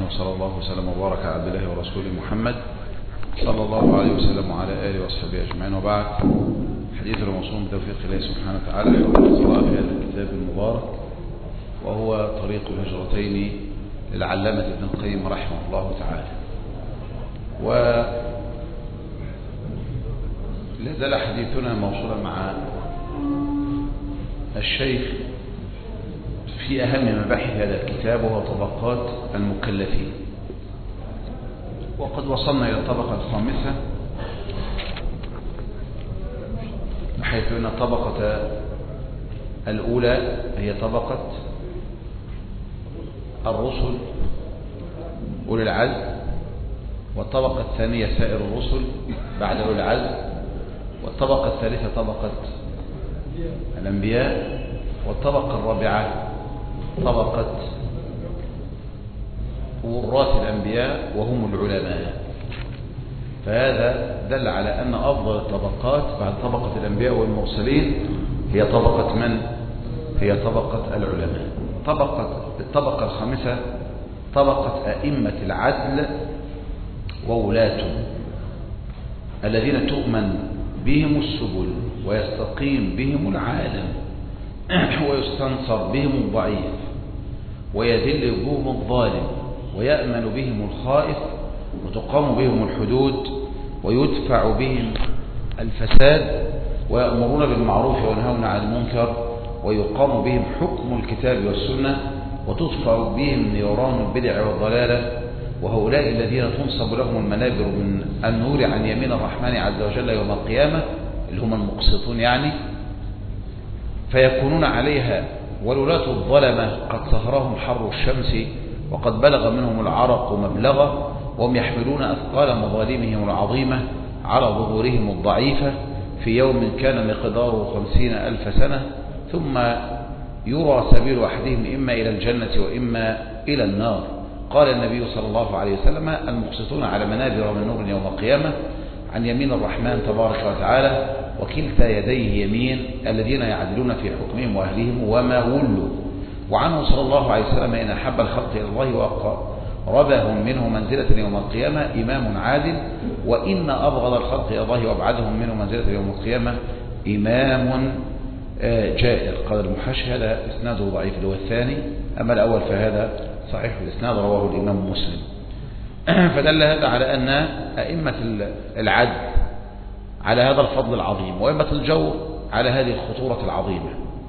وصلى الله وسلم وبارك على عبد الله ورسوله محمد صلى الله عليه وسلم وعلى آله وأصحابه أجمعين. وبعد، حديث الموصول بتوفيق الله سبحانه وتعالى حول القراءة في هذا الكتاب المبارك، وهو طريق الهجرتين للعلامة ابن القيم رحمه الله تعالى. ولا زال حديثنا موصولا مع الشيخ في أهم مباحث هذا الكتاب، وهو طبقات المكلفين. وقد وصلنا إلى الطبقة الخامسة، بحيث أن الطبقة الأولى هي طبقة الرسل أولي العزم، والطبقة الثانية سائر الرسل بعد أولي العزم، والطبقة الثالثة طبقة الأنبياء، والطبقة الرابعة طبقة وراث الأنبياء وهم العلماء. فهذا دل على أن أفضل الطبقات بعد طبقة الأنبياء والمرسلين هي طبقة من؟ هي طبقة العلماء. الطبقة الخامسة طبقة أئمة العدل وولاته، الذين تؤمن بهم السبل ويستقيم بهم العالم ويستنصر بهم الضعيف ويذل بهم الظالم ويأمن بهم الخائف وتقام بهم الحدود ويدفع بهم الفساد ويأمرون بالمعروف وينهون عن المنكر ويقام بهم حكم الكتاب والسنة وتطفأ بهم نيران البدع والضلالة. وهؤلاء الذين تنصب لهم المنابر من النور عن يمين الرحمن عز وجل يوم القيامة، اللي هم المقسطون يعني، فيكونون عليها. والولاة الظلمة قد سهرهم حر الشمس وقد بلغ منهم العرق مبلغه، وهم يحملون أثقال مظالمهم العظيمة على ظهورهم الضعيفة في يوم كان مقداره 50,000 سنة، ثم يرى سبيل أحدهم إما إلى الجنة وإما إلى النار. قال النبي صلى الله عليه وسلم: المقسطون على منابر من نور يوم القيامة عن يمين الرحمن تبارك وتعالى، وكلتا يديه يمين، الذين يعدلون في حكمهم وأهلهم وما ولوا. وعنه صلى الله عليه وسلم: إن أحب الخلق إلى الله وأقربهم منه منزلة يوم القيامة إمام عادل، وإن أبغض الخلق إلى الله وأبعدهم منه منزلة يوم القيامة إمام جائر. قال المحشي: هذا إسناده ضعيف اللي هو الثاني، أما الأول فهذا صحيح الإسناد، رواه الإمام مسلم. فدل هذا على أن أئمة العدل على هذا الفضل العظيم، وأئمة الجور على هذه الخطورة العظيمة.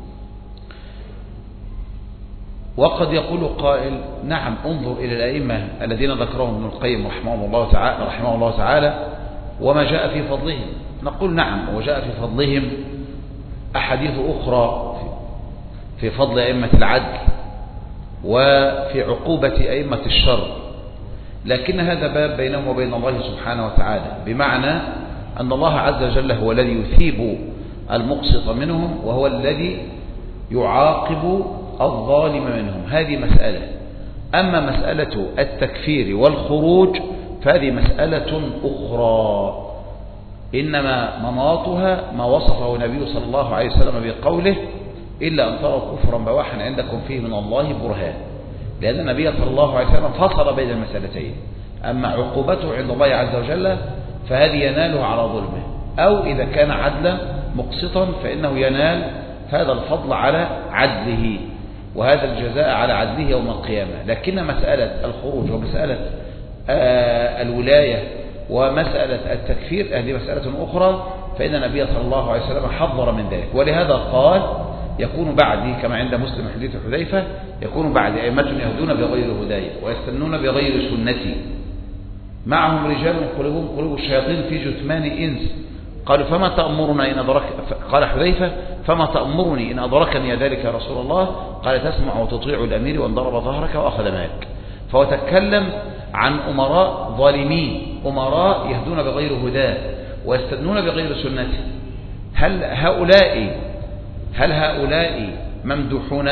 وقد يقول قائل: نعم، انظر إلى الأئمة الذين ذكرهم ابن القيم رحمه الله تعالى وما جاء في فضلهم. نقول: نعم، وجاء في فضلهم أحاديث أخرى في فضل أئمة العدل وفي عقوبة أئمة الشر، لكن هذا باب بينهم وبين الله سبحانه وتعالى، بمعنى أن الله عز وجل هو الذي يثيب المقسط منهم، وهو الذي يعاقب الظالم منهم. هذه مسألة. أما مسألة التكفير والخروج فهذه مسألة أخرى، إنما مناطها ما وصفه النبي صلى الله عليه وسلم بقوله: إلا أن تروا كفرا بواحا عندكم فيه من الله برهان، لأن النبي صلى الله عليه وسلم فصل بين المسألتين. أما عقوبته عند الله عز وجل فهذه يناله على ظلمه، أو إذا كان عدلا مقسطا فإنه ينال هذا الفضل على عدله وهذا الجزاء على عدله يوم القيامة. لكن مسألة الخروج ومسألة الولاية ومسألة التكفير هذه مسألة أخرى، فإن النبي صلى الله عليه وسلم حذر من ذلك. ولهذا قال: يكون بعدي، كما عند مسلم حديث حذيفة: يكون بعد أئمة يهدون بغير هداي ويستنون بغير سنتي، معهم رجال قلوبهم قلوب الشياطين في جثمان إنس. قالوا: فما تأمرنا إن أدرك؟ قال حذيفة: فما تأمرني إن أدركني ذلك يا رسول الله؟ قال: تسمع وتطيع الأمير وان ضرب ظهرك وأخذ مالك. فهو تكلم عن أمراء ظالمين، أمراء يهدون بغير هداه ويستنون بغير سنته. هل هؤلاء ممدوحون؟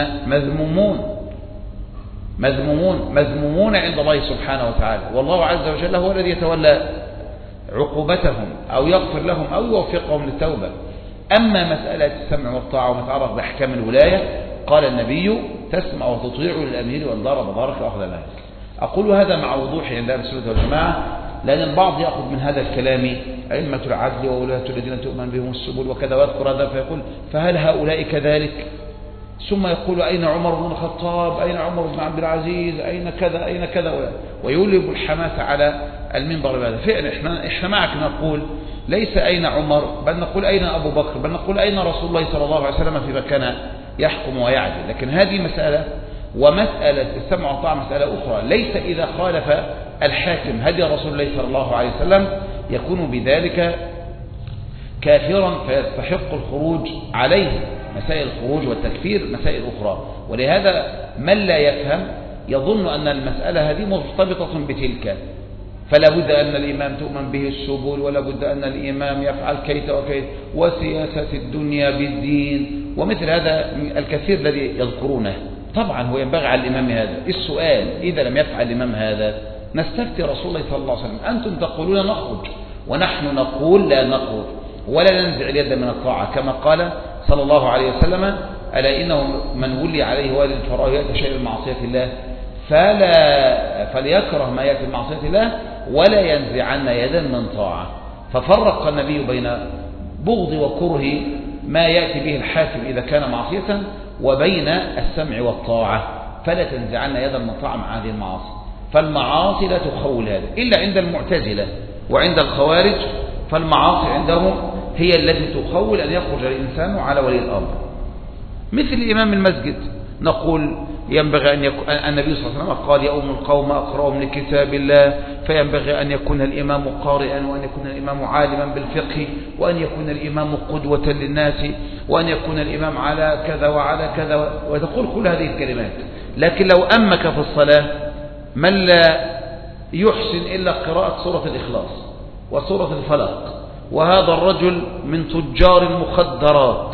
مذمومون عند الله سبحانه وتعالى، والله عز وجل هو الذي يتولى عقوبتهم أو يغفر لهم أو يوفقهم للتوبة. أما مسألة السمع والطاعة وما تعرف بأحكام الولاية، قال النبي: تسمع وتطيع للأمير وان ضرب ظهرك وأخذ مالك. أقول هذا مع وضوح عند أهل السنة والجماعة، لأن البعض يأخذ من هذا الكلام أئمة العدل وولاة الذين تؤمن بهم السبل وكذا، ويذكر هذا فيقول فهل هؤلاء كذلك؟ ثم يقول أين عمر بن الخطاب، أين عمر بن عبد العزيز، أين كذا أين كذا، ويولب الحماس على المنبر بهذا. فعلا إحنا معك نقول ليس أين عمر، بل نقول أين أبو بكر، بل نقول أين رسول الله صلى الله عليه وسلم فيما كان يحكم ويعدل. لكن هذه مسألة، ومسألة السمع والطاعة مسألة أخرى. ليس إذا خالف الحاكم هدي رسول الله صلى الله عليه وسلم يكون بذلك كافرا فيستحق الخروج عليه. مسائل الخروج والتكفير مسائل أخرى، ولهذا من لا يفهم يظن أن المسألة هذه مرتبطة بتلك، فلا بد أن الإمام تؤمن به السبل، ولا بد أن الإمام يفعل كيت وكيت، وسياسة الدنيا بالدين، ومثل هذا الكثير الذي يذكرونه. طبعا هو ينبغي على الإمام هذا. السؤال إذا لم يفعل الإمام هذا نستفتي رسول الله صلى الله عليه وسلم. أنتم تقولون نخرج، ونحن نقول لا نخرج ولا ننزع اليد من الطاعة، كما قال صلى الله عليه وسلم ألا إنه من ولي عليه والد فراه يأتي شيء من معصية الله فليكره ما يأتي من معصية الله ولا ينزعن يدا من طاعة. ففرق النبي بين بغض وكره ما يأتي به الحاكم إذا كان معصية وبين السمع والطاعة، فلا تنزعن يدا من طاعة مع هذه المعاصي. فالمعاصي لا تخول هذا إلا عند المعتزلة وعند الخوارج، فالمعاصي عندهم هي التي تخول أن يخرج الإنسان على ولي الأمر. مثل إمام المسجد نقول ينبغي أن يكون النبي صلى الله عليه وسلم قال يؤم القوم أقرأهم لكتاب الله، فينبغي أن يكون الإمام قارئا، وأن يكون الإمام عالما بالفقه، وأن يكون الإمام قدوة للناس، وأن يكون الإمام على كذا وعلى كذا، وتقول كل هذه الكلمات. لكن لو أمك في الصلاة من لا يحسن إلا قراءة سورة الإخلاص وسورة الفلق، وهذا الرجل من تجار المخدرات،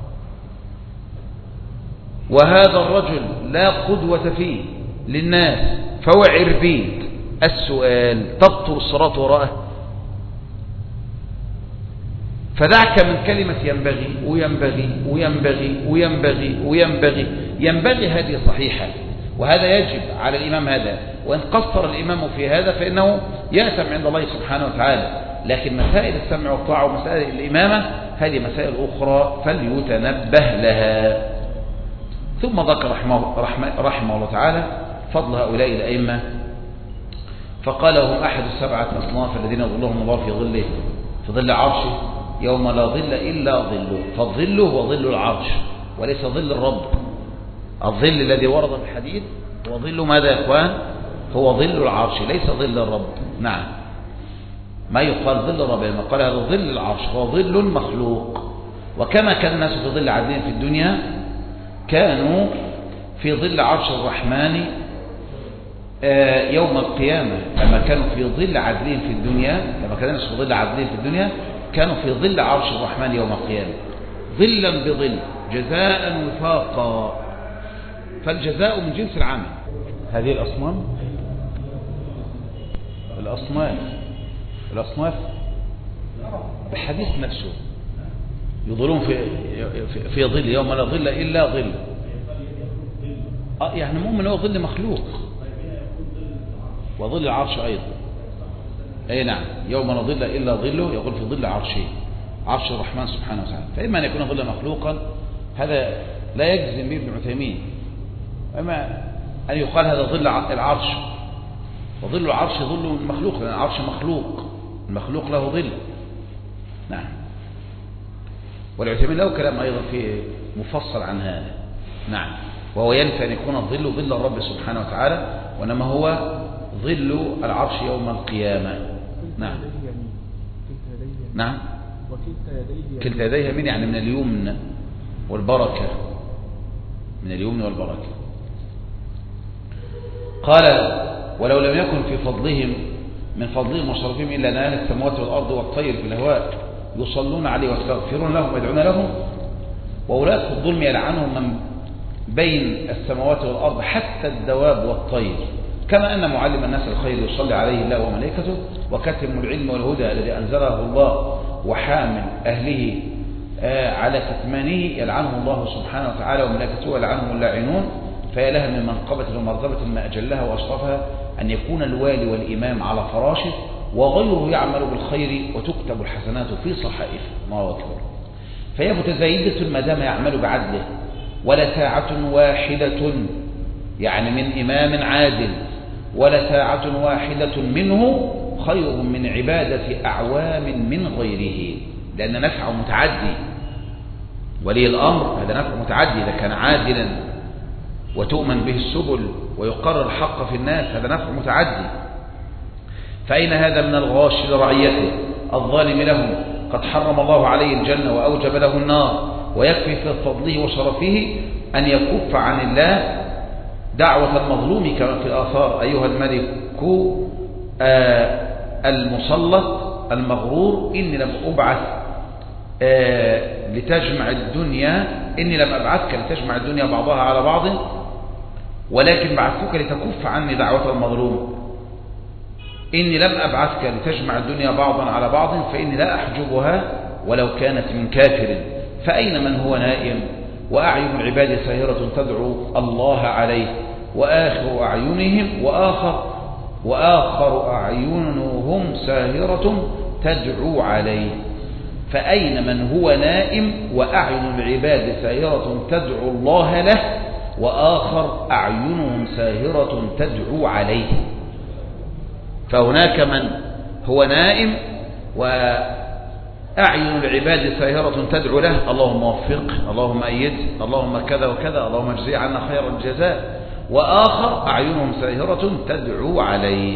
وهذا الرجل لا قدوة فيه للناس فهو عربيد، السؤال تبطل الصلاة وراءه؟ فدعك من كلمة ينبغي وينبغي وينبغي وينبغي وينبغي. ينبغي هذه صحيحة، وهذا يجب على الإمام هذا، وإن قصر الإمام في هذا فإنه يأثم عند الله سبحانه وتعالى. لكن مسائل السمع والطاعة ومسائل الإمامة هذه مسائل أخرى فليتنبه لها. ثم ذكر رحمه الله تعالى فضل هؤلاء الأئمة، فقال هم أحد السبعة أصناف الذين يظلهم الله في ظل عرشه يوم لا ظل إلا ظله. فالظل هو ظل العرش وليس ظل الرب. الظل الذي ورد في الحديث هو ظل ماذا يا إخوان؟ هو ظل العرش ليس ظل الرب. نعم، ما يقال ظل الرب لما قال هذا ظل العرش هو ظل مخلوق. وكما كان الناس في ظل عدلهم في الدنيا كانوا في ظل عرش الرحمن يوم القيامة. لما كانوا في ظل عدلهم في الدنيا، لما كان الناس في ظل عدلهم في الدنيا كانوا في ظل عرش الرحمن يوم القيامة، ظلا بظل، جزاء وفاقا. فالجزاء من جنس العمل. هذه الأصناف الحديث نفسه يظلون في ظل يوم لا ظل إلا ظل. يعني مؤمن هو ظل مخلوق وظل العرش أيضا. أي نعم، يوم لا ظل إلا ظله، يقول في ظل عرشه، عرش الرحمن سبحانه وتعالى. فإما أن يكون ظل مخلوقا، هذا لا يجزم به ابن عثيمين، أما أن يقال هذا ظل العرش، وظل العرش ظل مخلوق، لأن العرش مخلوق، المخلوق له ظل. نعم. والعثيمين له كلام أيضا في مفصل عن هذا. نعم، وهو ينفي أن يكون الظل ظل الرب سبحانه وتعالى، وإنما هو ظل العرش يوم القيامة. نعم. نعم، كلتا يديه من يعني من اليمن والبركة، من اليمن والبركة. قال ولو لم يكن في فضلهم من فضلهم وشرفهم إلا نال السماوات والأرض والطير في الهواء يصلون عليه ويستغفرون لهم ويدعون لهم، وأولئك في الظلم يلعنهم من بين السماوات والأرض حتى الدواب والطير، كما أن معلم الناس الخير يصلي عليه الله وملائكته، وكاتم العلم والهدى الذي أنزله الله وحامل أهله على كتمانه يلعنه الله سبحانه وتعالى وملائكته ويلعنهم اللاعنون. فيا لها من منقبة ومرتبة ما أجلها وأشرفها أن يكون الوالي والإمام على فراشه وغيره يعمل بالخير وتكتب الحسنات في صحائفه. الله أكبر. فهي متزايدة ما دام يعمل بعدله، ولا ساعة واحدة يعني من إمام عادل ولا ساعة واحدة منه خير من عبادة أعوام من غيره، لأن نفعه متعدي. ولي الأمر هذا نفع متعدي، إذا كان عادلا وتؤمن به السبل ويقرر الحق في الناس هذا نفع متعدي. فأين هذا من الغاش لرعيته الظالم لهم؟ قد حرم الله عليه الجنة وأوجب له النار، ويكفي في فضله وشرفه أن يكف عن الله دعوة المظلوم كما في الآثار: أيها الملك المسلط المغرور إني لم أبعث لتجمع الدنيا، إني لم أبعثك لتجمع الدنيا بعضها على بعض ولكن بعثتك لتكف عني دعوة المظلوم. إني لم أبعثك لتجمع الدنيا بعضا على بعض فإني لا أحجبها ولو كانت من كافر. فأين من هو نائم وأعين العباد ساهرة تدعو الله عليه وآخر أعينهم وآخر أعينهم ساهرة تدعو عليه. فأين من هو نائم وأعين العباد ساهرة تدعو الله له وآخر أعينهم ساهرة تدعو عليه. فهناك من هو نائم وأعين العباد ساهرة تدعو له: اللهم وفقه، اللهم أيده، اللهم كذا وكذا، اللهم اجزي عنا خير الجزاء. وآخر أعينهم ساهرة تدعو عليه.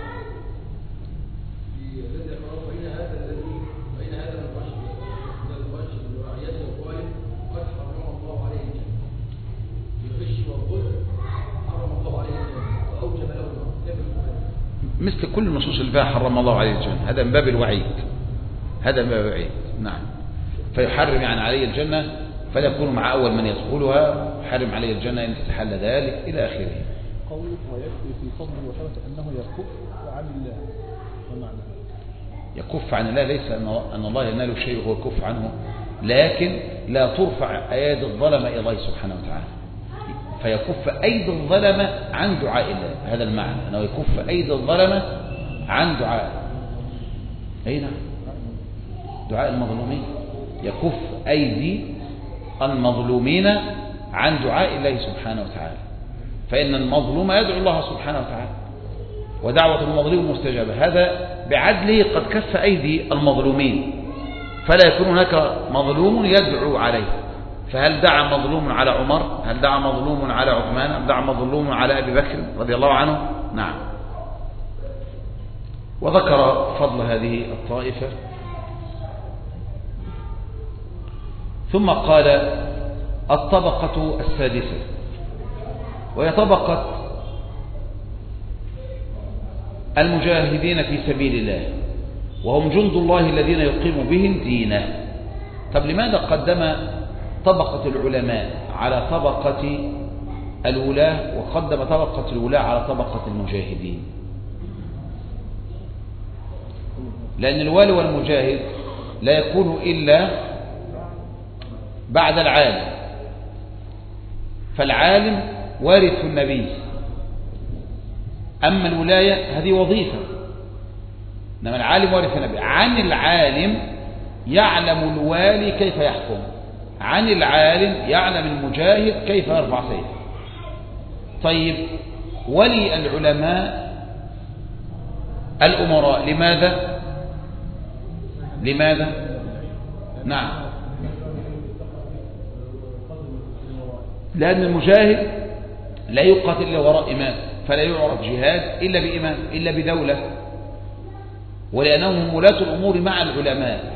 مثل كل النصوص اللي فيها حرم الله عليه الجنة، هذا من باب الوعيد، هذا من باب الوعيد. نعم. فيحرم يعني عليه الجنة فلا يكون مع أول من يدخلها، حرم عليه الجنة إن تتحل ذلك إلى آخره. قوله ويكفي في فضل وشرف أنه يكف عن الله، ومعنى يكف عن الله ليس أن الله ينال شيء وهو يكف عنه، لكن لا ترفع أيادي الظلمة إلى الله سبحانه وتعالى، فيكف أيدي الظلمة عن دعاء الله. هذا المعنى، أنه يكف أيدي الظلمة عن دعاء. أي نعم، دعاء المظلومين. يكف أيدي المظلومين عن دعاء الله سبحانه وتعالى، فإن المظلوم يدعو الله سبحانه وتعالى ودعوة المظلوم مستجابة. هذا بعدله قد كف أيدي المظلومين، فلا يكون هناك مظلوم يدعو عليه. فهل دعا مظلوم على عمر؟ هل دعا مظلوم على عثمان؟ هل دعا مظلوم على أبي بكر رضي الله عنه؟ نعم. وذكر فضل هذه الطائفة، ثم قال: الطبقة السادسة، وهي طبقة المجاهدين في سبيل الله، وهم جند الله الذين يقيم بهم دينه. طب لماذا قدم طبقة العلماء على طبقة الولاة وقدم طبقة الولاة على طبقة المجاهدين؟ لأن الوالي والمجاهد لا يكون إلا بعد العالم، فالعالم وارث النبي، أما الولاية هذه وظيفة، إنما العالم وارث النبي. عن العالم يعلم الوالي كيف يحكم، عن العالم يعلم المجاهد كيف يرفع سيفه. طيب، ولي العلماء الأمراء لماذا؟ نعم، لأن المجاهد لا يقاتل إلا وراء إمام، فلا يعرف جهاد إلا بإمام، إلا بدولة، ولأنهم ولاة الأمور مع العلماء.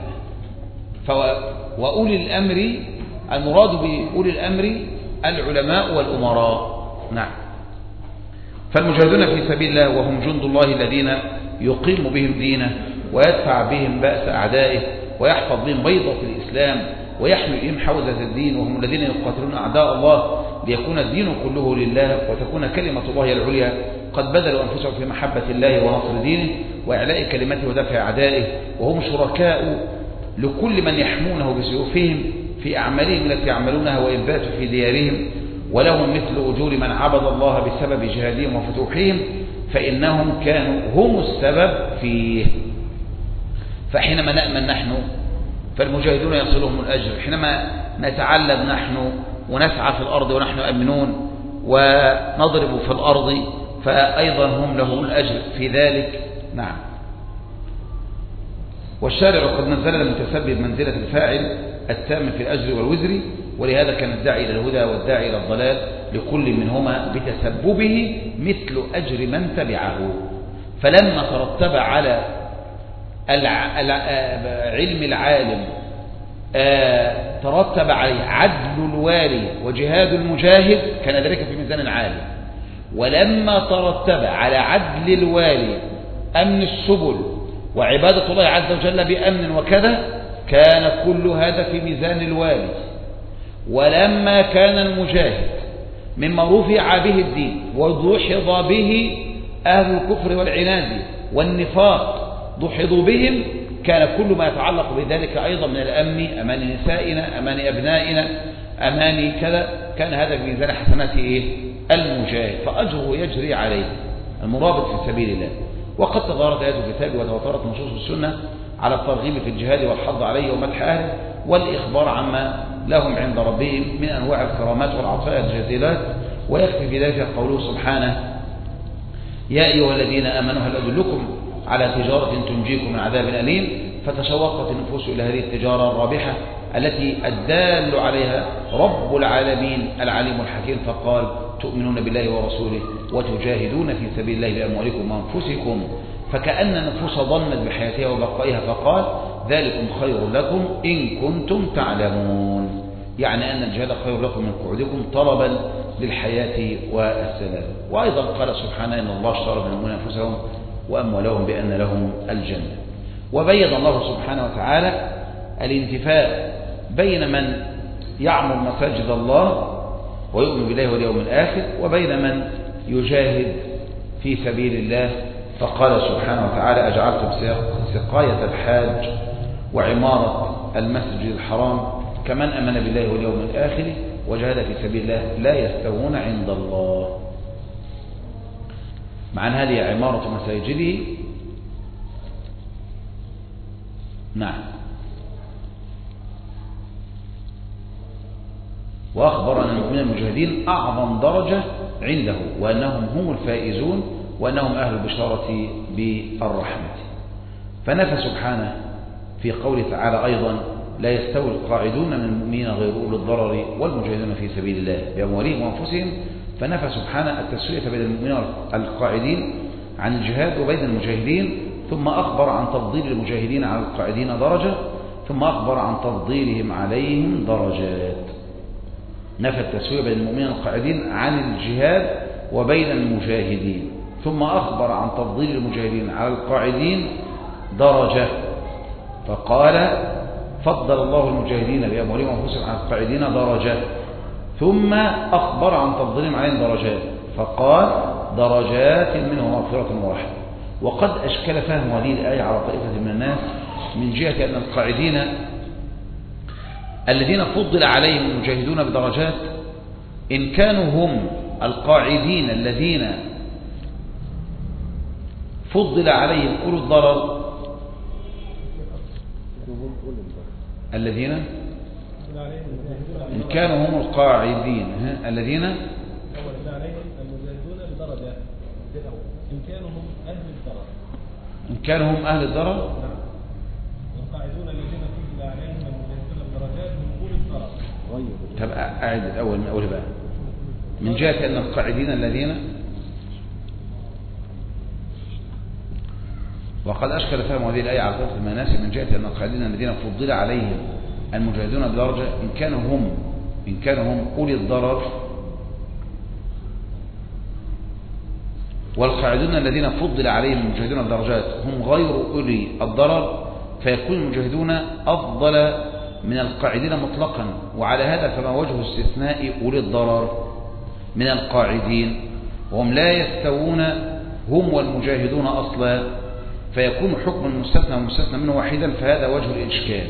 وأولي الأمر، المراد بأولي الأمر العلماء والأمراء. نعم. فالمجاهدون في سبيل الله وهم جند الله الذين يقيم بهم دينه ويدفع بهم بأس أعدائه ويحفظ بهم بيضة الإسلام ويحمي بهم حوزة الدين، وهم الذين يقاتلون أعداء الله ليكون الدين كله لله وتكون كلمة الله العليا. قد بذلوا أنفسهم في محبة الله ونصر دينه وإعلاء كلمته ودفع أعدائه، وهم شركاء لكل من يحمونه بسيوفهم في أعمالهم التي يعملونها وإنبات في ديارهم، ولهم مثل أجور من عبد الله بسبب جهادهم وفتوحهم. فإنهم كانوا هم السبب فيه. فحينما نأمن نحن فالمجاهدون يصلهم الأجر، حينما نتعلم نحن ونسعى في الأرض ونحن أمنون ونضرب في الأرض فأيضا هم لهم الأجر في ذلك. نعم. والشارع قد نزل المتسبب منزلة الفاعل التام في الأجر والوزر، ولهذا كان الداعي إلى الهدى والداعي إلى الضلال لكل منهما بتسببه مثل أجر من تبعه. فلما ترتب على علم العالم ترتب عليه عدل الوالي وجهاد المجاهد كان ذلك في ميزان العالم. ولما ترتب على عدل الوالي أمن السبل وعبادة الله عز وجل بأمن وكذا كان كل هذا في ميزان الوالي. ولما كان المجاهد مما رفع به الدين ودحض به أهل الكفر والعناد والنفاق دحضوا بهم كان كل ما يتعلق بذلك أيضا من الأمن، أمان نسائنا، أمان أبنائنا، أمان كذا، كان هذا في ميزان حسنات المجاهد فأجره يجري عليه المرابط في سبيل الله. وقد تظاهرت آيات الكتاب وتواترت نصوص السنة على الترغيب في الجهاد والحض عليه ومدح أهله والإخبار عما لهم عند ربهم من أنواع الكرامات والعطايا الجزيلات. ويكفي في ذلك قوله سبحانه: يا أيها الذين آمنوا هل أدلكم على تجارة تنجيكم من عذاب أليم. فتشوقت النفوس إلى هذه التجارة الرابحة التي الدال عليها رب العالمين العليم الحكيم، فقال: تؤمنون بالله ورسوله وتجاهدون في سبيل الله بأموالكم وأنفسكم. فكأن النفوس ظنت بحياتها وبقائها فقال: ذلكم خير لكم إن كنتم تعلمون، يعني أن الجهاد خير لكم من قعودكم طلبا للحياة والسلام. وأيضا قال سبحانه: إن الله اشترى من المؤمنين أنفسهم وأموالهم بأن لهم الجنة. وبين الله سبحانه وتعالى الانتفاء بين من يعمر مساجد الله ويؤمن بالله واليوم الآخر وبين من يجاهد في سبيل الله. فقال سبحانه وتعالى: أجعلتم سقاية الحاج وعمارة المسجد الحرام كمن أمن بالله واليوم الآخر وجاهد في سبيل الله لا يستوون عند الله. معنى هذه عمارة مساجده. نعم. وأخبر أن المؤمنين المجاهدين أعظم درجة عنده وأنهم هم الفائزون وأنهم أهل البشارة بالرحمة. فنفى سبحانه في قوله تعالى أيضا: لا يستوي القاعدون من المؤمنين غير أولي الضرر والمجاهدون في سبيل الله بأموالهم وأنفسهم. فنفى سبحانه التسوية بين المؤمنين القاعدين عن الجهاد وبين المجاهدين، ثم أخبر عن تفضيل المجاهدين على القاعدين درجة، ثم أخبر عن تفضيلهم عليهم درجات. نفى التسوية بين المؤمنين القاعدين عن الجهاد وبين المجاهدين، ثم أخبر عن تفضيل المجاهدين على القاعدين درجة، فقال: فضل الله المجاهدين بأموالهم وأنفسهم على القاعدين درجة، ثم أخبر عن تفضيلهم عليهم درجات، فقال: درجات منه مغفرة ورحمة. وقد أشكل فهم هذه الآية على طائفة من الناس من جهة أن القاعدين الذين فضل عليهم المجاهدون بدرجات إن كانوا هم القاعدين الذين فضل عليهم أولو الضرر الذين إن كانوا هم القاعدين الذين إن كانوا هم أهل الضرر القاعدون الذين فضل عليهم المجاهدون بدرجات من أولي الضرر. طب أعد الأول من أول بقى. من جهة أن القاعدين الذين وقد أشكل فهم هذه الآية على طرف المناسب من جهة أن القاعدين الذين فضل عليهم المجاهدون بدرجة إن كانوا هم أولي الضرر، والقاعدون الذين فضل عليهم المجاهدون بدرجات هم غير أولي الضرر، فيكون المجاهدون أفضل من القاعدين مطلقا. وعلى هذا فما وجه استثناء أولي الضرر من القاعدين وهم لا يستوون هم والمجاهدون أصلا، فيكون حكم المستثنى والمستثنى منه واحدا، فهذا وجه الإشكال.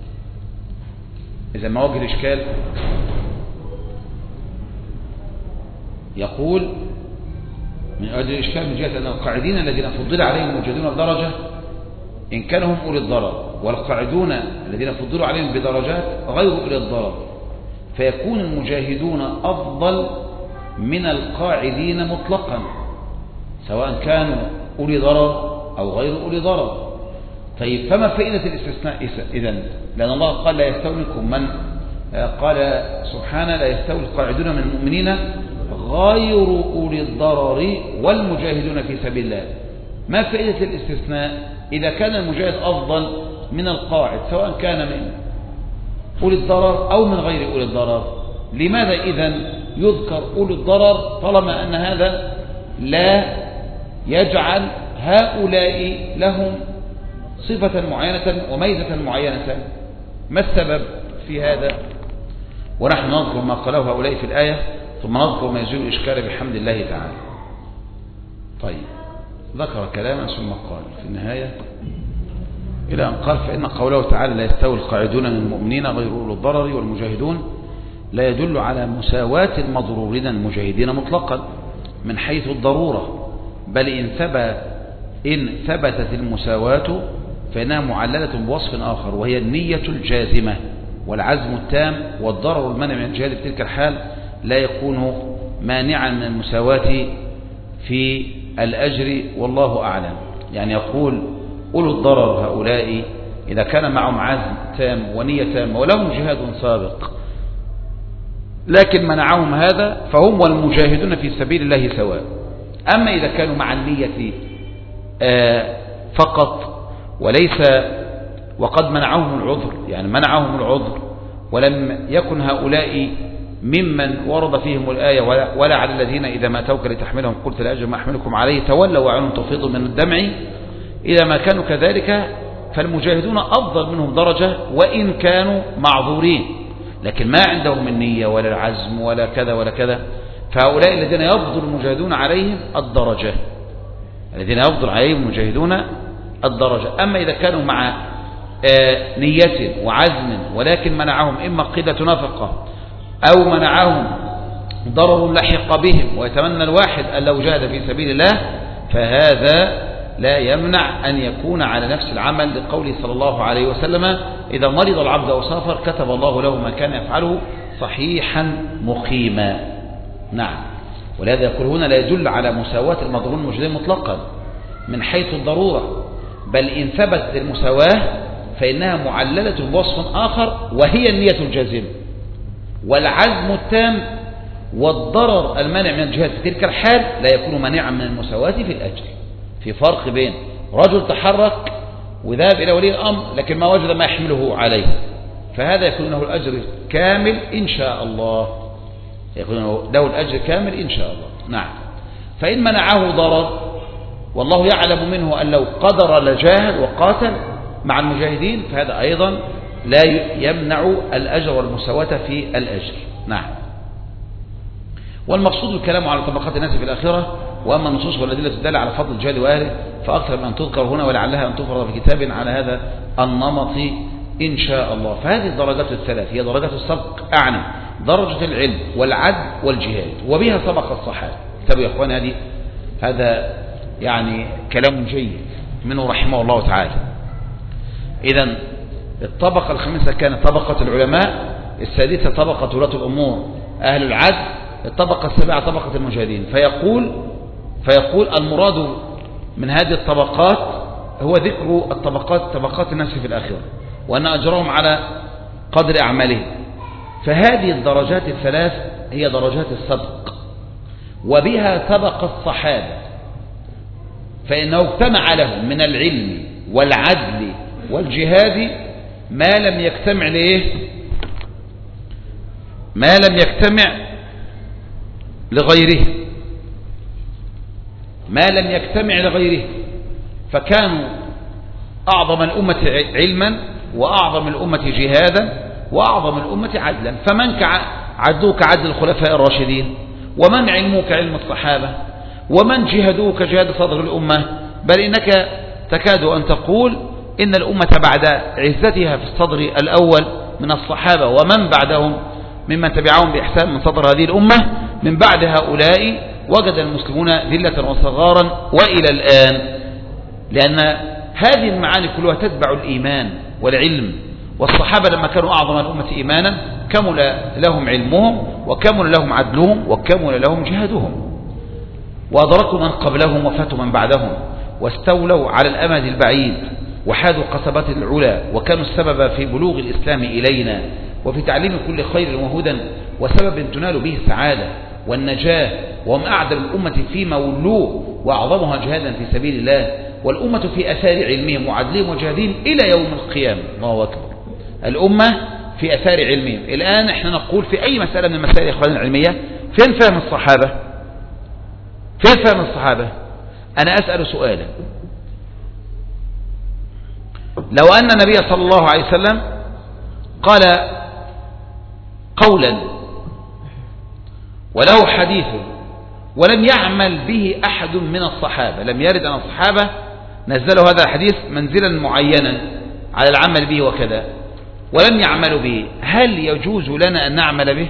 إذا ما وجه الإشكال يقول من أجل الإشكال من جهة أن القاعدين الذين فضل عليهم المجاهدون بدرجة إن كانوا هم أولي الضرر، والقاعدون الذين فضلوا عليهم بدرجات غير أولي الضرر، فيكون المجاهدون أفضل من القاعدين مطلقا سواء كانوا أولي ضرر أو غير أولي ضرر. طيب فما فائدة الاستثناء إذن؟ لأن الله قال لا يستوي منكم من قال سبحانه لا يستوي القاعدون من المؤمنين غير أولي الضرر والمجاهدون في سبيل الله. ما فائدة الاستثناء إذا كان المجاهد أفضل من القاعد سواء كان من أولي الضرر أو من غير أولي الضرر؟ لماذا إذن يذكر أولي الضرر طالما أن هذا لا يجعل هؤلاء لهم صفة معينة وميزة معينة؟ ما السبب في هذا؟ ونحن نذكر ما قاله هؤلاء في الآية ثم نذكر ما يزيل الإشكال بحمد الله تعالى. طيب ذكر كلاما ثم قال في النهاية إلى أن قال فإن قوله تعالى لا يستوي القاعدون من المؤمنين غير أولي الضرر والمجاهدون لا يدل على مساواة المضرورين المجاهدين مطلقا من حيث الضرورة، بل إن ثبتت المساواة فإنها معللة بوصف آخر وهي النية الجازمة والعزم التام، والضرر المنع من الجهاد في تلك الحال لا يكون مانعا من المساواة في الأجر والله أعلم. يعني يقول أولو الضرر هؤلاء إذا كان معهم عزم تام ونية تامة ولهم جهاد سابق لكن منعهم هذا فهم والمجاهدون في سبيل الله سواء. أما إذا كانوا مع النية فقط وليس وقد منعهم العذر، يعني منعهم العذر ولم يكن هؤلاء ممن ورد فيهم الآية ولا على الذين إذا ما أتوك لتحملهم قلت لا أجر ما أحملكم عليه تولوا وعينهم تفيض من الدمع، إذا ما كانوا كذلك فالمجاهدون أفضل منهم درجة وإن كانوا معذورين، لكن ما عندهم النية ولا العزم ولا كذا ولا كذا، فهؤلاء الذين يفضل المجاهدون عليهم الدرجة، الذين يفضل عليهم المجاهدون الدرجة. أما إذا كانوا مع نية وعزم ولكن منعهم إما قلة نفقة أو منعهم ضرر لحق بهم ويتمنى الواحد أن لو جاهد في سبيل الله، فهذا لا يمنع أن يكون على نفس العمل لقوله صلى الله عليه وسلم إذا مرض العبد أو سافر كتب الله له ما كان يفعله صحيحا مقيما. نعم، ولهذا يقول هنا لا يدل على مساواة المضرورين المجاهدين مطلقا من حيث الضرورة، بل إن ثبتت المساواة فإنها معللة بوصف آخر وهي النية الجازمة والعزم التام والضرر المانع من الجهاد في تلك الحال لا يكون مانعا من المساواة في الأجر. في فرق بين رجل تحرك وذهب إلى ولي الأمر لكن ما وجد ما يحمله عليه، فهذا يكون له الأجر كامل إن شاء الله، يكون له الأجر كامل إن شاء الله. نعم، فإن منعه ضرر والله يعلم منه أن لو قدر لجاهد وقاتل مع المجاهدين فهذا أيضا لا يمنع الأجر والمساواة في الأجر. نعم، والمقصود الكلام على طبقات الناس في الآخرة، وأما النصوص والأدلة تدل على فضل الجهاد وأهله فأكثر من أن تذكر هنا ولعلها أن تفرض في كتاب على هذا النمط إن شاء الله. فهذه الدرجات الثلاث هي درجات السبق، أعني درجة العلم والعدل والجهاد، وبها سبق الصحابة. انتبهوا يا أخوان، هذا يعني كلام جيد منه رحمه الله تعالى. إذن الطبقة الخامسة كانت طبقة العلماء، السادسة طبقة ولاة الأمور أهل العدل، الطبقة السابعة طبقة المجاهدين. فيقول المراد من هذه الطبقات هو ذكر طبقات الناس في الآخرة وأن أجرهم على قدر أعمالهم. فهذه الدرجات الثلاث هي درجات السبق وبها سبق الصحابة، فإنه اجتمع لهم من العلم والعدل والجهاد ما لم يجتمع ما لم يجتمع لغيره، ما لم يجتمع لغيره، فكانوا أعظم الأمة علما وأعظم الأمة جهادا وأعظم الأمة عدلا. فمن عدوه كعدل الخلفاء الراشدين، ومن علمه كعلم الصحابة، ومن جهدوه كجهاد صدر الأمة، بل إنك تكاد أن تقول إن الأمة بعد عزتها في الصدر الأول من الصحابة ومن بعدهم ممن تبعهم بإحسان من صدر هذه الأمة، من بعد هؤلاء وجد المسلمون ذلة وصغارا وإلى الآن، لأن هذه المعاني كلها تتبع الإيمان والعلم. والصحابة لما كانوا أعظم الأمة إيمانا كمل لهم علمهم وكمل لهم عدلهم وكمل لهم جهادهم، وأدركوا من قبلهم وفاتوا من بعدهم، واستولوا على الأمد البعيد وحادوا قصبات العلا، وكانوا السبب في بلوغ الإسلام إلينا وفي تعليم كل خير وهدى وسبب تنال به السعادة والنجاة، وهم أعدل الأمة فيما ولوه وأعظمها جهادا في سبيل الله، والأمة في أثار علمهم وعدلهم وجهادهم إلى يوم القيامة. الله أكبر. الأمة في أثار علمهم. الآن احنا نقول في أي مسألة من المسائل إخواننا العلمية فين فهم الصحابة؟ فين فهم الصحابة؟ أنا أسأل سؤالا: لو أن النبي صلى الله عليه وسلم قال قولا وله حديث ولم يعمل به أحد من الصحابة، لم يرد أن الصحابة نزلوا هذا الحديث منزلا معينا على العمل به وكذا ولم يعملوا به، هل يجوز لنا أن نعمل به؟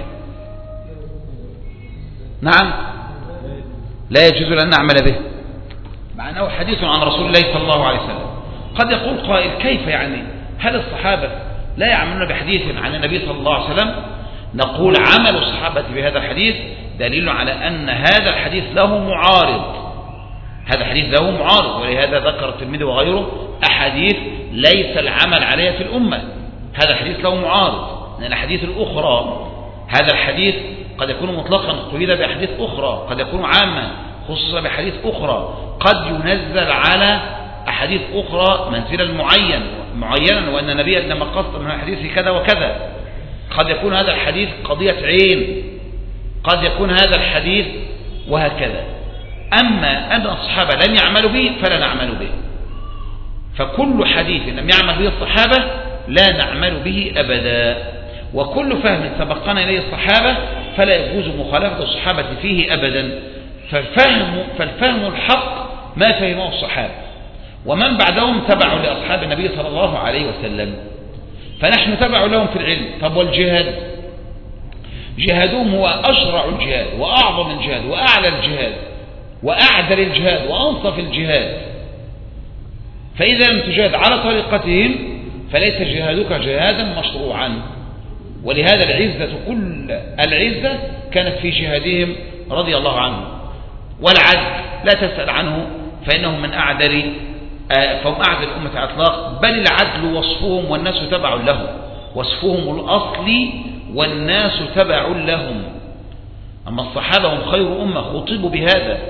نعم، لا يجوز لنا أن نعمل به مع أنه حديث عن رسول الله صلى الله عليه وسلم. قد يقول قائل: كيف يعني؟ هل الصحابة لا يعملون بحديث عن النبي صلى الله عليه وسلم؟ نقول: عمل الصحابة بهذا الحديث دليل على أن هذا الحديث له معارض، هذا الحديث له معارض، ولهذا ذكر الترمذي وغيره أحاديث ليس العمل عليها في الأمة. هذا الحديث له معارض، لأن الأحاديث الأخرى، هذا الحديث قد يكون مطلقا قيد بأحاديث أخرى، قد يكون عاما خصوص بحديث أخرى، قد ينزل على أحاديث أخرى منزلا معينا، وأن النبي إنما قصد من الحديث كذا وكذا. قد يكون هذا الحديث قضية عين، قد يكون هذا الحديث وهكذا. أما أن الصحابة لم يعملوا به فلا نعمل به، فكل حديث لم يعمل به الصحابة لا نعمل به أبدا، وكل فهم سبقنا إليه الصحابة فلا يجوز مخالفة الصحابة فيه أبدا. فالفهم الحق ما فهمه الصحابة، ومن بعدهم تبعوا لأصحاب النبي صلى الله عليه وسلم، فنحن تبع لهم في العلم. طب والجهاد؟ جهادهم هو أشرع الجهاد وأعظم الجهاد وأعلى الجهاد وأعدل الجهاد وأنصف الجهاد، فإذا لم تجاهد على طريقتهم فليس جهادك جهادا مشروعا. ولهذا العزة، كل العزة كانت في جهادهم رضي الله عنهم. والعدل لا تسأل عنه فإنهم من أعدل، فهم أعدل الأمة على الإطلاق، بل العدل وصفهم والناس تبع لهم، وصفهم الأصلي والناس تبع لهم. أما الصحابة هم خير أمة خطبوا بهذا،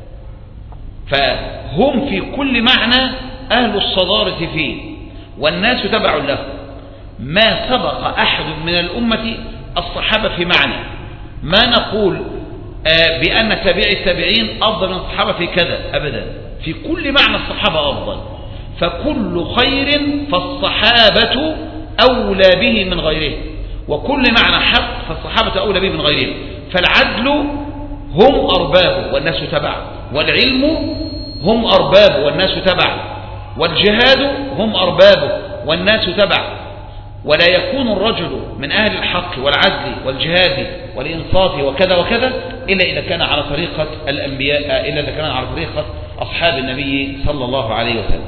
فهم في كل معنى أهل الصدارة فيه، والناس تبع لهم. ما سبق أحد من الأمة الصحابة في معنى، ما نقول بأن تابعي التابعين أفضل من الصحابة في كذا أبدا، في كل معنى الصحابة أفضل، فكل خير فالصحابة أولى به من غيره، وكل معنى حق فالصحابة أولى به من غيرهم. فالعدل هم أربابه والناس تبع، والعلم هم أربابه والناس تبع، والجهاد هم أربابه والناس تبع. ولا يكون الرجل من أهل الحق والعدل والجهاد والإنصاف وكذا وكذا إلا إذا كان على طريقة الأنبياء، إلا إذا كان على طريقة أصحاب النبي صلى الله عليه وسلم.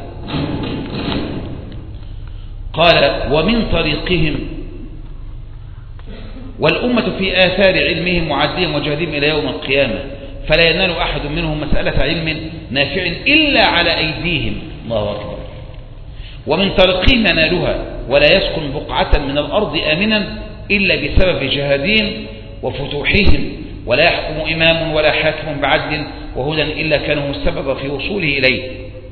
قال: ومن طريقهم، والأمة في آثار علمهم وعدلهم وجهدهم إلى يوم القيامة، فلا ينال أحد منهم مسألة علم نافع إلا على أيديهم. الله أكبر. ومن طريقهم ينالها، ولا يسكن بقعة من الأرض آمنا إلا بسبب جهادهم وفتوحهم، ولا يحكم إمام ولا حاكم بعدل وهدى إلا كانوا السبب في وصوله إليه.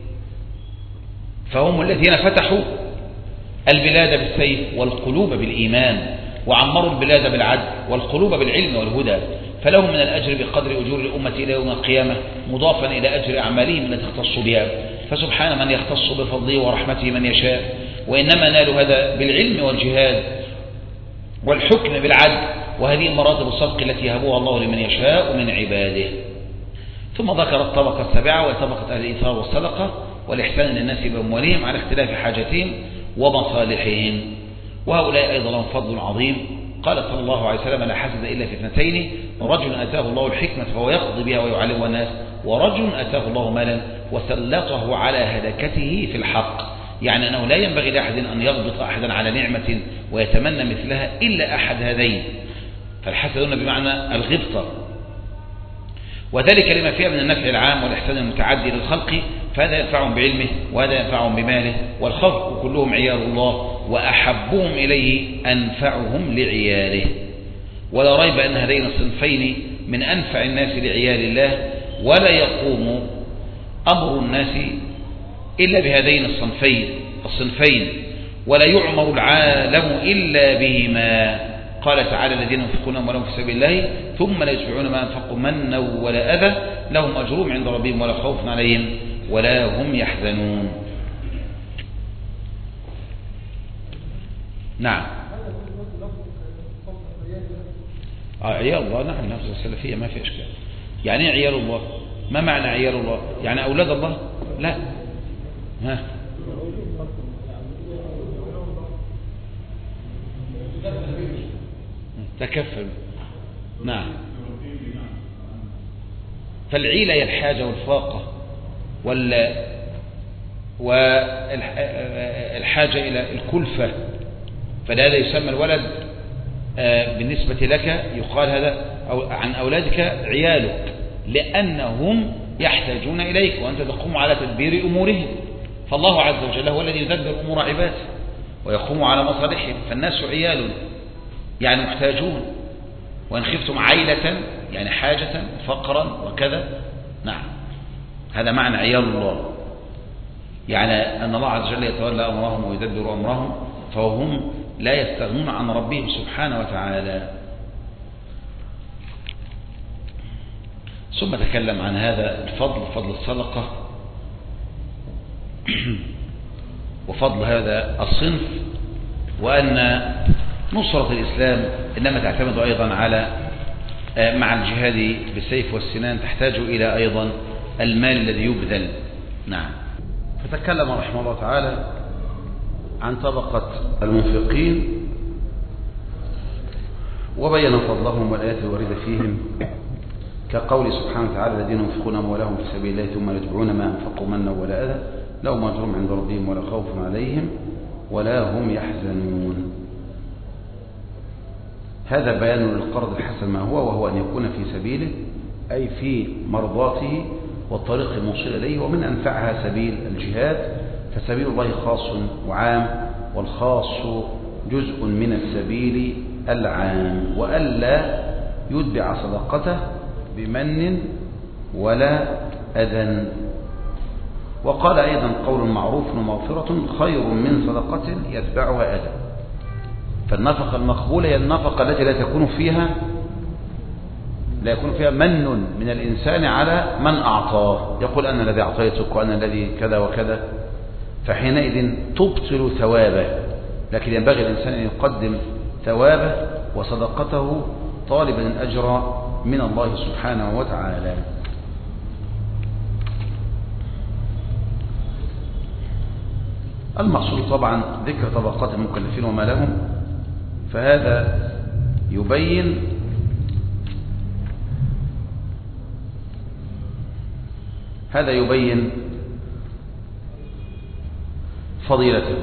فهم الذين فتحوا البلاد بالسيف والقلوب بالإيمان، وعمروا البلاد بالعدل والقلوب بالعلم والهدى، فلهم من الأجر بقدر أجور الأمة إلى يوم القيامة، مضافا إلى أجر أعمالهم التي تختص بها. فسبحان من يختص بفضله ورحمته من يشاء، وإنما نالوا هذا بالعلم والجهاد والحكم بالعدل، وهذه مراتب الصدق التي يهبها الله لمن يشاء من عباده. ثم ذكر الطبقة السابعة، وهي طبقة أهل الإيثار والصدقة والإحسان للناس بأموالهم على اختلاف حاجتهم ومصالحهم، وهؤلاء أيضا لهم فضل عظيم قال صلى الله عليه وسلم لا حسد إلا في اثنتين: رجل أتاه الله الحكمة فهو يقضي بها ويعلمها الناس، ورجل أتاه الله مالا وسلطه على هلكته في الحق. يعني أنه لا ينبغي لأحد أن يغبط أحدا على نعمة ويتمنى مثلها إلا أحد هذين، فالحسدون بمعنى الغبطة، وذلك لما فيها من النفع العام والإحسان المتعدي للخلق، فهذا ينفعهم بعلمه وهذا ينفعهم بماله، والخلق كلهم عيال الله وأحبهم إليه أنفعهم لعياله. ولا ريب أن هذين الصنفين من أنفع الناس لعيال الله، ولا يقوم أمر الناس إلا بهذين الصنفين، ولا يعمر العالم إلا بهما. قال تعالى: الذين ينفقون أموالهم في سبيل الله ثم لا يتبعون ما أنفقوا منا ولا أذى لهم أجرهم عند ربهم ولا خوف عليهم ولا هم يحزنون. نعم. عيال الله، نعم، نفس السلفية ما في إشكال. يعني ايه عيال الله؟ ما معنى عيال الله؟ يعني أولاد الله؟ لا. ها، تكفل. نعم. فالعيلة هي الحاجة والفاقة والحاجة إلى الكلفة، فلهذا يسمى الولد بالنسبة لك يقال هذا عن أولادك عيالك، لأنهم يحتاجون إليك وأنت تقوم على تدبير أمورهم. فالله عز وجل هو الذي يدبر أمور عباده ويقوم على مصالحهم، فالناس عيال يعني محتاجون. وإن خفتم عيلة يعني حاجة فقرا وكذا. نعم، هذا معنى عيال الله، يعني أن الله عز وجل يتولى أمرهم ويدبر أمرهم، فهم لا يستغنون عن ربهم سبحانه وتعالى. ثم تكلم عن هذا الفضل، فضل الصدقة وفضل هذا الصنف، وأن نصرة الإسلام إنما تعتمد أيضا على مع الجهاد بالسيف والسنان تحتاج إلى أيضا المال الذي يبذل. نعم. فتكلم رحمه الله تعالى عن طبقة المنفقين وبين فضلهم والآيات الواردة فيهم، كقول سبحانه وتعالى: الذين ينفقون أموالهم في سبيل الله ثم لا يتبعون ما أنفقوا منا ولا أذى لهم أجرهم عند ربهم ولا خوف عليهم ولا هم يحزنون. هذا بيان للقرض الحسن ما هو، وهو أن يكون في سبيله أي في مرضاته والطريق الموصل إليه، ومن أنفعها سبيل الجهاد، فسبيل الله خاص وعام، والخاص جزء من السبيل العام، وألا يتبع صدقته بمن ولا أذى. وقال أيضا: قول معروف ومغفرة خير من صدقة يتبعها أذى. فالنفقة المقبولة هي النفقة التي لا يكون فيها من من الإنسان على من أعطاه، يقول: أنا الذي أعطيتك وأنا الذي كذا وكذا، فحينئذ تبطل ثوابه. لكن ينبغي الإنسان أن يقدم ثوابه وصدقته طالبا الأجر من الله سبحانه وتعالى. المقصود طبعا ذكر طبقات المكلفين وما لهم، فهذا يبين فضيلته.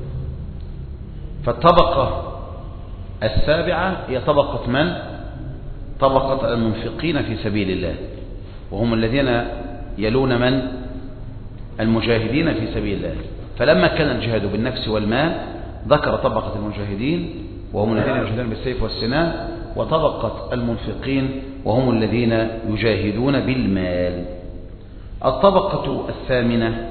فالطبقة السابعة هي طبقة من؟ طبقة المنفقين في سبيل الله، وهم الذين يلون من؟ المجاهدين في سبيل الله. فلما كان الجهاد بالنفس والمال ذكر طبقة المجاهدين وهم الذين يجاهدون بالسيف والسنان، وطبقة المنفقين وهم الذين يجاهدون بالمال. الطبقة الثامنة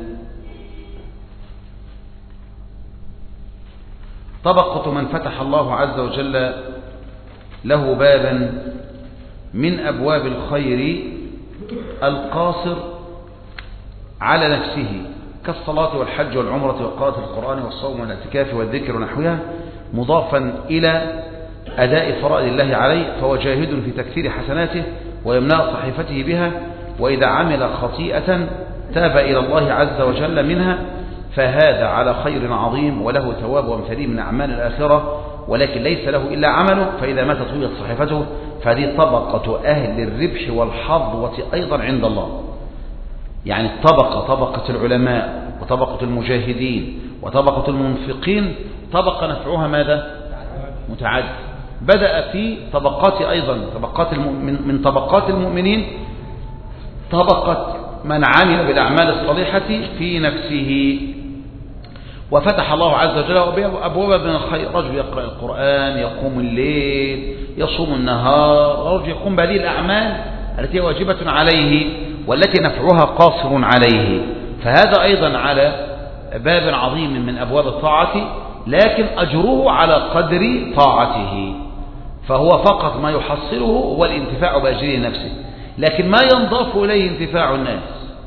طبقة من فتح الله عز وجل له بابا من أبواب الخير القاصر على نفسه، كالصلاة والحج والعمرة وقراءة القرآن والصوم والاعتكاف والذكر ونحوها، مضافا إلى أداء فرائض الله عليه، فهو جاهد في تكثير حسناته ويملأ صحيفته بها، وإذا عمل خطيئة تاب إلى الله عز وجل منها، فهذا على خير عظيم وله ثواب وامثاليه من أعمال الآخرة ولكن ليس له إلا عمله، فإذا مات طويت صحيفته. فهذه طبقة أهل الربح والحظوة أيضا عند الله. يعني طبقة العلماء وطبقة المجاهدين وطبقة المنفقين طبقة نفعها ماذا؟ متعدد. بدأ في طبقات أيضا من طبقات المؤمنين طبقة من عمل بالأعمال الصالحة في نفسه، وفتح الله عز وجل أبواب من الخير. رجل يقرأ القرآن، يقوم الليل، يصوم النهار، رجل يقوم بهذه الأعمال التي واجبة عليه والتي نفعها قاصر عليه. فهذا أيضا على باب عظيم من أبواب الطاعة، لكن أجره على قدر طاعته، فهو فقط ما يحصله هو الانتفاع بأجر نفسه، لكن ما ينضاف إليه انتفاع الناس،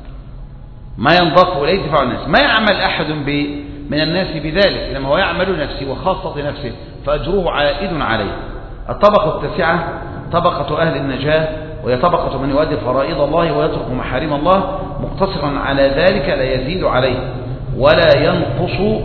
ما يعمل أحد من الناس بذلك، لما هو يعمل نفسه وخاصة نفسه فأجره عائد عليه. الطبقة التاسعة طبقة أهل النجاة، وهي طبقة من يؤدي فرائض الله ويترك محارم الله مقتصرا على ذلك، لا يزيد عليه ولا ينقص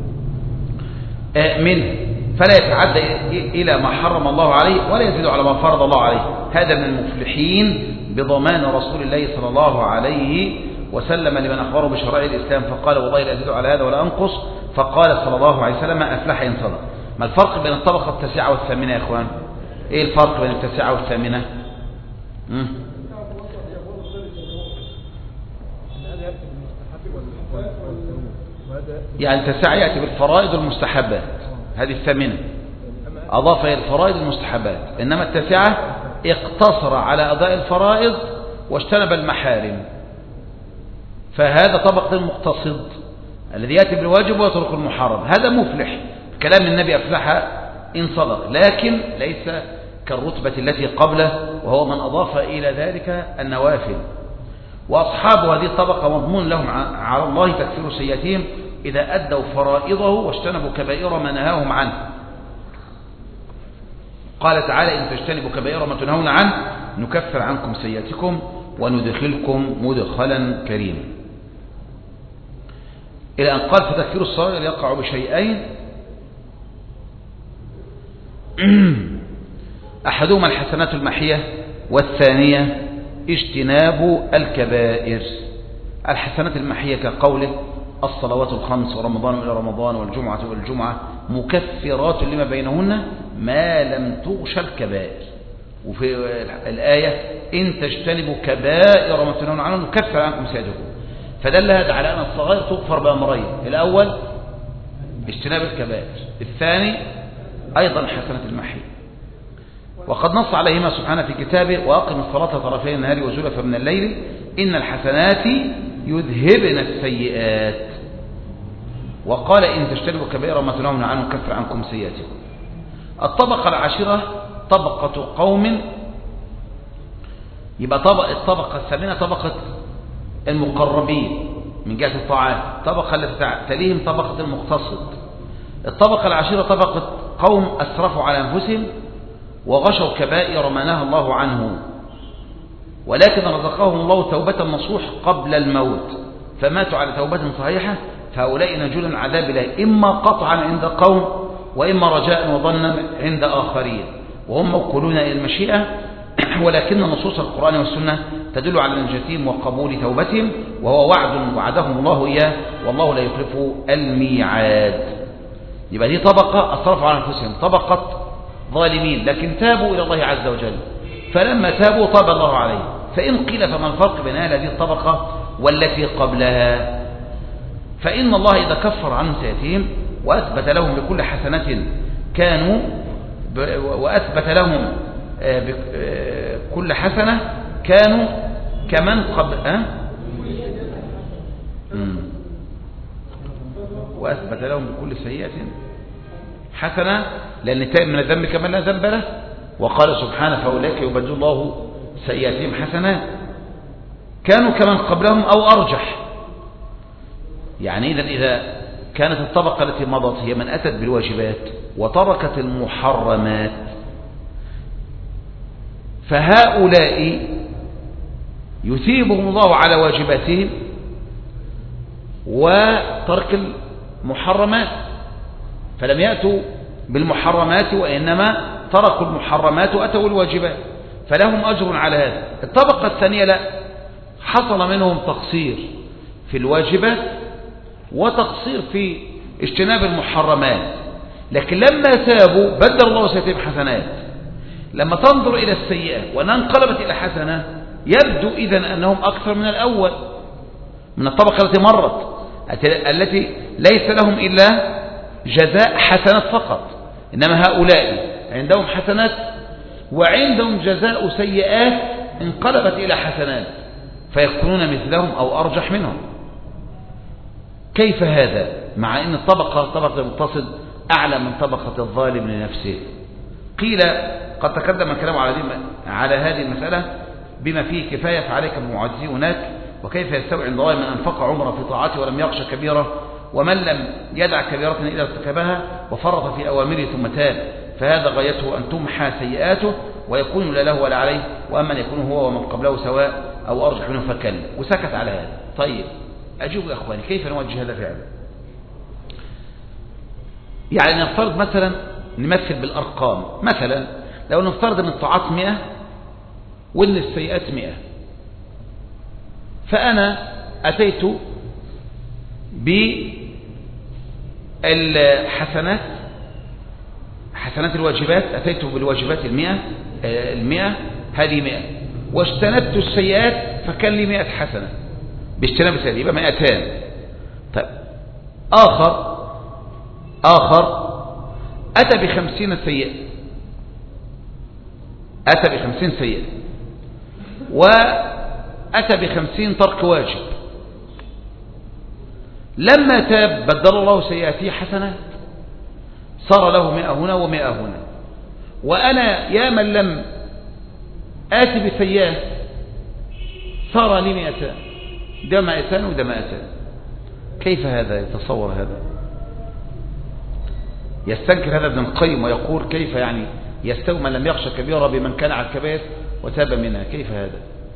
منه، فلا يتعدى إلى ما حرم الله عليه ولا يزيد على ما فرض الله عليه. هذا من المفلحين بضمان رسول الله صلى الله عليه وسلم لمن أخبره بشرائع الإسلام فقال والله لا يزيد على هذا ولا أنقص، فقال صلى الله عليه وسلم أفلح إن صدق. ما الفرق بين الطبقة التاسعة والثامنة يا إخوان؟ إيه الفرق بين التاسعة والثامنة؟ يعني التاسعة يأتي بالفرائض والمستحبات، هذه الثامنة أضاف إلى الفرائض والمستحبات، إنما التاسعة اقتصر على أداء الفرائض واجتنب المحارم. فهذا طبقة المقتصد الذي يأتي بالواجب ويترك المحرم، هذا مفلح. كلام النبي أفلح إن صدق، لكن ليس كالرتبة التي قبله، وهو من أضاف إلى ذلك النوافل. وأصحاب هذه الطبقة مضمون لهم على الله تكفير سيئاتهم إذا أدوا فرائضه واجتنبوا كبائر ما نهاهم عنه. قال تعالى إن تجتنبوا كبائر ما تنهون عنه نكفر عنكم سيئاتكم وندخلكم مدخلا كريما، إلى أن قال فتكفير الصغائر يقع بشيئين، أحدهما الحسنات المحية والثانية اجتناب الكبائر. الحسنات المحية كقوله الصلوات الخمس ورمضان إلى رمضان والجمعة والجمعة مكفرات لما بينهن ما لم تغش الكبائر. وفي الآية إن تجتنبوا كبائر ما تنهون عنه نكفر عنكم سيئاتكم. فدل هذا على أن الصغائر تغفر بأمرين، الأول اجتناب الكبائر، الثاني أيضا حسنة المحية. وقد نص عليهما سبحانه في كتابه وأقم الصلاة طرفي النهار وزلفا من الليل إن الحسنات يذهبن السيئات. وقال إن تجتنبوا كبائر ما تنهون عنه نكفر عنكم سيئاتكم. الطبقة العاشرة طبقة قوم، يبقى الطبقة الثامنة طبقة المقربين من جهة الطاعات، الطبقة التي تليهم طبقة المقتصد. الطبقة العاشرة طبقة قوم أسرفوا على أنفسهم وغشوا كبائر ما نهى الله عنه، ولكن رزقهم الله توبة نصوح قبل الموت فماتوا على توبة صحيحة، فهؤلاء نجون من عذاب الله إما قطعا عند قوم وإما رجاء وظنا عند آخرين، وهم موكلون إلى المشيئة، ولكن نصوص القرآن والسنة تدل على نجاتهم وقبول توبتهم، وهو وعد وعدهم الله إياه والله لا يخلف الميعاد. يبقى دي طبقة أسرفوا على أنفسهم، طبقة ظالمين لكن تابوا إلى الله عز وجل، فلما تابوا طاب الله عليه. فإن قيل فما الفرق بين هذه الطبقة والتي قبلها؟ فإن الله إذا كفر عنهم سيئاتهم وأثبت لهم بكل حسنة كانوا وأثبت لهم كل حسنة كانوا كمن قبل وأثبت لهم بكل سيئة حسنة، لأن تائب من الذنب كمن لا ذنب له. وقال سبحانه فأولئك يبدل الله سيئاتهم حسنات، كانوا كمن قبلهم أو أرجح. يعني إذا كانت الطبقة التي مضت هي من أتت بالواجبات وتركت المحرمات، فهؤلاء يثيبهم الله على واجباتهم وترك المحرمات، فلم يأتوا بالمحرمات وإنما تركوا المحرمات وأتوا الواجبات، فلهم أجر على هذا. الطبقة الثانية لا، حصل منهم تقصير في الواجبات وتقصير في اجتناب المحرمات، لكن لما تابوا بدل الله سيئاتهم حسنات. لما تنظر إلى السيئة وأنها انقلبت إلى حسنة يبدو إذن أنهم أكثر من الأول، من الطبقة التي مرت، التي ليس لهم إلا جزاء حسنات فقط، إنما هؤلاء عندهم حسنات وعندهم جزاء سيئات انقلبت إلى حسنات، فيكونون مثلهم أو أرجح منهم. كيف هذا مع أن طبقة المقتصد أعلى من طبقة الظالم لنفسه؟ قيل قد تقدم الكلام على هذه المسألة بما فيه كفاية، فعليك بمعجزه هناك. وكيف يستوي عند الله من أنفق عمره في طاعته ولم يخش كبيرة، ومن لم يدع كبيرة إلا ارتكبها وفرط في أوامره ثم تاب، فهذا غايته أن تمحى سيئاته ويكون لا له ولا عليه، وأما يكون هو ومن قبله سواء أو أرجح منه فكل. وسكت على هذا. طيب أجيب يا أخواني، كيف نوجه هذا فعلا؟ يعني نفترض مثلا، نمثل بالأرقام، مثلا لو نفترض أن الطاعات 100 وأن السيئات 100، فأنا أتيت بالحسنات، حسنات الواجبات، أتيت بالواجبات 100 هذه 100، واجتنبت السيئات فكان لي 100 حسنة باجتناب السيئات، يبقى 200. طيب آخر أتى ب50 سيئة، أتى ب50 سيئة وأتى ب50 ترك واجب، لما تاب بدل الله سيئاته حسنات، صار له 100 هنا و100 هنا. وأنا يا من لم آتي بسيئات صار لي 200، ده 200 وده 200. كيف هذا يتصور هذا؟ يستنكر هذا ابن القيم ويقول كيف يعني يستوي من لم يخشى كبيرة بمن كان على الكبائر وتاب منها؟ كيف هذا؟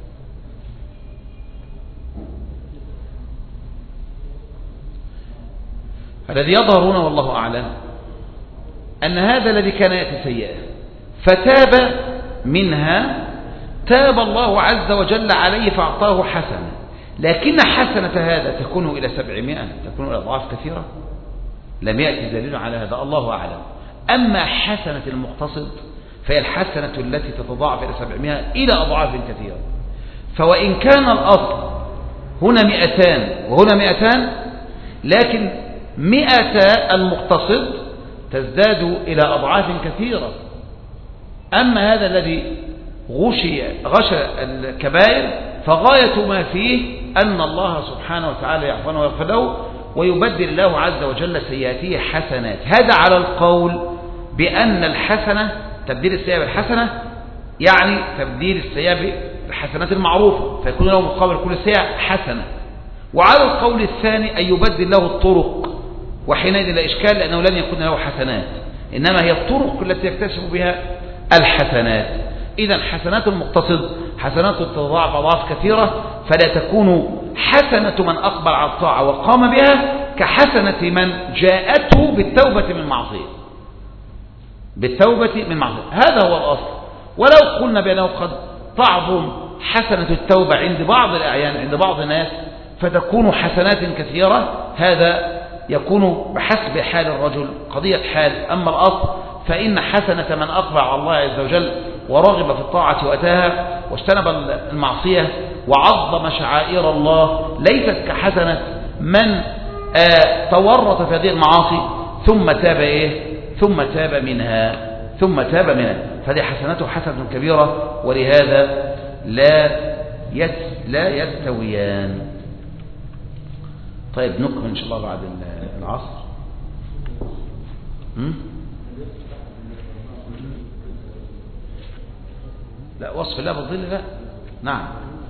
الذي يظهر هنا والله أعلم أن هذا الذي كان يأتي سيئة فتاب منها، تاب الله عز وجل عليه فأعطاه حسنة، لكن حسنة هذا تكون إلى 700، تكون إلى أضعاف كثيرة، لم يأتي دليل على هذا، الله أعلم. أما حسنة المقتصد فهي الحسنة التي تتضاعف إلى 700 إلى أضعاف كثيرة. فوإن كان الأصل هنا 200 وهنا 200، لكن 100 المقتصد تزداد إلى أضعاف كثيرة. أما هذا الذي غشى الكبائر فغاية ما فيه أن الله سبحانه وتعالى يعفو ويغفر له ويبدل الله عز وجل سيئاته حسنات. هذا على القول بأن الحسنة، تبديل السيئة بالحسنة يعني تبديل السيئة بالحسنات المعروفة، فيكون له مقابل كل سيئة حسنة. وعلى القول الثاني أن يبدل له الطرق، وحينئذ لا إشكال لأنه لن يكون له حسنات، إنما هي الطرق التي يكتسب بها الحسنات. إذا حسنات المقتصد حسنات تتضاعف أضعاف كثيرة، فلا تكون حسنة من أقبل على الطاعة وقام بها كحسنة من جاءته بالتوبة من معصية، بالتوبة من معصية. هذا هو الأصل. ولو قلنا بأنه قد تعظم حسنة التوبة عند بعض الأعيان، عند بعض الناس، فتكون حسنات كثيرة، هذا يكون بحسب حال الرجل، قضية حال. أما الأصل فإن حسنة من أقبل على الله عز وجل ورغب في الطاعة وأتاها واجتنب المعصية وعظم شعائر الله ليست كحسنة من تورط في هذه المعاصي ثم تاب ثم تاب منها فهذه حسنته حسنة كبيرة، ولهذا لا يستويان. طيب نكمل إن شاء الله بعد العصر. لا، وصف الله بالظل لا. نعم.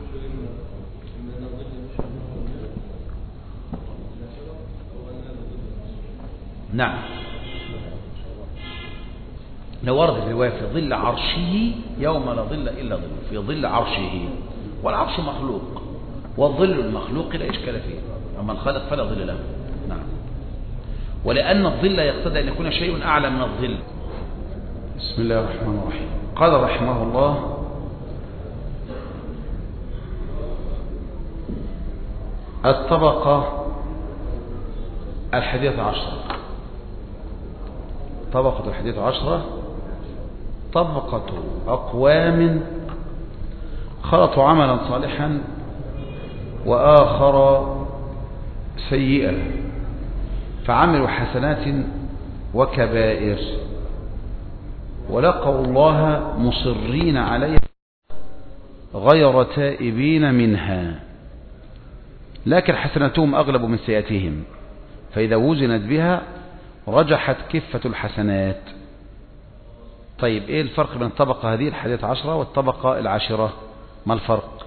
نعم، لو ورد الرواية في ظل عرشه يوم لا ظل إلا ظل، في ظل عرشه، والعرش مخلوق والظل المخلوق لا إشكال فيه، أما الخالق فلا ظل له. نعم. ولأن الظل يقتضي أن يكون شيء أعلى من الظل. بسم الله الرحمن الرحيم. قال رحمه الله: الطبقة 11. طبقة 11 طبقة أقوام خلطوا عملا صالحا وآخر سيئا فعملوا حسنات وكبائر ولقوا الله مصرين عليها غير تائبين منها، لكن حسناتهم أغلب من سيئاتهم، فإذا وزنت بها رجحت كفة الحسنات. طيب إيه الفرق بين الطبقة هذه 11 والطبقة 10؟ ما الفرق؟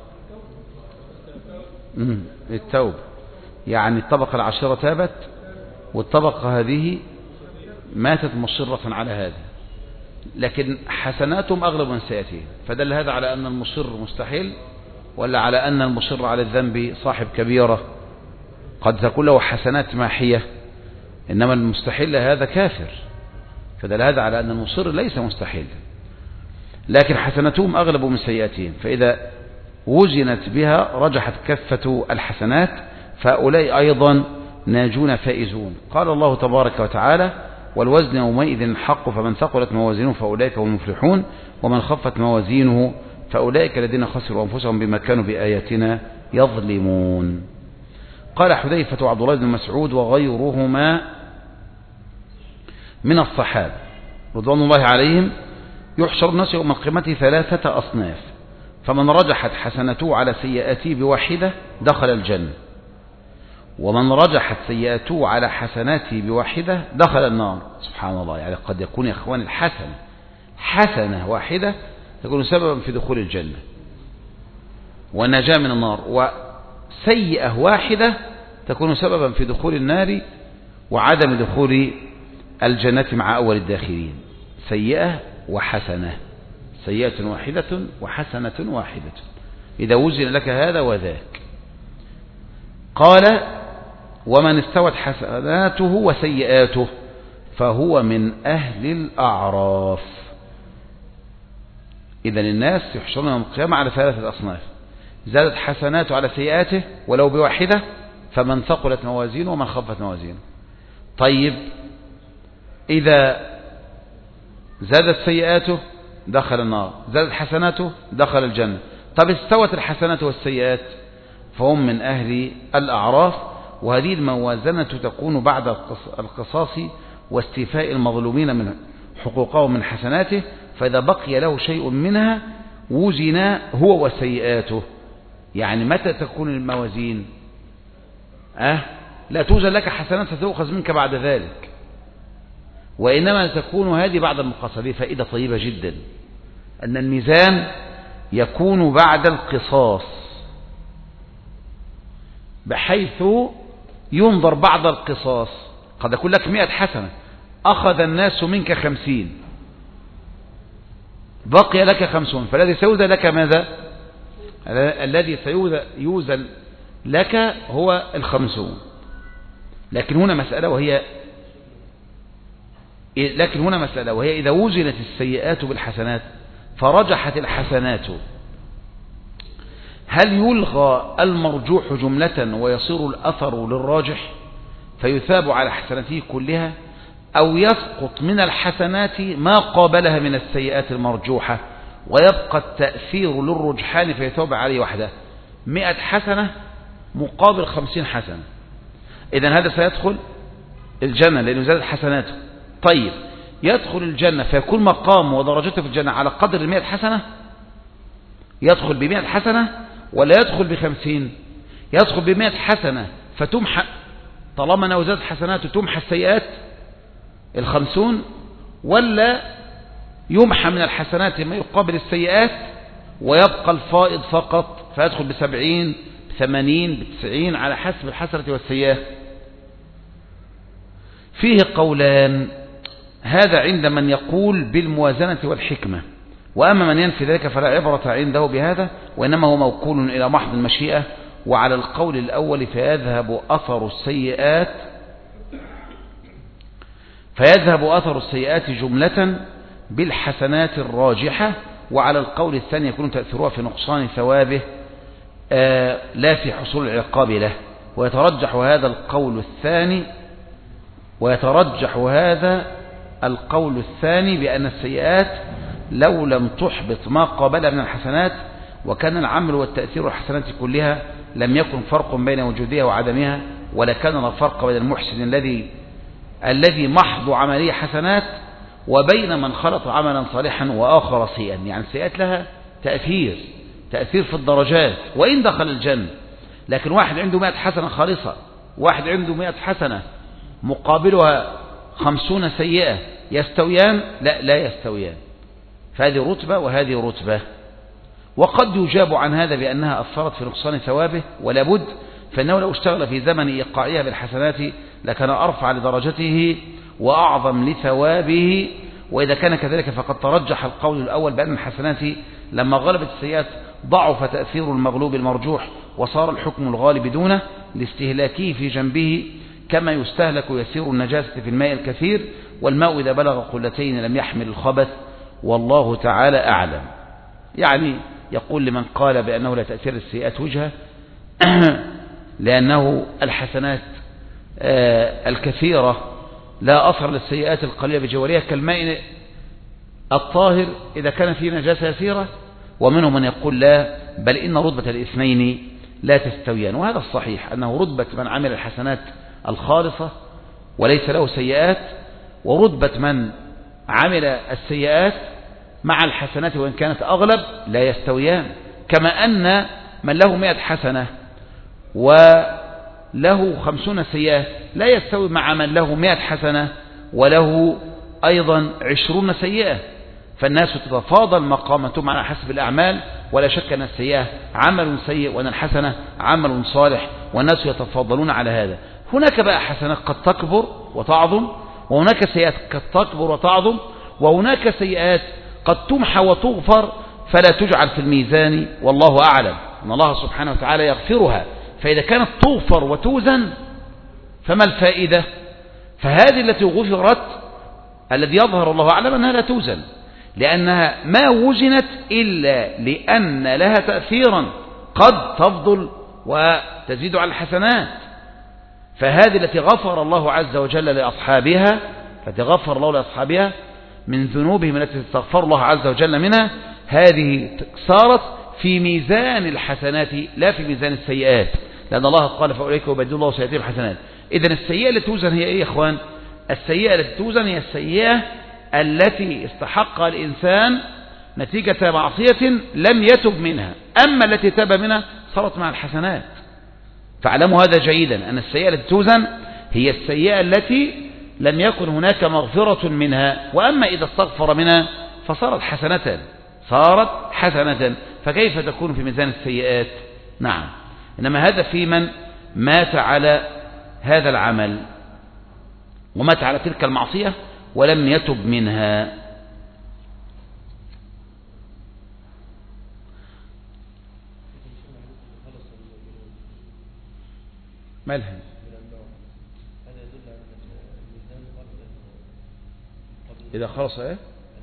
التوبة، يعني الطبقة 10 تابت والطبقة هذه ماتت مصرة على هذا، لكن حسناتهم أغلب من سيئاتهم، فدل هذا على أن المصر مستحيل، ولا على أن المصر على الذنب صاحب كبيرة قد تكون له حسنات ماحية، إنما المستحيل هذا كافر، فدل هذا على أن المصر ليس مستحيل، لكن حسناتهم أغلب من سيئاتهم، فإذا وزنت بها رجحت كفة الحسنات، فأولئك أيضا ناجون فائزون. قال الله تبارك وتعالى: والوزن يومئذ الحق فمن ثقلت موازينه فأولئك هم المفلحون ومن خفت موازينه فأولئك الذين خسروا أنفسهم بما كانوا بآياتنا يظلمون. قال حذيفة وعبد الله بن مسعود وغيرهما من الصحابة رضوان الله عليهم: يحشر الناس يوم القيامة 3 أصناف، فمن رجحت حسنته على سيئاته بواحدة دخل الجنة، ومن رجحت سيئاته على حسناته بواحدة دخل النار. سبحان الله، يعني قد يكون يا إخوان حسنة واحدة تكون سببا في دخول الجنة والنجاة من النار، وسيئة واحدة تكون سببا في دخول النار وعدم دخول الجنة مع أول الداخلين. سيئة وحسنة، سيئة واحدة وحسنة واحدة، إذا وزن لك هذا وذاك. قال: ومن استوت حسناته وسيئاته فهو من أهل الأعراف. إذن الناس يحشرون يوم القيامة على 3 أصناف: زادت حسناته على سيئاته ولو بواحدة فمن ثقلت موازينه ومن خفت موازينه. طيب إذا زادت سيئاته دخل النار، زادت حسناته دخل الجنة. طب استوت الحسنات والسيئات فهم من أهل الأعراف. وهذه الموازنة تكون بعد القصاص واستيفاء المظلومين من حقوقهم من حسناته، فإذا بقي له شيء منها وزن هو وسيئاته. يعني متى تكون الموازين؟ لا توزن لك حسنات ستؤخذ منك بعد ذلك، وإنما تكون هذه بعد المقاصة. هذه فائدة طيبة جدا، أن الميزان يكون بعد القصاص، بحيث ينظر بعد القصاص. قد يكون لك 100 حسنة، أخذ الناس منك 50، بقي لك 50، فالذي سيوزن لك ماذا؟ الذي سيوزن لك هو 50. لكن هنا مسألة وهي إذا وزنت السيئات بالحسنات فرجحت الحسنات، هل يلغى المرجوح جملة ويصير الأثر للراجح فيثاب على حسناته كلها، أو يسقط من الحسنات ما قابلها من السيئات المرجوحة ويبقى التأثير للرجحان فيثاب عليه وحده؟ 100 حسنة مقابل 50 حسنة، إذن هذا سيدخل الجنة لأنه زادت حسناته. طيب يدخل الجنة فيكون مقامه ودرجته في الجنة على قدر 100 حسنة؟ يدخل ب100 حسنة ولا يدخل ب50؟ يدخل ب100 حسنة فتمحى، طالما أنه زادت حسناته تمحى السيئات 50، ولا يمحى من الحسنات ما يقابل السيئات ويبقى الفائض فقط فيدخل ب70 ب80 ب90 على حسب الحسنة والسيئة؟ فيه قولان، هذا عند من يقول بالموازنة والحكمة، وأما من ينفي ذلك فلا عبرة عنده بهذا، وإنما هو موكول إلى محض المشيئة. وعلى القول الأول فيذهب أثر السيئات فيذهب أثر السيئات جملة بالحسنات الراجحة. وعلى القول الثاني يكون تأثيرها في نقصان ثوابه لا في حصول العقاب له. ويترجح هذا القول الثاني بأن السيئات لو لم تحبط ما قابلها من الحسنات وكان العمل والتأثير الحسنات كلها لم يكن فرق بين وجودها وعدمها، ولكان لا فرق بين المحسن الذي محض عملية حسنات وبين من خلط عملا صالحا وآخر سيئا. يعني السيئات لها تأثير في الدرجات وإن دخل الجنة. لكن واحد عنده 100 حسنة خالصة، واحد عنده 100 حسنة مقابلها 50 سيئة، يستويان؟ لا يستويان. فهذه رتبة وهذه رتبة. وقد يجاب عن هذا بأنها أثرت في نقصان ثوابه ولا بد، فإنه لو اشتغل في زمن إيقاعها بالحسنات لكان أرفع لدرجته وأعظم لثوابه. وإذا كان كذلك فقد ترجح القول الأول بأن الحسنات لما غلبت السيئات ضعف تأثير المغلوب المرجوح وصار الحكم الغالب دونه لاستهلاكه في جنبه، كما يستهلك يسير النجاسة في الماء الكثير، والماء إذا بلغ قلتين لم يحمل الخبث، والله تعالى أعلم. يعني يقول لمن قال بأنه لا تأثير السيئات وجهة لأنه الحسنات الكثيرة لا أثر للسيئات القليلة بجوارها كالماء الطاهر إذا كان فيه نجاسة يسيرة. ومنهم من يقول لا، بل إن رتبة الاثنين لا تستويان. وهذا الصحيح أنه رتبة من عمل الحسنات الخالصة وليس له سيئات، ورتبة من عمل السيئات مع الحسنات وإن كانت أغلب لا يستويان. كما أن من له 100 حسنة وله 50 سيئة لا يستوي مع من له 100 حسنة وله أيضا 20 سيئة. فالناس تتفاضل مقامتهم على حسب الأعمال، ولا شك أن السيئة عمل سيء وأن الحسنة عمل صالح، والناس يتفاضلون على هذا. هناك بقى حسنات قد تكبر وتعظم، وهناك سيئات قد تكبر وتعظم، وهناك سيئات قد تمحى وتغفر فلا تجعل في الميزان، والله أعلم أن الله سبحانه وتعالى يغفرها. فإذا كانت تغفر وتوزن فما الفائدة؟ فهذه التي غفرت الذي يظهر الله أعلم أنها لا توزن، لأنها ما وزنت إلا لأن لها تأثيرا قد تفضل وتزيد على الحسنات. فهذه التي غفر الله عز وجل لأصحابها من ذنوبهم التي استغفر الله عز وجل منها، هذه صارت في ميزان الحسنات لا في ميزان السيئات، لأن الله قال فأولئك يبدل الله سيئاتهم حسنات. إذن السيئة التي توزن هي إيه يا إخوان؟ السيئة التي توزن هي السيئة التي استحقها الإنسان نتيجة معصية لم يتب منها، أما التي تاب منها صارت مع الحسنات. فاعلموا هذا جيدا، أن السيئة التي توزن هي السيئة التي لم يكن هناك مغفرة منها، وأما إذا استغفر منها فصارت حسنة، فكيف تكون في ميزان السيئات؟ نعم، إنما هذا في من مات على هذا العمل ومات على تلك المعصية ولم يتب منها. مالها؟ إذا خلص إيه؟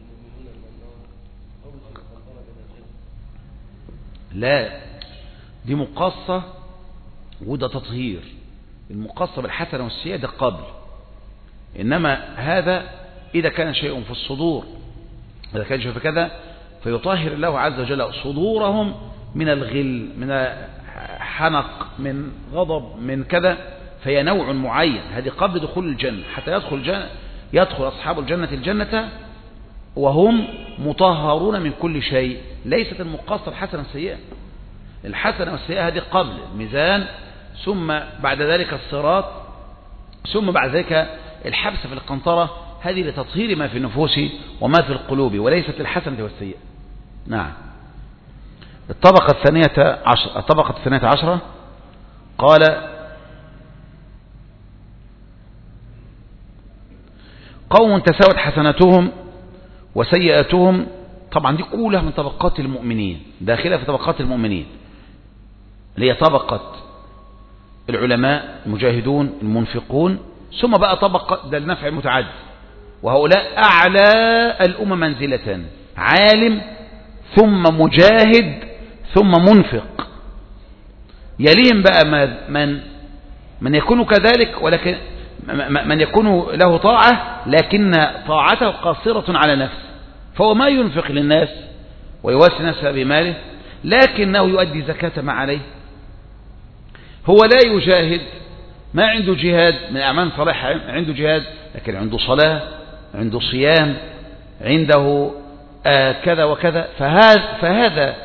لا، دي مقصة وده تطهير. المقصة بالحسنة والسيئة ده قبل، إنما هذا إذا كان شيء في الصدور، إذا كان شيء في كذا فيطهر الله عز وجل صدورهم من الغل، من حنق، من غضب، من كذا، فهي نوع معين. هذه قبل دخول الجنة، حتى يدخل أصحاب الجنة وهم مطهرون من كل شيء. ليست المقصة الحسنة السيئة، الحسنة والسيئة هذه قبل الميزان، ثم بعد ذلك الصراط، ثم بعد ذلك الحبس في القنطرة. هذه لتطهير ما في النفوس وما في القلوب، وليست الحسنة والسيئة. نعم. الطبقة الثانية عشرة قال قوم تساوت حسناتهم وسيئاتهم. طبعا دي أولى من طبقات المؤمنين، داخلة في طبقات المؤمنين، اللي هي طبقة العلماء المجاهدون المنفقون، ثم بقى طبقة ده النفع المتعدي، وهؤلاء أعلى الأمم منزلة، عالم ثم مجاهد ثم منفق. يليهم بقى من يكون كذلك، ولكن من يكون له طاعة لكن طاعته قاصرة على نفسه، فهو ما ينفق للناس ويواسي الناس بماله، لكنه يؤدي زكاة ما عليه. هو لا يجاهد، ما عنده جهاد من أعمال صالحة، عنده جهاد لكن عنده صلاة، عنده صيام، عنده كذا وكذا، فهذا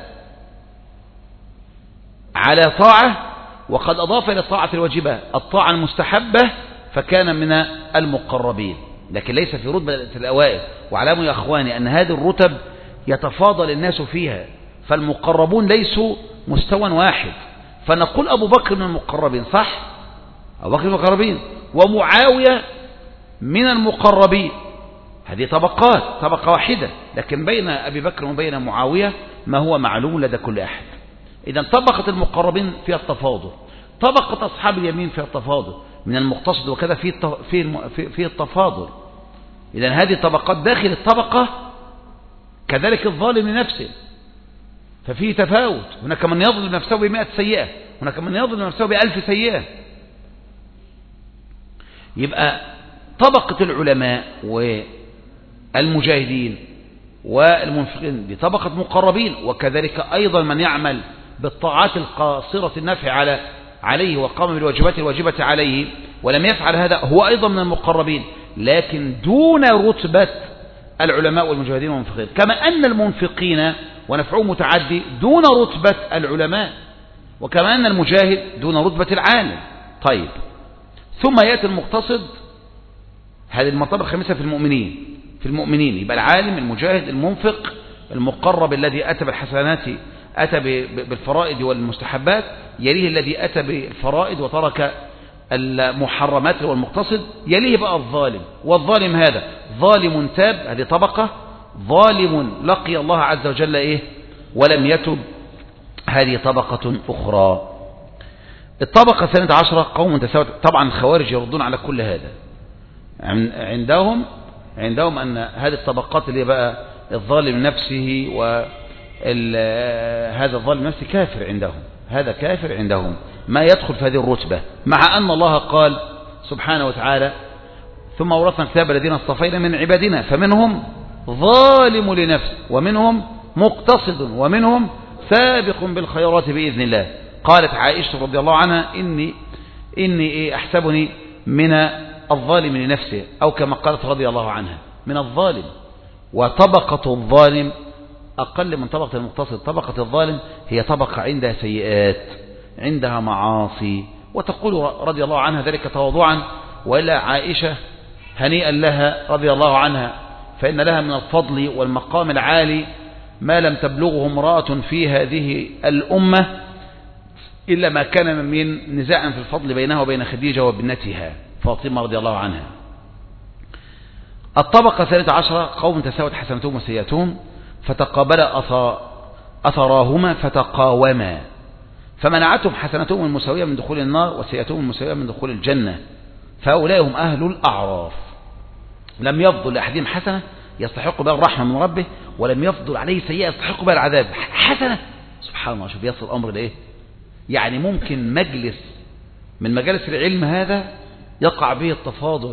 على طاعة، وقد أضاف إلى الطاعة الواجبة الطاعة المستحبة، فكان من المقربين، لكن ليس في رتبة الأوائل. واعلموا يا أخواني أن هذه الرتب يتفاضل الناس فيها، فالمقربون ليسوا مستوى واحد. فنقول أبو بكر من المقربين، صح؟ أبو بكر من المقربين، ومعاوية من المقربين. هذه طبقات، طبقة واحدة، لكن بين أبي بكر وبين معاوية ما هو معلوم لدى كل أحد. إذن طبقة المقربين فيها التفاضل، طبقة أصحاب اليمين فيها التفاضل، من المقتصد وكذا فيه التفاضل. إذن هذه طبقات داخل الطبقة، كذلك الظالم لنفسه، ففيه تفاوت. هناك من يظلم نفسه ب100 سيئة، هناك من يظلم نفسه ب1000 سيئة. يبقى طبقة العلماء والمجاهدين والمنفقين دي طبقة مقربين، وكذلك أيضا من يعمل بالطاعات القاصرة النفع عليه وقام بالواجبات الواجبة عليه ولم يفعل هذا، هو أيضا من المقربين، لكن دون رتبة العلماء والمجاهدين والمنفقين. كما أن المنفقين ونفعهم متعدي دون رتبة العلماء، وكما أن المجاهد دون رتبة العالم. طيب، ثم يأتي المقتصد. هذه المرتبة الخامسة في المؤمنين يبقى العالم، المجاهد، المنفق، المقرب الذي أتى بالحسنات، أتى بالفرائض والمستحبات، يليه الذي أتى بالفرائض وترك المحرمات والمقتصد، يليه بقى الظالم. والظالم هذا ظالم تاب، هذه طبقة، ظالم لقي الله عز وجل ولم يتب، هذه طبقة أخرى. الطبقة 12 قوم تساوت. طبعا الخوارج يردون على كل هذا، عندهم أن هذه الطبقات اللي بقى الظالم نفسه، وهذا الظالم نفسه كافر عندهم، هذا كافر عندهم، ما يدخل في هذه الرتبة، مع أن الله قال سبحانه وتعالى: ثم أورثنا الكتاب الذين اصطفينا من عبادنا فمنهم ظالم لنفسه ومنهم مقتصد ومنهم سابق بالخيرات بإذن الله. قالت عائشة رضي الله عنها: إني أحسبني من الظالم لنفسه، أو كما قالت رضي الله عنها من الظالم. وطبقة الظالم أقل من طبقة المقتصد. طبقة الظالم هي طبقة عندها سيئات، عندها معاصي، وتقول رضي الله عنها ذلك تواضعا، وإلا عائشة هنيئا لها رضي الله عنها، فإن لها من الفضل والمقام العالي ما لم تبلغه امرأة في هذه الأمة إلا ما كان من نزاع في الفضل بينها وبين خديجة وابنتها فاطمة رضي الله عنها. الطبقة 13 قوم تساوت حسنتهم وسيئاتهم، فتقابلا أثراهما فتقاوما، فمنعتهم حسنتهم المساوية من دخول النار وسيئاتهم المساوية من دخول الجنة، فهؤلاء هم أهل الأعراف. لم يفضل لأحدهم حسنة يستحق بها الرحمة من ربه، ولم يفضل عليه سيئة يستحق بها العذاب. حسنة، سبحان الله، شوف يصل الأمر لإيه. يعني ممكن مجلس من مجالس العلم هذا يقع به التفاضل،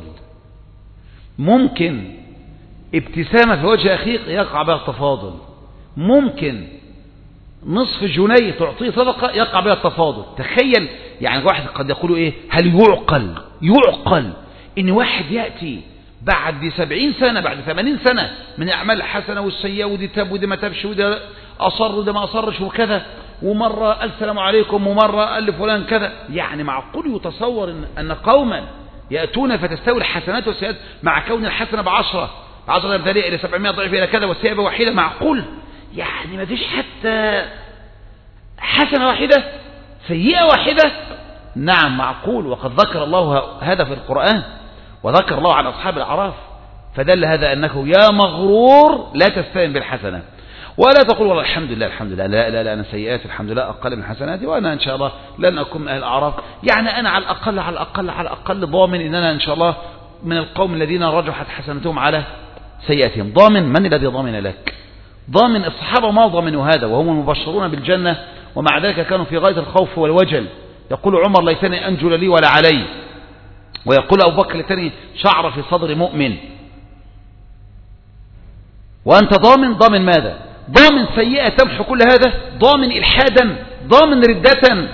ممكن ابتسامة في وجه أخيك يقع بها التفاضل، ممكن نصف جنيه تعطيه صدقة يقع بها التفاضل. تخيل، يعني واحد قد يقول هل يعقل إن واحد يأتي بعد 70 سنة بعد 80 سنة من أعمال الحسنة والسيئة، ودي تاب ودي ما تابش ودي أصر ودي ما أصرش وكذا، ومرة السلام عليكم ومرة قال فلان كذا. يعني معقول يتصور أن قوما يأتون فتستوي الحسنات والسيئات مع كون الحسنة ب10 أمثالها إلى 700 ضعف إلى كذا، والسيئة بواحدة؟ معقول؟ يعني ما فيش حتى حسنة واحدة، سيئة واحدة. نعم معقول، وقد ذكر الله هذا في القرآن، وذكر الله عن أصحاب الأعراف، فدل هذا أنه يا مغرور لا تستهين بالحسنة، ولا تقول والله الحمد لله لا أنا سيئات الحمد لله أقل من حسناتي، وأنا إن شاء الله لن أكون من أهل الأعراف. يعني أنا على الأقل ضامن إن أنا إن شاء الله من القوم الذين رجحت حسنتهم على سيئاتهم. ضامن؟ من الذي ضامن لك؟ ضامن؟ الصحابة ما ضمنوا هذا وهم المبشرون بالجنة، ومع ذلك كانوا في غاية الخوف والوجل. يقول عمر ليتني أنجل لي ولا علي، ويقول أبو بكر ليتني شعر في صدر مؤمن. وأنت ضامن؟ ضامن ماذا؟ ضامن سيئة تمحو كل هذا؟ ضامن إلحادا؟ ضامن ردة؟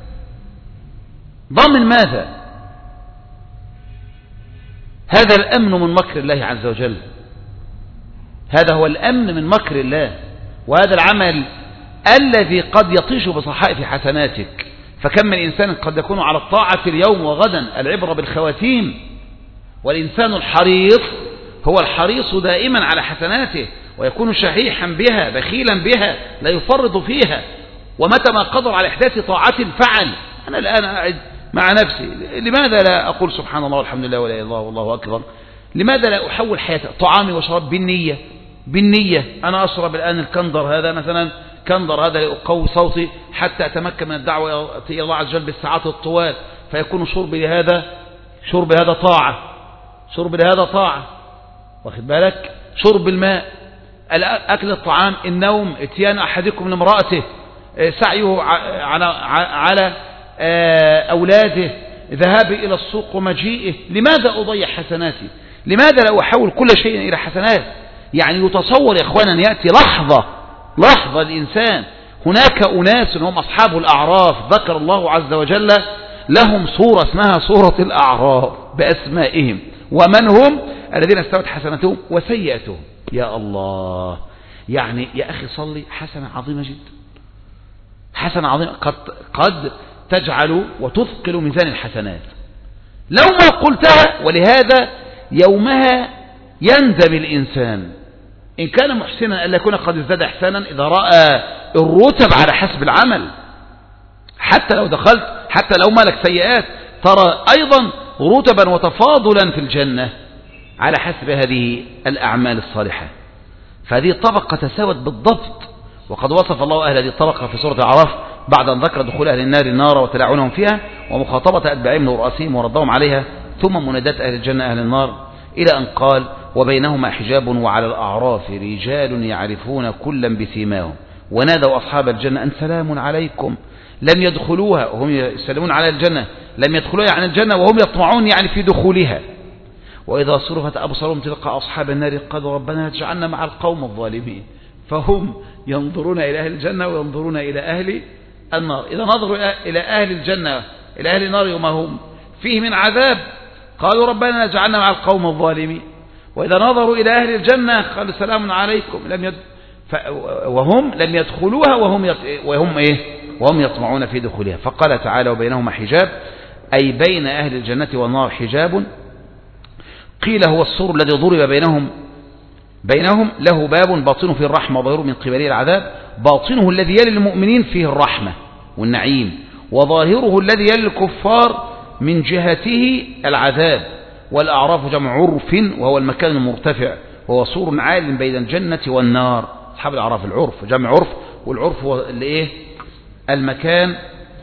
ضامن ماذا؟ هذا الأمن من مكر الله عز وجل، هذا هو الأمن من مكر الله. وهذا العمل الذي قد يطيش بصحائف حسناتك، فكم من إنسان قد يكون على الطاعة اليوم وغدا، العبرة بالخواتيم. والإنسان الحريص هو الحريص دائما على حسناته، ويكون شحيحا بها بخيلا بها لا يفرط فيها، ومتى ما قدر على إحداث طاعة فعل. أنا الآن أعد مع نفسي، لماذا لا أقول سبحان الله والحمد لله ولا إله إلا الله والله أكبر؟ لماذا لا أحول حياتي طعامي وشراب بالنية؟ أنا أشرب الآن الكندر هذا مثلا، كندر هذا لأقوي صوتي حتى أتمكن من الدعوة إلى الله عز وجل بالساعات الطوال، فيكون شربي لهذا طاعة، واخد بالك؟ شرب الماء، أكل الطعام، النوم، اتيان أحدكم لامرأته، سعيه على أولاده، ذهابي إلى السوق ومجيئه. لماذا أضيع حسناتي؟ لماذا لا أحول كل شيء إلى حسنات؟ يعني يتصور يا إخوانا أن يأتي لحظة الإنسان هناك أناس هم أصحاب الأعراف، ذكر الله عز وجل لهم صورة اسمها صورة الأعراف بأسمائهم، ومن هم الذين استوت حسناتهم وسيئاتهم. يا الله، يعني يا أخي صلي، حسنة عظيمة جدا، حسنة عظيمة قد تجعل وتثقل ميزان الحسنات لو ما قلتها. ولهذا يومها يندم الإنسان إن كان محسنا ألا يكون قد ازداد إحسانا إذا رأى الرتب على حسب العمل. حتى لو دخلت، حتى لو مالك سيئات، ترى أيضا رتبا وتفاضلا في الجنة على حسب هذه الأعمال الصالحة. فهذه الطبقة تساوت بالضبط، وقد وصف الله أهل هذه الطبقة في سورة الأعراف بعد أن ذكر دخول أهل النار وتلاعنهم فيها ومخاطبة أتباعهم ورؤسهم وردهم عليها، ثم منادات أهل الجنة أهل النار، إلى أن قال وبينهما حجاب وعلى الأعراف رجال يعرفون كلا بسيماهم ونادوا أصحاب الجنة أن سلام عليكم لم يدخلوها وهم يسلمون على الجنة، لم يدخلوها عن الجنة وهم يطمعون يعني في دخولها. وإذا صرفت أبصارهم تلقى أصحاب النار قالوا ربنا اجعلنا مع القوم الظالمين، فهم ينظرون إلى أهل الجنة وينظرون إلى أهل النار. إذا نظروا إلى أهل الجنة إلى أهل النار وما هم فيه من عذاب قالوا ربنا اجعلنا مع القوم الظالمين، وإذا نظروا إلى أهل الجنة قالوا سلام عليكم وهم لم يدخلوها وهم يطمعون في دخولها. فقال تعالى وبينهما حجاب، أي بين أهل الجنة والنار حجاب، قيل هو السور الذي ضرب بينهم، له باب باطنه فيه الرحمة وظاهره من قبله العذاب، باطنه الذي يلي المؤمنين فيه الرحمة والنعيم، وظاهره الذي يلي الكفار من جهته العذاب. والأعراف جمع عرف وهو المكان المرتفع، وهو سور عال بين الجنة والنار. أصحاب الأعراف العرف جمع عرف، والعرف هو المكان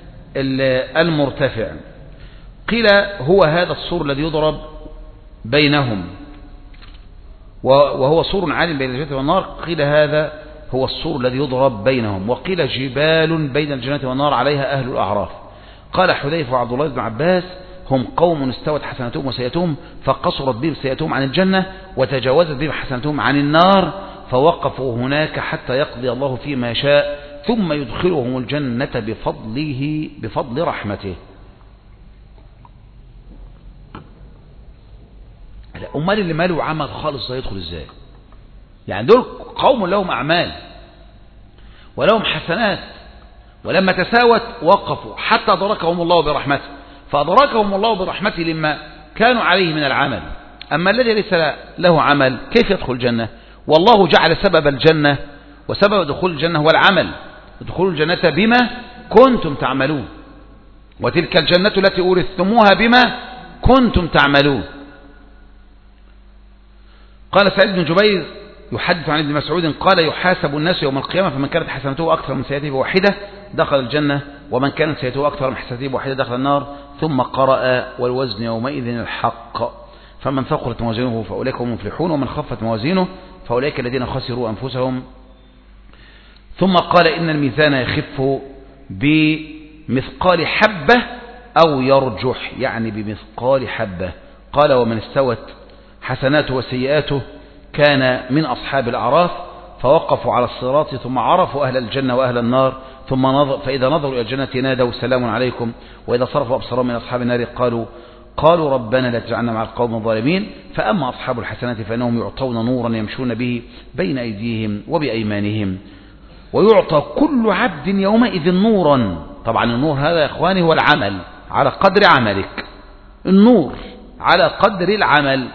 المرتفع. قيل هو هذا السور الذي يضرب بينهم وهو سور عال بين الجنة والنار، قيل هذا هو السور الذي يضرب بينهم، وقيل جبال بين الجنة والنار عليها أهل الأعراف. قال حذيفة وعبد الله بن عباس هم قوم استوت حسناتهم وسيئاتهم فقصرت بهم سيئاتهم عن الجنة وتجاوزت بهم حسناتهم عن النار، فوقفوا هناك حتى يقضي الله فيما شاء ثم يدخلهم الجنة بفضل رحمته. أمال اللي ماله عمل خالص هيدخل ازاي؟ يعني دول قوم لهم أعمال ولهم حسنات، ولما تساوت وقفوا حتى أدركهم الله برحمته، فأدركهم الله برحمته لما كانوا عليه من العمل. أما الذي ليس له عمل كيف يدخل الجنة؟ والله جعل سبب الجنة وسبب دخول الجنة هو العمل، دخول الجنة بما كنتم تعملون، وتلك الجنة التي أورثتموها بما كنتم تعملون. قال سعيد بن جبير يحدث عن ابن مسعود قال يحاسب الناس يوم القيامة فمن كانت حسنته أكثر من سيئاته بواحدة دخل الجنة ومن كانت سيئاته أكثر من حسناته بواحدة دخل النار. ثم قرأ والوزن يومئذ الحق. فمن ثقلت موازينه فأولئك هم المفلحون ومن خفت موازينه فأولئك الذين خسروا أنفسهم. ثم قال إن الميزان يخف بمثقال حبة أو يرجح، يعني بمثقال حبة. قال ومن استوت حسناته وسيئاته كان من أصحاب الأعراف، فوقفوا على الصراط ثم عرفوا أهل الجنة وأهل النار، فإذا نظروا إلى الجنة نادوا سلام عليكم، وإذا صرفوا أبصارهم من أصحاب النار قالوا ربنا لا تجعلنا مع القوم الظالمين. فأما أصحاب الحسنات فإنهم يعطون نورا يمشون به بين أيديهم وبأيمانهم، ويعطى كل عبد يومئذ نورا. طبعا النور هذا يا إخواني هو العمل على قدر عملك، النور على قدر العمل.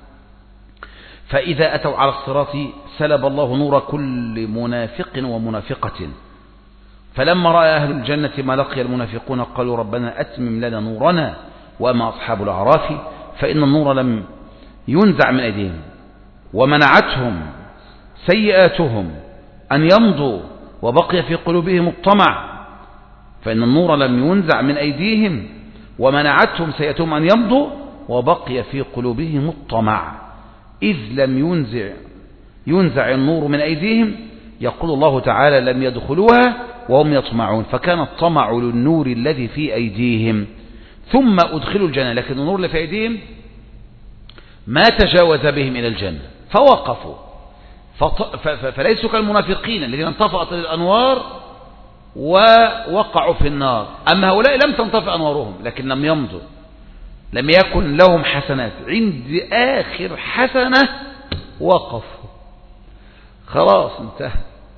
فإذا أتوا على الصراط سلب الله نور كل منافق ومنافقة، فلما رأى أهل الجنة ما لقي المنافقون قالوا ربنا أتمم لنا نورنا. وأما أصحاب الأعراف فإن النور لم ينزع من أيديهم ومنعتهم سيئاتهم أن يمضوا وبقي في قلوبهم الطمع. فإن النور لم ينزع من أيديهم ومنعتهم سيئاتهم أن يمضوا وبقي في قلوبهم الطمع، إذ لم ينزع النور من أيديهم. يقول الله تعالى لم يدخلوها وهم يطمعون، فكان الطمع للنور الذي في أيديهم ثم أدخلوا الجنة، لكن النور اللي في أيديهم ما تجاوز بهم إلى الجنة فوقفوا، فليسوا كالمنافقين الذين انطفأت الأنوار ووقعوا في النار. أما هؤلاء لم تنطفئ أنوارهم لكن لم يمضوا، لم يكن لهم حسنات، عند آخر حسنة وقفوا خلاص انتهى.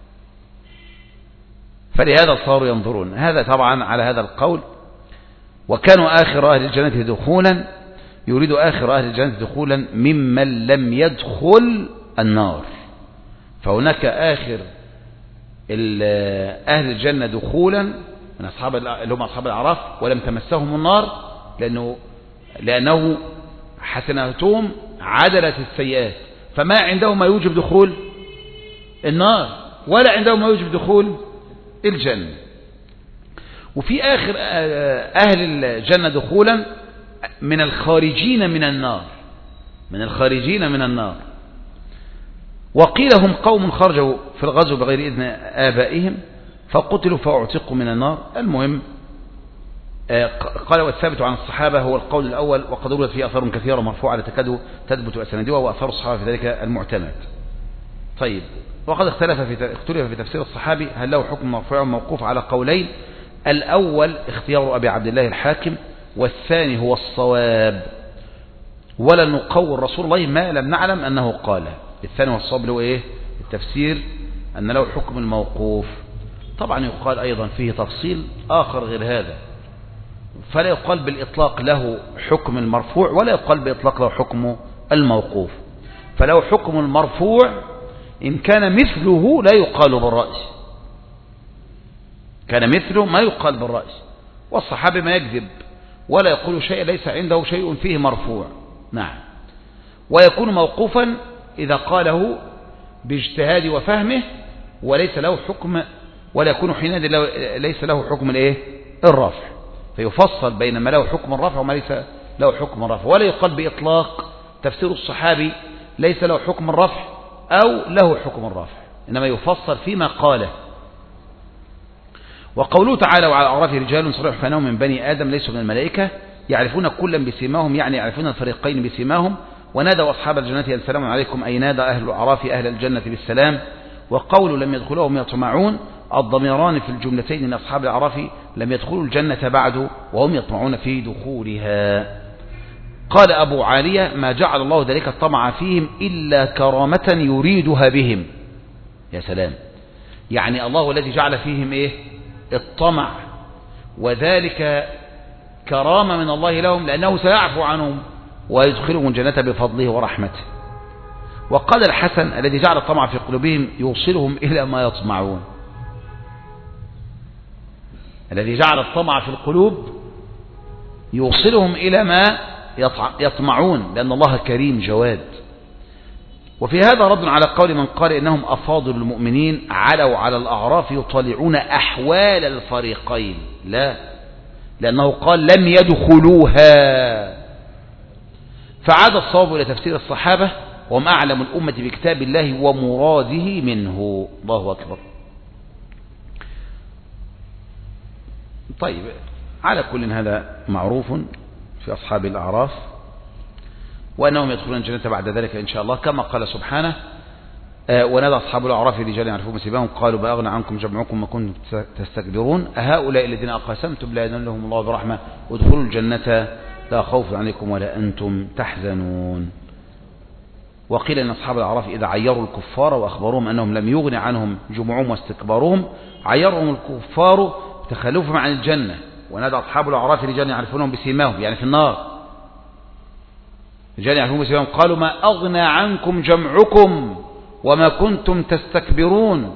فلهذا صاروا ينظرون. هذا طبعا على هذا القول. وكانوا آخر أهل الجنة دخولا، يريد آخر أهل الجنة دخولا ممن لم يدخل النار. فهناك آخر أهل الجنة دخولا من أصحاب اللي هم أصحاب الأعراف ولم تمسهم النار، لأنه حسناتهم عدلت السيئات، فما عندهم ما يوجب دخول النار ولا عندهم ما يوجب دخول الجنة. وفي آخر أهل الجنة دخولا من الخارجين من النار، من الخارجين من النار. وقيل هم قوم خرجوا في الغزو بغير إذن آبائهم فقتلوا فاعتقوا من النار. المهم قال والثابت عن الصحابة هو القول الأول، وقد وردت فيه أثار كثيرة مرفوعة لتكاد تثبت أسانيدها، وأثار الصحابة في ذلك المعتمد. طيب، وقد اختلف في تفسير الصحابي هل له حكم مرفوع موقوف على قولين. الأول اختيار أبي عبد الله الحاكم، والثاني هو الصواب، ولا نقول رسول الله ما لم نعلم أنه قاله. الثاني والصواب هو إيه؟ التفسير أن له حكم الموقوف. طبعا يقال أيضا فيه تفصيل آخر غير هذا، فلا يقال بالإطلاق له حكم المرفوع ولا يقال بالإطلاق له حكم الموقوف. فله حكم المرفوع إن كان مثله لا يقال بالرأي، كان مثله ما يقال بالرأي، والصحابي ما يكذب ولا يقول شيء ليس عنده شيء فيه مرفوع. نعم. ويكون موقوفا إذا قاله باجتهاد وفهمه وليس له حكم، ولا يكون حينئذ ليس له حكم الايه؟ الرفع، فيفصل بين ما له حكم الرفع وما ليس له حكم الرفع. ولا يقال بإطلاق تفسير الصحابي ليس له حكم الرفع أو له حكم الرفع، إنما يفصل فيما قاله. وقوله تعالى وعلى الأعراف رجال صريح فانهم من بني آدم ليسوا من الملائكة يعرفون كلا بسيماهم، يعني يعرفون الفريقين بسيماهم. ونادوا أصحاب الجنة أن سلام عليكم، أي نادى أهل الأعراف أهل الجنة بالسلام. وقول لم يدخلوهم يطمعون الضميران في الجملتين من أصحاب الأعراف لم يدخلوا الجنة بعد وهم يطمعون في دخولها. قال أبو عالية ما جعل الله ذلك الطمع فيهم إلا كرامة يريدها بهم. يا سلام، يعني الله الذي جعل فيهم إيه؟ الطمع، وذلك كرامة من الله لهم لأنه سيعفو عنهم ويدخلهم الجنة بفضله ورحمته. وقال الحسن الذي جعل الطمع في قلوبهم يوصلهم إلى ما يطمعون. الذي جعل الطمع في القلوب يوصلهم إلى ما يطمعون، لأن الله كريم جواد. وفي هذا رد على قول من قال إنهم أفاضل المؤمنين علوا على الأعراف يطلعون أحوال الفريقين. لا، لأنه قال لم يدخلوها، فعاد الصواب إلى تفسير الصحابة وهم أعلم الأمة بكتاب الله ومراده منه. الله أكبر. طيب، على كل هذا معروف في أصحاب الأعراف وأنهم يدخلون الجنة بعد ذلك إن شاء الله، كما قال سبحانه: ونادى أصحاب الأعراف رجال يعرفون بسيماهم قالوا ما أغنى عنكم جمعكم ما كنتم تستكبرون أهؤلاء الذين أقسمتم لا ينالهم الله برحمة ادخلوا الجنة لا خوف عليكم ولا أنتم تحزنون. وقيل أن أصحاب الأعراف إذا عيروا الكفار وأخبروهم أنهم لم يغن عنهم جمعهم واستكبارهم عيرهم الكفار تخلفهم عن الجنة. ونادى أصحاب الأعراف رجال يعرفونهم بسيماهم يعني في النار، رجال يعرفون بسيماهم قالوا ما أغنى عنكم جمعكم وما كنتم تستكبرون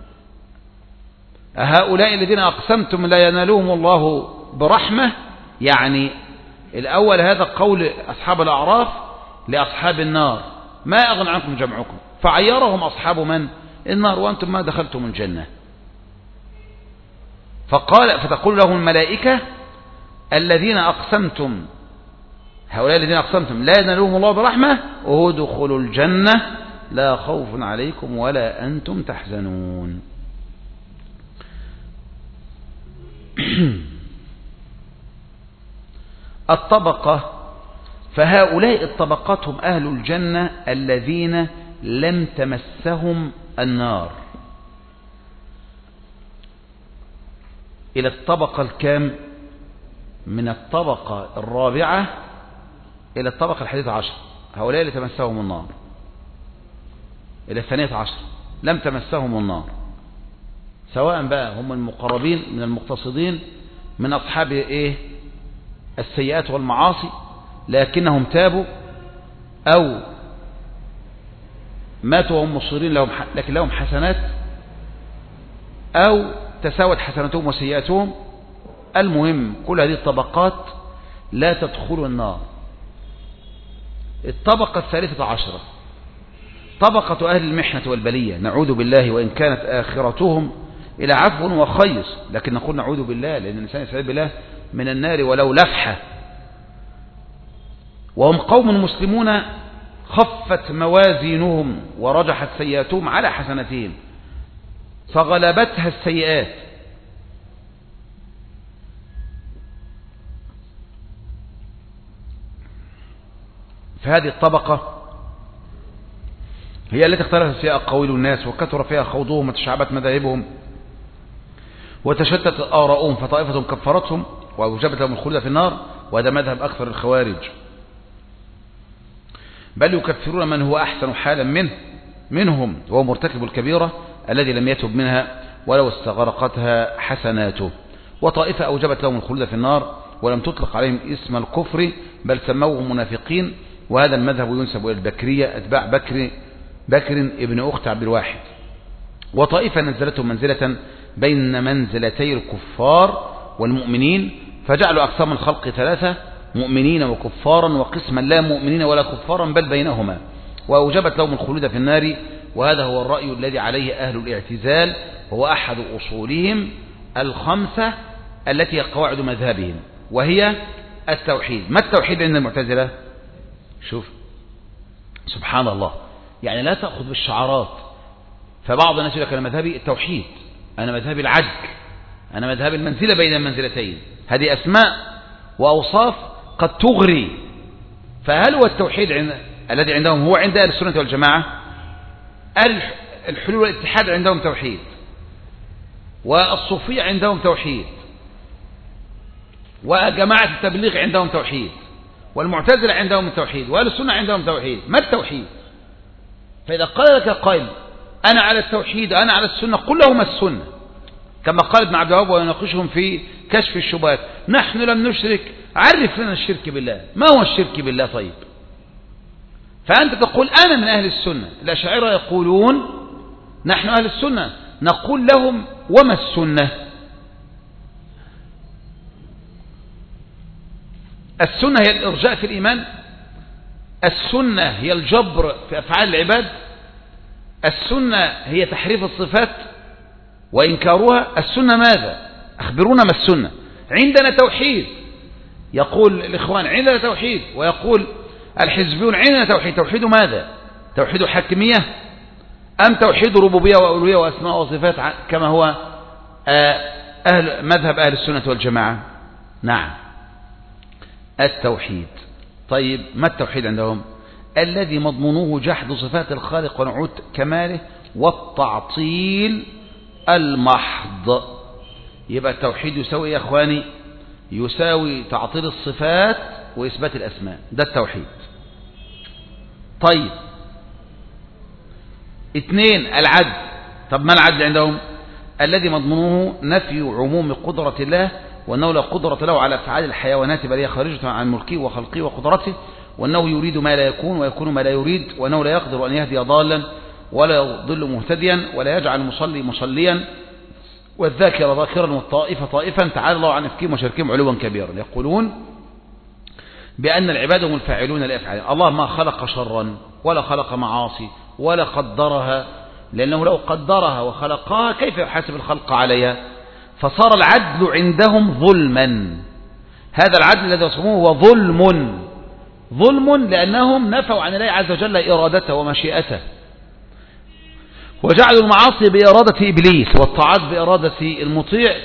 أهؤلاء الذين أقسمتم لا ينالهم الله برحمة. يعني الأول هذا قول أصحاب الأعراف لأصحاب النار ما أغنى عنكم جمعكم، فعيرهم أصحاب من؟ النار، وأنتم ما دخلتم الجنة. فتقول لهم الملائكة الذين أقسمتم هؤلاء الذين أقسمتم لا ينالهم الله برحمة ادخلوا الجنة لا خوف عليكم ولا أنتم تحزنون. الطبقة، فهؤلاء الطبقات هم أهل الجنة الذين لم تمسهم النار. إلى الطبقة الكام؟ من الطبقة الرابعة إلى الطبقة 11، هؤلاء اللي تمسهم النار. إلى 12 لم تمسهم النار، سواء بقى هم المقربين من المقتصدين من أصحاب السيئات والمعاصي لكنهم تابوا، أو ماتوا وهم مصرين لكن لهم حسنات، أو تساوت حسناتهم وسيئاتهم. المهم كل هذه الطبقات لا تدخل النار. الطبقة 13 طبقة أهل المحنة والبلية، نعوذ بالله، وإن كانت آخرتهم إلى عفو وخير، لكن نقول نعوذ بالله لأن الإنسان يستعيذ بالله من النار ولو لفحة. وهم قوم مسلمون خفت موازينهم ورجحت سيئاتهم على حسناتهم فغلبتها السيئات. فهذه الطبقة هي التي اختلفت فيها أقاويل الناس وكثر فيها خوضهم وتشعبت مذاهبهم وتشتت آراؤهم، فطائفة كفرتهم وأوجبت لهم الخلود في النار، وهذا مذهب أكثر الخوارج، بل يكفرون من هو أحسن حالا منهم وهو مرتكب الكبيرة الذي لم يتب منها ولو استغرقتها حسناته. وطائفة أوجبت لهم الخلود في النار ولم تطلق عليهم اسم الكفر بل سموهم منافقين، وهذا المذهب ينسب إلى البكرية أتباع بكر ابن أخت عبد الواحد. وطائفة نزلتهم منزلة بين منزلتي الكفار والمؤمنين فجعلوا أقسام الخلق 3 مؤمنين وكفارا، وقسما لا مؤمنين ولا كفارا بل بينهما، وأوجبت لهم الخلود في النار، وهذا هو الرأي الذي عليه أهل الاعتزال، وهو أحد أصولهم 5 التي هي قواعد مذهبهم، وهي التوحيد. ما التوحيد عند المعتزلة؟ شوف سبحان الله، يعني لا تأخذ بالشعارات. فبعض الناس يقول لك أنا مذهبي التوحيد، أنا مذهبي العدل، أنا مذهبي المنزلة بين المنزلتين. هذه أسماء وأوصاف قد تغري. فهل هو التوحيد الذي عندهم هو عند أهل السنة والجماعة؟ أهل الحلول والاتحاد عندهم توحيد، والصوفية عندهم توحيد، وجماعة التبليغ عندهم توحيد، والمعتزلة عندهم التوحيد، وأهل السنة عندهم توحيد. ما التوحيد؟ فإذا قال لك قائل أنا على التوحيد أنا على السنة، قل لهم السنة، كما قال ابن عبد الوهاب ويناقشهم في كشف الشبهات: نحن لم نشرك، عرف لنا الشرك بالله، ما هو الشرك بالله؟ طيب، فأنت تقول أنا من أهل السنة. الأشاعرة يقولون نحن أهل السنة، نقول لهم وما السنة؟ السنة هي الإرجاء في الإيمان، السنة هي الجبر في أفعال العباد، السنة هي تحريف الصفات وإنكارها. السنة ماذا؟ أخبرونا ما السنة. عندنا توحيد، يقول الإخوان عندنا توحيد، ويقول الحزبيون عندنا توحيد ماذا؟ توحيد حاكمية أم توحيد ربوبية وألوهية وأسماء وصفات كما هو مذهب أهل السنة والجماعة؟ نعم التوحيد. طيب ما التوحيد عندهم؟ الذي مضمونه جحد صفات الخالق ونعوت كماله والتعطيل المحض. يبقى التوحيد يساوي يا أخواني، يساوي تعطيل الصفات وإثبات الأسماء، ده التوحيد. طيب 2 العدل. طب ما العدل عندهم؟ الذي مضمونه نفي عموم قدرة الله، وأنه لا قدرة له على أفعال الحيوانات بل هي خارجة عن ملكه وخلقه وقدرته، وأنه يريد ما لا يكون ويكون ما لا يريد، وأنه لا يقدر أن يهدي ضالا ولا يضل مهتديا ولا يجعل المصلي مصليا والذاكر ذاكرا والطائفة طائفا، تعالى الله عن إفكهم وشركهم علوا كبيرا. يقولون بأن العباد هم الفاعلون لأفعالهم. الله ما خلق شرا ولا خلق معاصي ولا قدرها، لأنه لو قدرها وخلقها كيف يحاسب الخلق عليها؟ فصار العدل عندهم ظلما. هذا العدل الذي يصفونه هو ظلم لأنهم نفوا عن الله عز وجل إرادته ومشيئته، وجعلوا المعاصي بإرادة إبليس والطاعات بإرادة المطيع.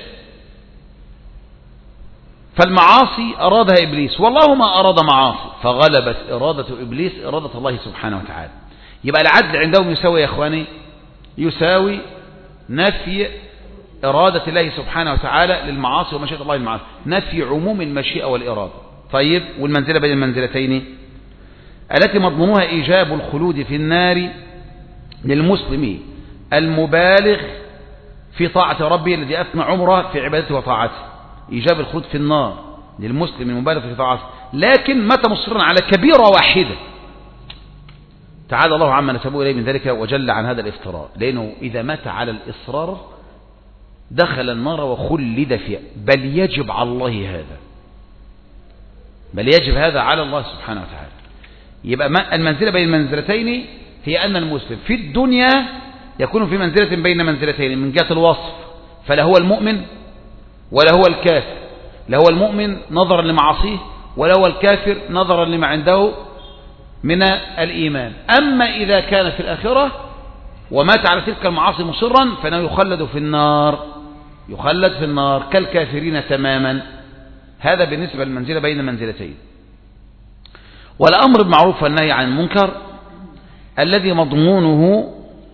فالمعاصي أرادها إبليس والله ما أراد معاصي، فغلبت إرادة إبليس إرادة الله سبحانه وتعالى. يبقى العدل عندهم يساوي يا إخواني، يساوي نفي إرادة الله سبحانه وتعالى للمعاصي ومشيئة الله للمعاصي، نفي عموم المشيئة والإرادة. طيب والمنزلة بين المنزلتين التي مضمونها إيجاب الخلود في النار للمسلم المبالغ في طاعة ربه الذي أثنى عمره في عبادته وطاعته، إيجاب الخلود في النار للمسلم المبالغ في طاعته، لكن متى مصرا على كبيرة واحدة تعالى الله عما نسبوه إليه من ذلك وجل عن هذا الافتراء، لأنه إذا مات على الإصرار دخل النار وخلد فيها، بل يجب على الله هذا، بل يجب هذا على الله سبحانه وتعالى. يبقى المنزلة بين المنزلتين هي أن المسلم في الدنيا يكون في منزلة بين منزلتين من جهة الوصف، فلا هو المؤمن ولا هو الكافر، لا هو المؤمن نظرا لمعاصيه ولا هو الكافر نظرا لما عنده من الإيمان. أما إذا كان في الآخرة ومات على تلك المعاصي مصرا فإنه يخلد في النار، يخلد في النار كالكافرين تماما. هذا بالنسبة للمنزلة بين المنزلتين. والأمر بالمعروف والنهي عن المنكر الذي مضمونه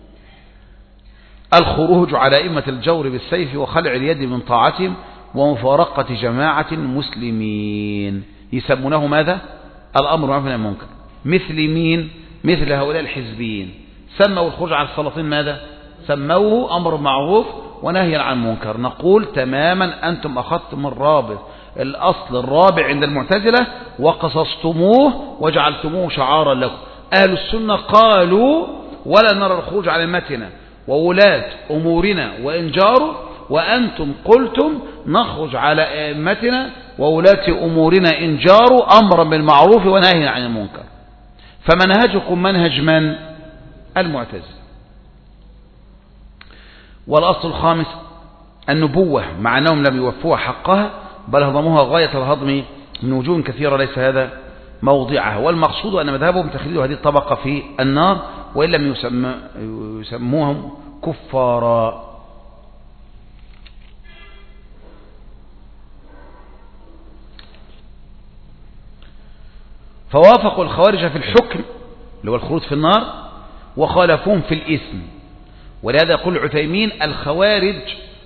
الخروج على أئمة الجور بالسيف وخلع اليد من طاعتهم ومفارقة جماعة المسلمين، يسمونه ماذا؟ الأمر بالمعروف والنهي عن المنكر. مثل مين؟ مثل هؤلاء الحزبيين سموا الخروج على السلاطين ماذا؟ سموه أمر معروف ونهي عن المنكر. نقول تماما أنتم أخذتم الرابط الأصل الرابع عند المعتزلة وقصصتموه وجعلتموه شعارا لكم. أهل السنة قالوا ولا نرى الخروج على أئمتنا وولاة أمورنا وإن جاروا، وأنتم قلتم نخرج على أئمتنا وولاة أمورنا إن جاروا أمرا بالمعروف ونهي عن المنكر. فمنهجكم منهج من؟ المعتزلة. والأصل الخامس النبوة، مع أنهم لم يوفوها حقها بل هضموها غاية الهضم من وجوه كثيرة ليس هذا موضعها. والمقصود أن مذهبهم تخليد هذه الطبقة في النار وإن لم يسموهم كفارا. فوافقوا الخوارج في الحكم اللي هو الخروج في النار وخالفوهم في الإثم. ولهذا يقول العثيمين الخوارج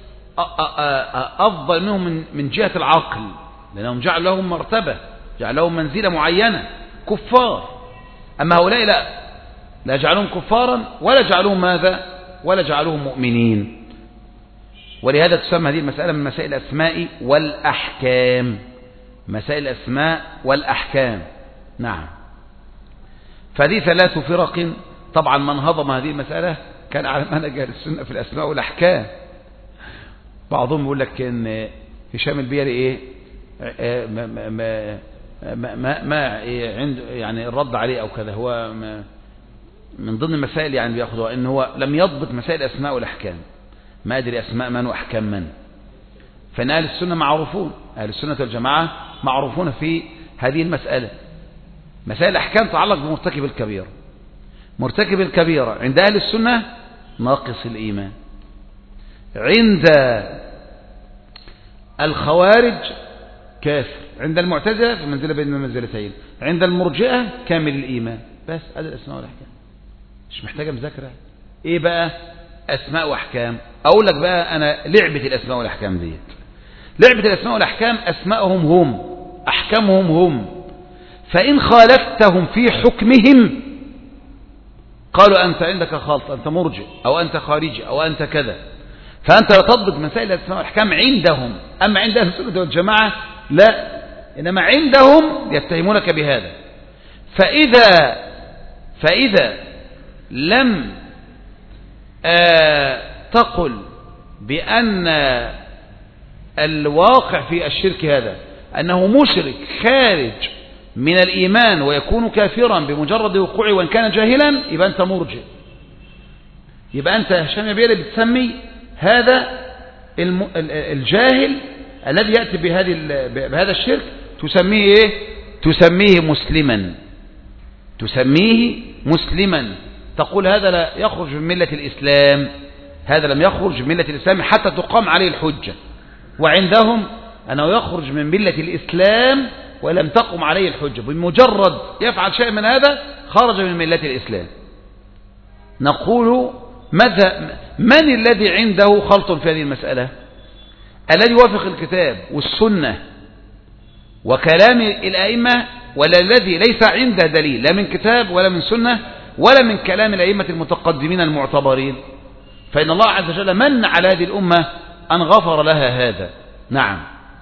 أفضل منهم من جهة العقل، لأنهم جعلوا لهم مرتبة، جعلوا لهم منزلة معينة كفار. أما هؤلاء لا جعلوهم كفارا ولا جعلوهم ماذا؟ ولا جعلوهم مؤمنين. ولهذا تسمى هذه المسألة من مسائل الأسماء والأحكام، مسائل الأسماء والأحكام. نعم. فهذه 3 فرق. طبعا من هضم هذه المسألة كان على منهج أهل السنة في الأسماء والأحكام. بعضهم يقول لك ان هشام البيري ايه ما عنده يعني الرد عليه او كذا، هو من ضمن المسائل يعني بياخذها ان هو لم يضبط مسائل الاسماء والاحكام، ما ادري اسماء من واحكام من. فان اهل السنه معروفون، اهل السنه والجماعه معروفون في هذه المساله. مسائل الأحكام تتعلق بمرتكب الكبيرة. مرتكب الكبيرة عند أهل السنة ناقص الإيمان، عند الخوارج كافر، عند المعتزلة في منزلة بين المنزلتين، عند المرجئة كامل الإيمان. بس هذا الأسماء والأحكام، مش محتاجة مذاكرة. إيه بقى أسماء وأحكام؟ أقول لك بقى أنا لعبة الأسماء والأحكام ديت. لعبة الأسماء والأحكام أسماءهم هم، أحكامهم هم، فإن خالفتهم في حكمهم قالوا أنت عندك خلط، أنت مرجئ أو أنت خارجي أو أنت كذا، فأنت لا تضبط مسائل الأسماء والأحكام عندهم. أما عند أهل السنة والجماعة لا، إنما عندهم يتهمونك بهذا. فإذا لم تقل بأن الواقع في الشرك هذا أنه مشرك خارج من الإيمان ويكون كافرا بمجرد وقوعه وإن كان جاهلا، يبقى أنت مرجئ. يبقى أنت هشام يا بيلي بتسمي هذا الجاهل الذي يأتي بهذا الشرك تسميه إيه؟ تسميه مسلما. تسميه مسلما، تقول هذا لا يخرج من ملة الإسلام، هذا لم يخرج من ملة الإسلام حتى تقام عليه الحجة. وعندهم أنه يخرج من ملة الإسلام ولم تقم عليه الحجة، بمجرد يفعل شيء من هذا خرج من ملة الإسلام. نقول من الذي عنده خلط في هذه المسألة؟ الذي يوافق الكتاب والسنة وكلام الأئمة، ولا الذي ليس عنده دليل لا من كتاب ولا من سنة ولا من كلام الأئمة المتقدمين المعتبرين؟ فإن الله عز وجل من على هذه الأمة أن غفر لها هذا. نعم.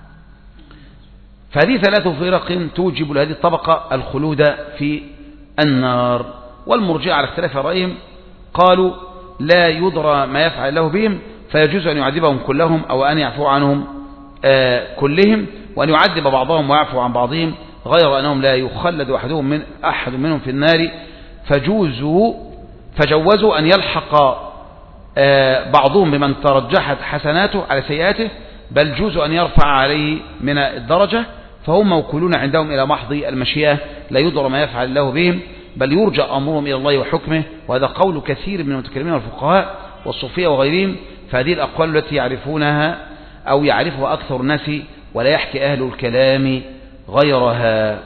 فهذه 3 فرق توجب لهذه الطبقة الخلود في النار. والمرجئة على اختلاف رأيهم قالوا لا يدرى ما يفعل الله بهم، فيجوز أن يعذبهم كلهم أو أن يعفو عنهم كلهم، وأن يعذب بعضهم ويعفو عن بعضهم، غير أنهم لا يخلد أحد منهم في النار، فجوزوا أن يلحق بعضهم بمن ترجحت حسناته على سيئاته، بل جوز أن يرفع عليه من الدرجة، فهم موكولون عندهم إلى محض المشيئة، لا يدرى ما يفعل الله بهم، بل يرجى أمرهم إلى الله وحكمه. وهذا قول كثير من المتكلمين والفقهاء والصوفية وغيرهم. فهذه الأقوال التي يعرفونها أو يعرفها أكثر الناس ولا يحكي أهل الكلام غيرها.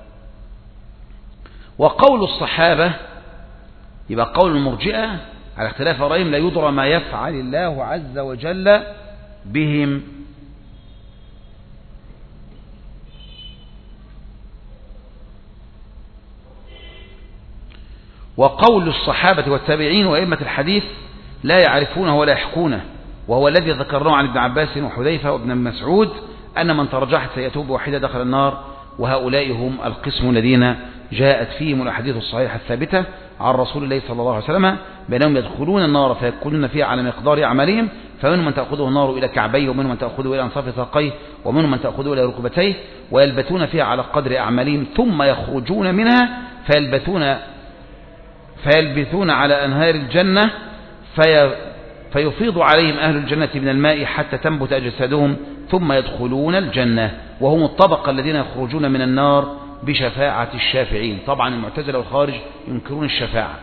وقول الصحابة يبقى قول المرجئة على اختلاف رأيهم لا يدرى ما يفعل الله عز وجل بهم. وقول الصحابة والتابعين وأئمة الحديث لا يعرفونه ولا يحكونه، وهو الذي ذكرناه عن ابن عباس وحذيفة وابن مسعود أن من ترجحت سيئته بواحدة دخل النار، وهؤلاء هم القسم الذين جاءت فيهم الأحاديث الصحيحة الثابتة عن رسول الله صلى الله عليه وسلم بأنهم يدخلون النار فيكونون فيها على مقدار أعمالهم، فمنهم من تأخذه النار إلى كعبيه، ومنهم من تأخذه إلى أنصاف ساقيه، ومنهم من تأخذه إلى ركبتيه، ويلبثون فيها على قدر أعمالهم، ثم يخرجون منها فيلبثون على أنهار الجنة فيفيض عليهم أهل الجنة من الماء حتى تنبت أجسادهم، ثم يدخلون الجنة، وهم الطبقة الذين يخرجون من النار بشفاعة الشافعين. طبعا المعتزلة والخارج ينكرون الشفاعة،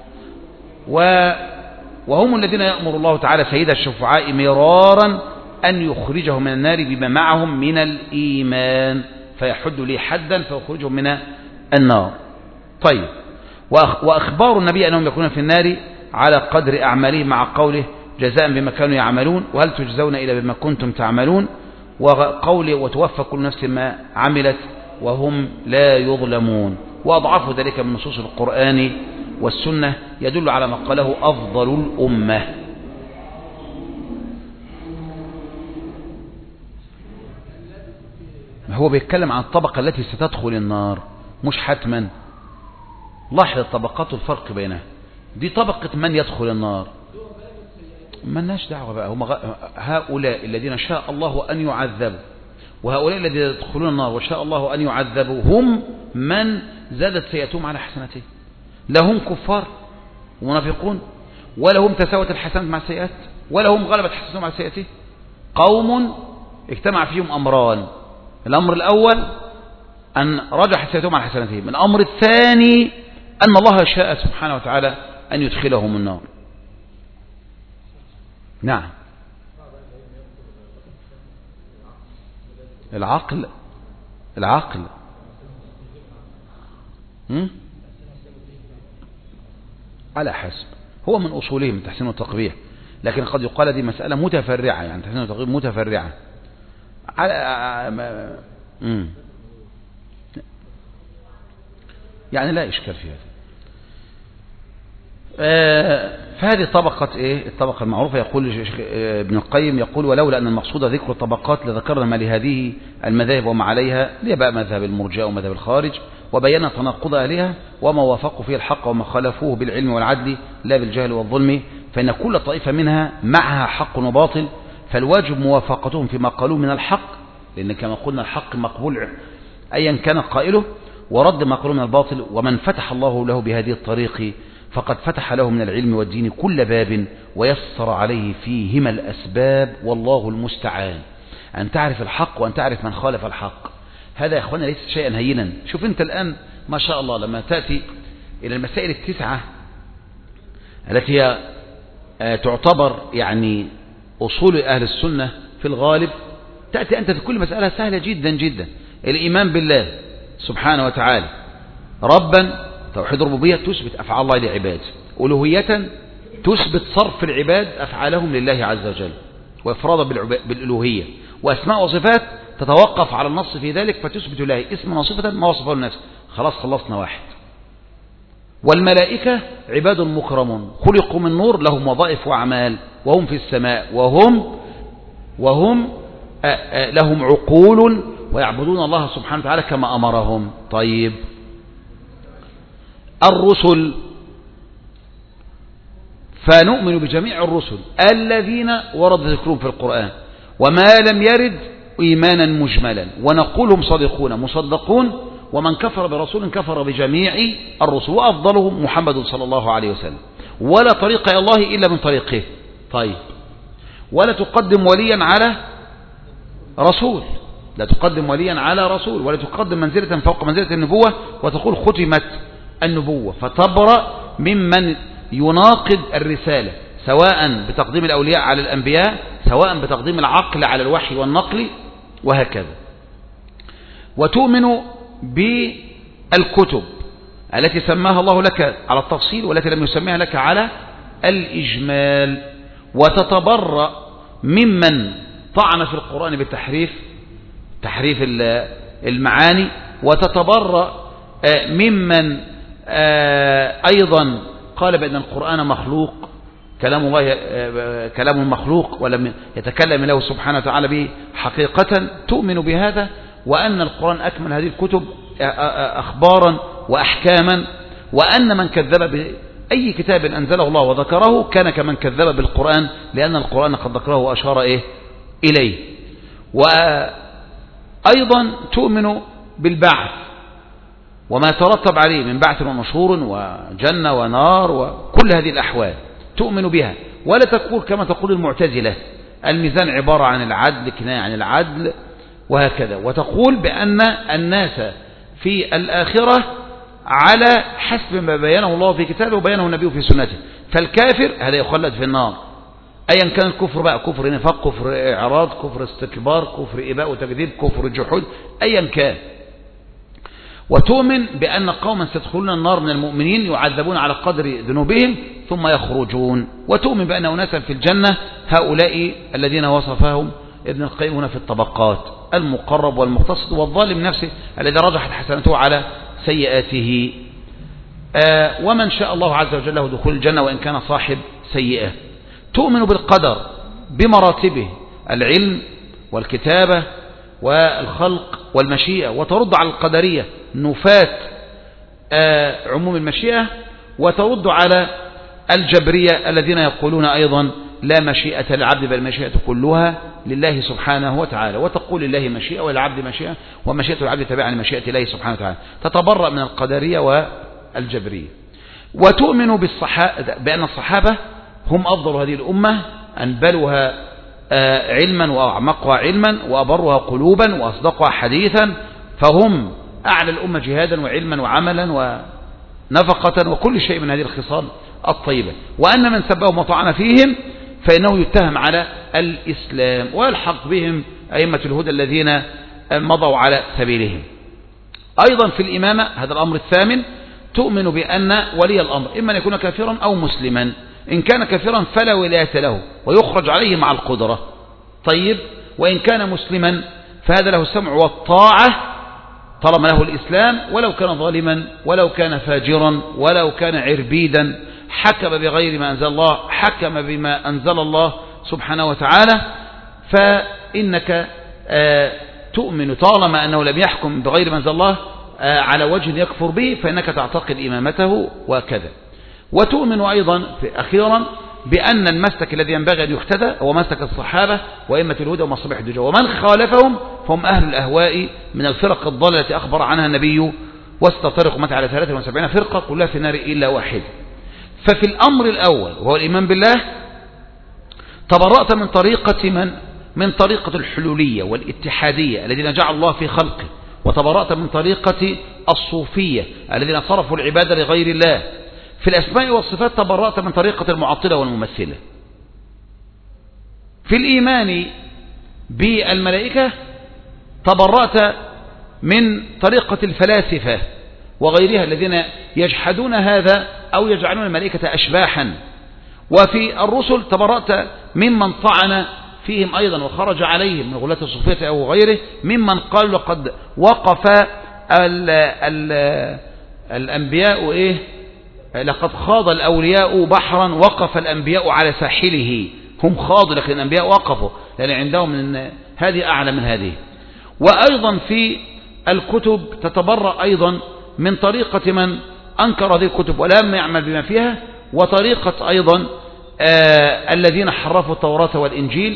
وهم الذين يأمر الله تعالى سيد الشفعاء مرارا أن يخرجه من النار بما معهم من الإيمان، فيحد لي حدا فيخرجهم من النار. طيب، وأخبار النبي أنهم يكونون في النار على قدر أعمالهم مع قوله جزاء بما كانوا يعملون وهل تجزون إلا بما كنتم تعملون، وقوله وتوفى كل نفس ما عملت وهم لا يظلمون. وأضعف ذلك من نصوص القرآن والسنة يدل على ما قاله أفضل الأمة. هو بيتكلم عن الطبقة التي ستدخل النار مش حتما. لاحظ الطبقات والفرق بينها. دي طبقة من يدخل النار، مالناش دعوة بقى. هم هؤلاء الذين شاء الله أن يعذبوا، وهؤلاء الذين يدخلون النار وشاء الله أن يعذبوا هم من زادت سيئتهم على حسناتهم. لا هم كفار ومنافقون، ولا هم تساوت الحسنات مع السيئات، ولا هم غلبت حسناتهم على سيئاتهم. قوم اجتمع فيهم أمران. الأمر الأول أن رجح حسناتهم على حسناتهم. الأمر الثاني أن الله شاء سبحانه وتعالى أن يدخلهم النار. نعم. العقل على حسب، هو من أصولهم تحسين والتقبيح، لكن قد يقال دي مسألة متفرعة، يعني تحسين والتقبيح متفرعة يعني لا إشكال في هذا. فهذه طبقة إيه؟ الطبقة المعروفة. يقول ابن القيم يقول ولولا أن المقصود ذكر الطبقات لذكرنا ما لهذه المذاهب وما عليها، ليه بقى مذهب المرجئة ومذهب الخارج، وبينا تناقض أهلها وما وافقوا فيه الحق وما خالفوه بالعلم والعدل لا بالجهل والظلم، فإن كل طائفة منها معها حق وباطل، فالواجب موافقتهم فيما قالوه من الحق، لأن كما قلنا الحق مقبول أيا كان قائله، ورد ما قالوه من الباطل. ومن فتح الله له بهذه الطريق فقد فتح له من العلم والدين كل باب ويسر عليه فيهما الأسباب، والله المستعان. أن تعرف الحق وأن تعرف من خالف الحق، هذا يا أخوانا ليس شيئا هينا. شوف أنت الآن ما شاء الله لما تأتي إلى المسائل التسعة التي هي تعتبر يعني أصول أهل السنة في الغالب، تأتي أنت في كل مسألة سهلة جدا جدا. الإيمان بالله سبحانه وتعالى ربا، توحيد الربوبية تثبت أفعال الله لعباده، ألوهية تثبت صرف العباد أفعالهم لله عز وجل وإفرادا بالألوهية، وأسماء وصفات تتوقف على النص في ذلك فتثبت له اسما وصفة ما وصفه الناس. خلاص خلصنا واحد. والملائكة عباد مكرمون خلقوا من نور، لهم وظائف وأعمال، وهم في السماء وهم لهم عقول ويعبدون الله سبحانه وتعالى كما أمرهم. طيب الرسل، فنؤمن بجميع الرسل الذين ورد ذكرهم في القرآن، وما لم يرد إيمانا مجملا، ونقول هم صادقون مصدقون، ومن كفر برسول كفر بجميع الرسل، وأفضلهم محمد صلى الله عليه وسلم، ولا طريق إلى الله إلا من طريقه. طيب ولا تقدم وليا على رسول، لا تقدم وليا على رسول، ولا تقدم منزلة فوق منزلة النبوة وتقول ختمت النبوة، فتبرأ ممن يناقض الرسالة، سواء بتقديم الأولياء على الأنبياء، سواء بتقديم العقل على الوحي والنقل، وهكذا. وتؤمن بالكتب التي سماها الله لك على التفصيل والتي لم يسميها لك على الإجمال، وتتبرأ ممن طعن في القرآن بالتحريف، تحريف المعاني، وتتبرأ ممن أيضا قال بأن القرآن مخلوق، كلام الله كلام مخلوق ولم يتكلم له سبحانه وتعالى به حقيقة. تؤمن بهذا، وأن القرآن أكمل هذه الكتب أخبارا وأحكاما، وأن من كذب بأي كتاب أنزله الله وذكره كان كمن كذب بالقرآن، لأن القرآن قد ذكره وأشار إليه. وأيضا تؤمن بالبعث وما ترتب عليه من بعث ونشور وجنة ونار وكل هذه الأحوال تؤمن بها، ولا تقول كما تقول المعتزلة الميزان عبارة عن العدل، كناية عن العدل وهكذا، وتقول بأن الناس في الآخرة على حسب ما بينه الله في كتابه وبينه النبي في سنته، فالكافر هذا يخلد في النار أيا كان الكفر بقى، كفر نفاق، كفر إعراض، كفر استكبار، كفر إباء وتكذيب، كفر جحود، أيا كان. وتؤمن بأن قوما سيدخلون النار من المؤمنين يعذبون على قدر ذنوبهم ثم يخرجون، وتؤمن بأن أناسا في الجنة هؤلاء الذين وصفهم ابن القيم هنا في الطبقات، المقرب والمقتصد والظالم نفسه الذي رجحت حسنته على سيئاته، ومن شاء الله عز وجل له دخول الجنة وإن كان صاحب سيئة. تؤمن بالقدر بمراتبه، العلم والكتابة والخلق والمشيئة، وترد على القدرية نفاة عموم المشيئة، وترد على الجبرية الذين يقولون أيضا لا مشيئة للعبد بل المشيئة كلها لله سبحانه وتعالى، وتقول لله مشيئة وللعبد مشيئة ومشيئة العبد تبعا لمشيئة الله سبحانه وتعالى، تتبرأ من القدرية والجبرية. وتؤمن بأن الصحابة هم أفضل هذه الأمة، أنبلها علما وأعمقها علما وأبرها قلوبا وأصدقها حديثا، فهم أعلى الأمة جهادا وعلما وعملا ونفقة وكل شيء من هذه الخصال الطيبة، وأن من سبهم وطعن فيهم فإنه يتهم على الإسلام ويلحق بهم أئمة الهدى الذين مضوا على سبيلهم. أيضا في الإمامة هذا الأمر الثامن، تؤمن بأن ولي الأمر إما أن يكون كافرا أو مسلما. إن كان كافرا فلا ولاية له ويخرج عليه مع القدرة. طيب، وإن كان مسلما فهذا له السمع والطاعة طالما له الإسلام، ولو كان ظالما ولو كان فاجرا ولو كان عربيدا، حكم بغير ما أنزل الله، حكم بما أنزل الله سبحانه وتعالى، فإنك تؤمن طالما أنه لم يحكم بغير ما أنزل الله على وجه يكفر به، فإنك تعتقد إمامته وكذا. وتؤمن أيضا أخيرا بأن المسلك الذي ينبغي أن يختدى هو مسلك الصحابة وأئمة الهدى ومصابيح الدجى، ومن خالفهم فهم أهل الأهواء من الفرق الضالة التي أخبر عنها النبي وستفترق أمتي على 73 فرقة كلها في النار إلا واحد. ففي الأمر الأول وهو الإيمان بالله تبرأت من طريقة الحلولية والاتحادية الذين جعل الله في خلقه، وتبرأت من طريقة الصوفية الذين صرفوا العبادة لغير الله. في الأسماء والصفات تبرأت من طريقة المعطلة والممثلة. في الإيمان بالملائكة تبرأت من طريقة الفلاسفة وغيرها الذين يجحدون هذا أو يجعلون الملائكة أشباحا. وفي الرسل تبرأت ممن طعن فيهم أيضا وخرج عليهم من غلاة الصوفية أو غيره، ممن قال لقد وقف الأنبياء لقد خاض الأولياء بحرا وقف الأنبياء على ساحله. هم خاضوا لكن الأنبياء وقفوا لأن عندهم من هذه أعلى من هذه. وأيضا في الكتب تتبرأ أيضا من طريقة من أنكر هذه الكتب ولم يعمل بما فيها، وطريقة أيضا الذين حرفوا التوراة والإنجيل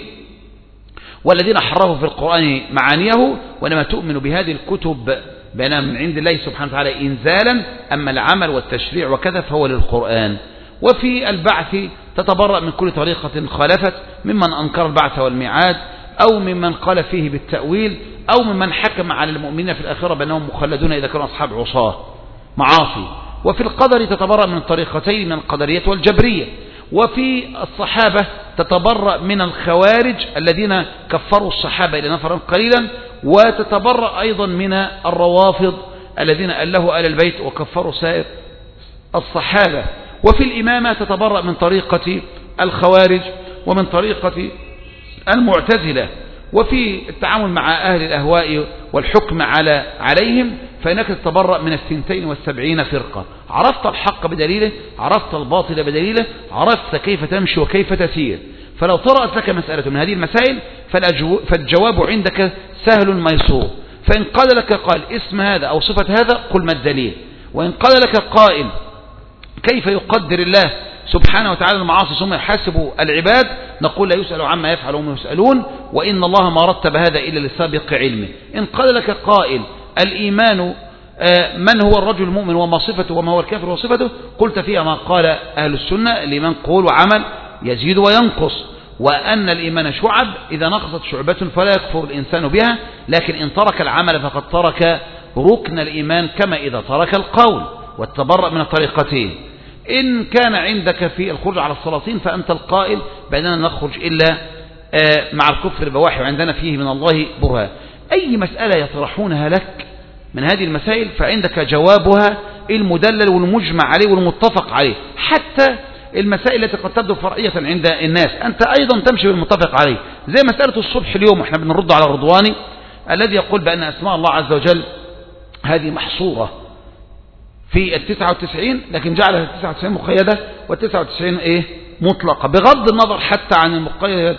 والذين حرفوا في القرآن معانيه، ولما تؤمن بهذه الكتب بأنها من عند الله سبحانه وتعالى إنزالا، أما العمل والتشريع وكذا فهو للقرآن. وفي البعث تتبرأ من كل طريقة خالفت، ممن أنكر البعث والميعاد أو ممن قال فيه بالتأويل أو ممن حكم على المؤمنين في الآخرة بأنهم مخلدون إذا كانوا أصحاب عصاة معاصي. وفي القدر تتبرأ من الطريقتين من القدرية والجبرية. وفي الصحابة تتبرأ من الخوارج الذين كفروا الصحابة إلى نفرا قليلا، وتتبرأ أيضا من الروافض الذين ألهوا آل البيت وكفروا سائر الصحابة. وفي الإمامة تتبرأ من طريقة الخوارج ومن طريقة المعتزلة. وفي التعامل مع أهل الأهواء والحكم عليهم فإنك تتبرأ من 72 فرقة. عرفت الحق بدليله، عرفت الباطل بدليله، عرفت كيف تمشي وكيف تسير. فلو طرأت لك مسألة من هذه المسائل فالجواب عندك سهل ميسور. فإن قال لك قال اسم هذا أو صفة هذا قل ما الدليل. وإن قال لك قائل كيف يقدر الله سبحانه وتعالى المعاصي ثم يحاسب العباد، نقول لا يسأل عما يفعل وهم يسألون، وإن الله ما رتب هذا إلا لسابق علمه. إن قال لك قائل الإيمان من هو الرجل المؤمن وما صفته وما هو الكافر وصفته، قلت فيها ما قال أهل السنة: الإيمان قول وعمل يزيد وينقص، وأن الإيمان شعب إذا نقصت شعبة فلا يكفر الإنسان بها، لكن إن ترك العمل فقد ترك ركن الإيمان كما إذا ترك القول. والتبرأ من الطريقتين. إن كان عندك في الخروج على السلاطين فأنت القائل بأننا نخرج إلا مع الكفر البواحي وعندنا فيه من الله برهان. أي مسألة يطرحونها لك من هذه المسائل فعندك جوابها المدلل والمجمع عليه والمتفق عليه. حتى المسائل التي قد تبدو فرعية عند الناس أنت أيضا تمشي بالمتفق عليه، زي مسألة الصبح اليوم احنا بنرد على الرضواني الذي يقول بأن أسماء الله عز وجل هذه محصورة في 99 لكن جعلها 99 مقيدة و99 مطلقة، بغض النظر حتى عن المقيد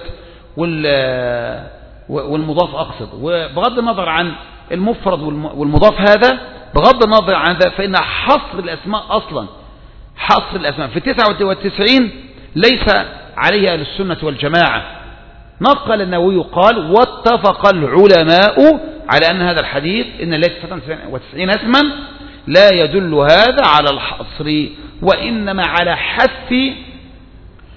والمضاف أقصد، وبغض النظر عن المفرد والمضاف هذا، بغض النظر عن ذا فإن حصر الأسماء أصلا حصر الأسماء في 99 ليس عليه أهل السنة والجماعة. نقل النووي قال: واتفق العلماء على أن هذا الحديث إن ليس 99 اسما لا يدل هذا على الحصر، وإنما على حث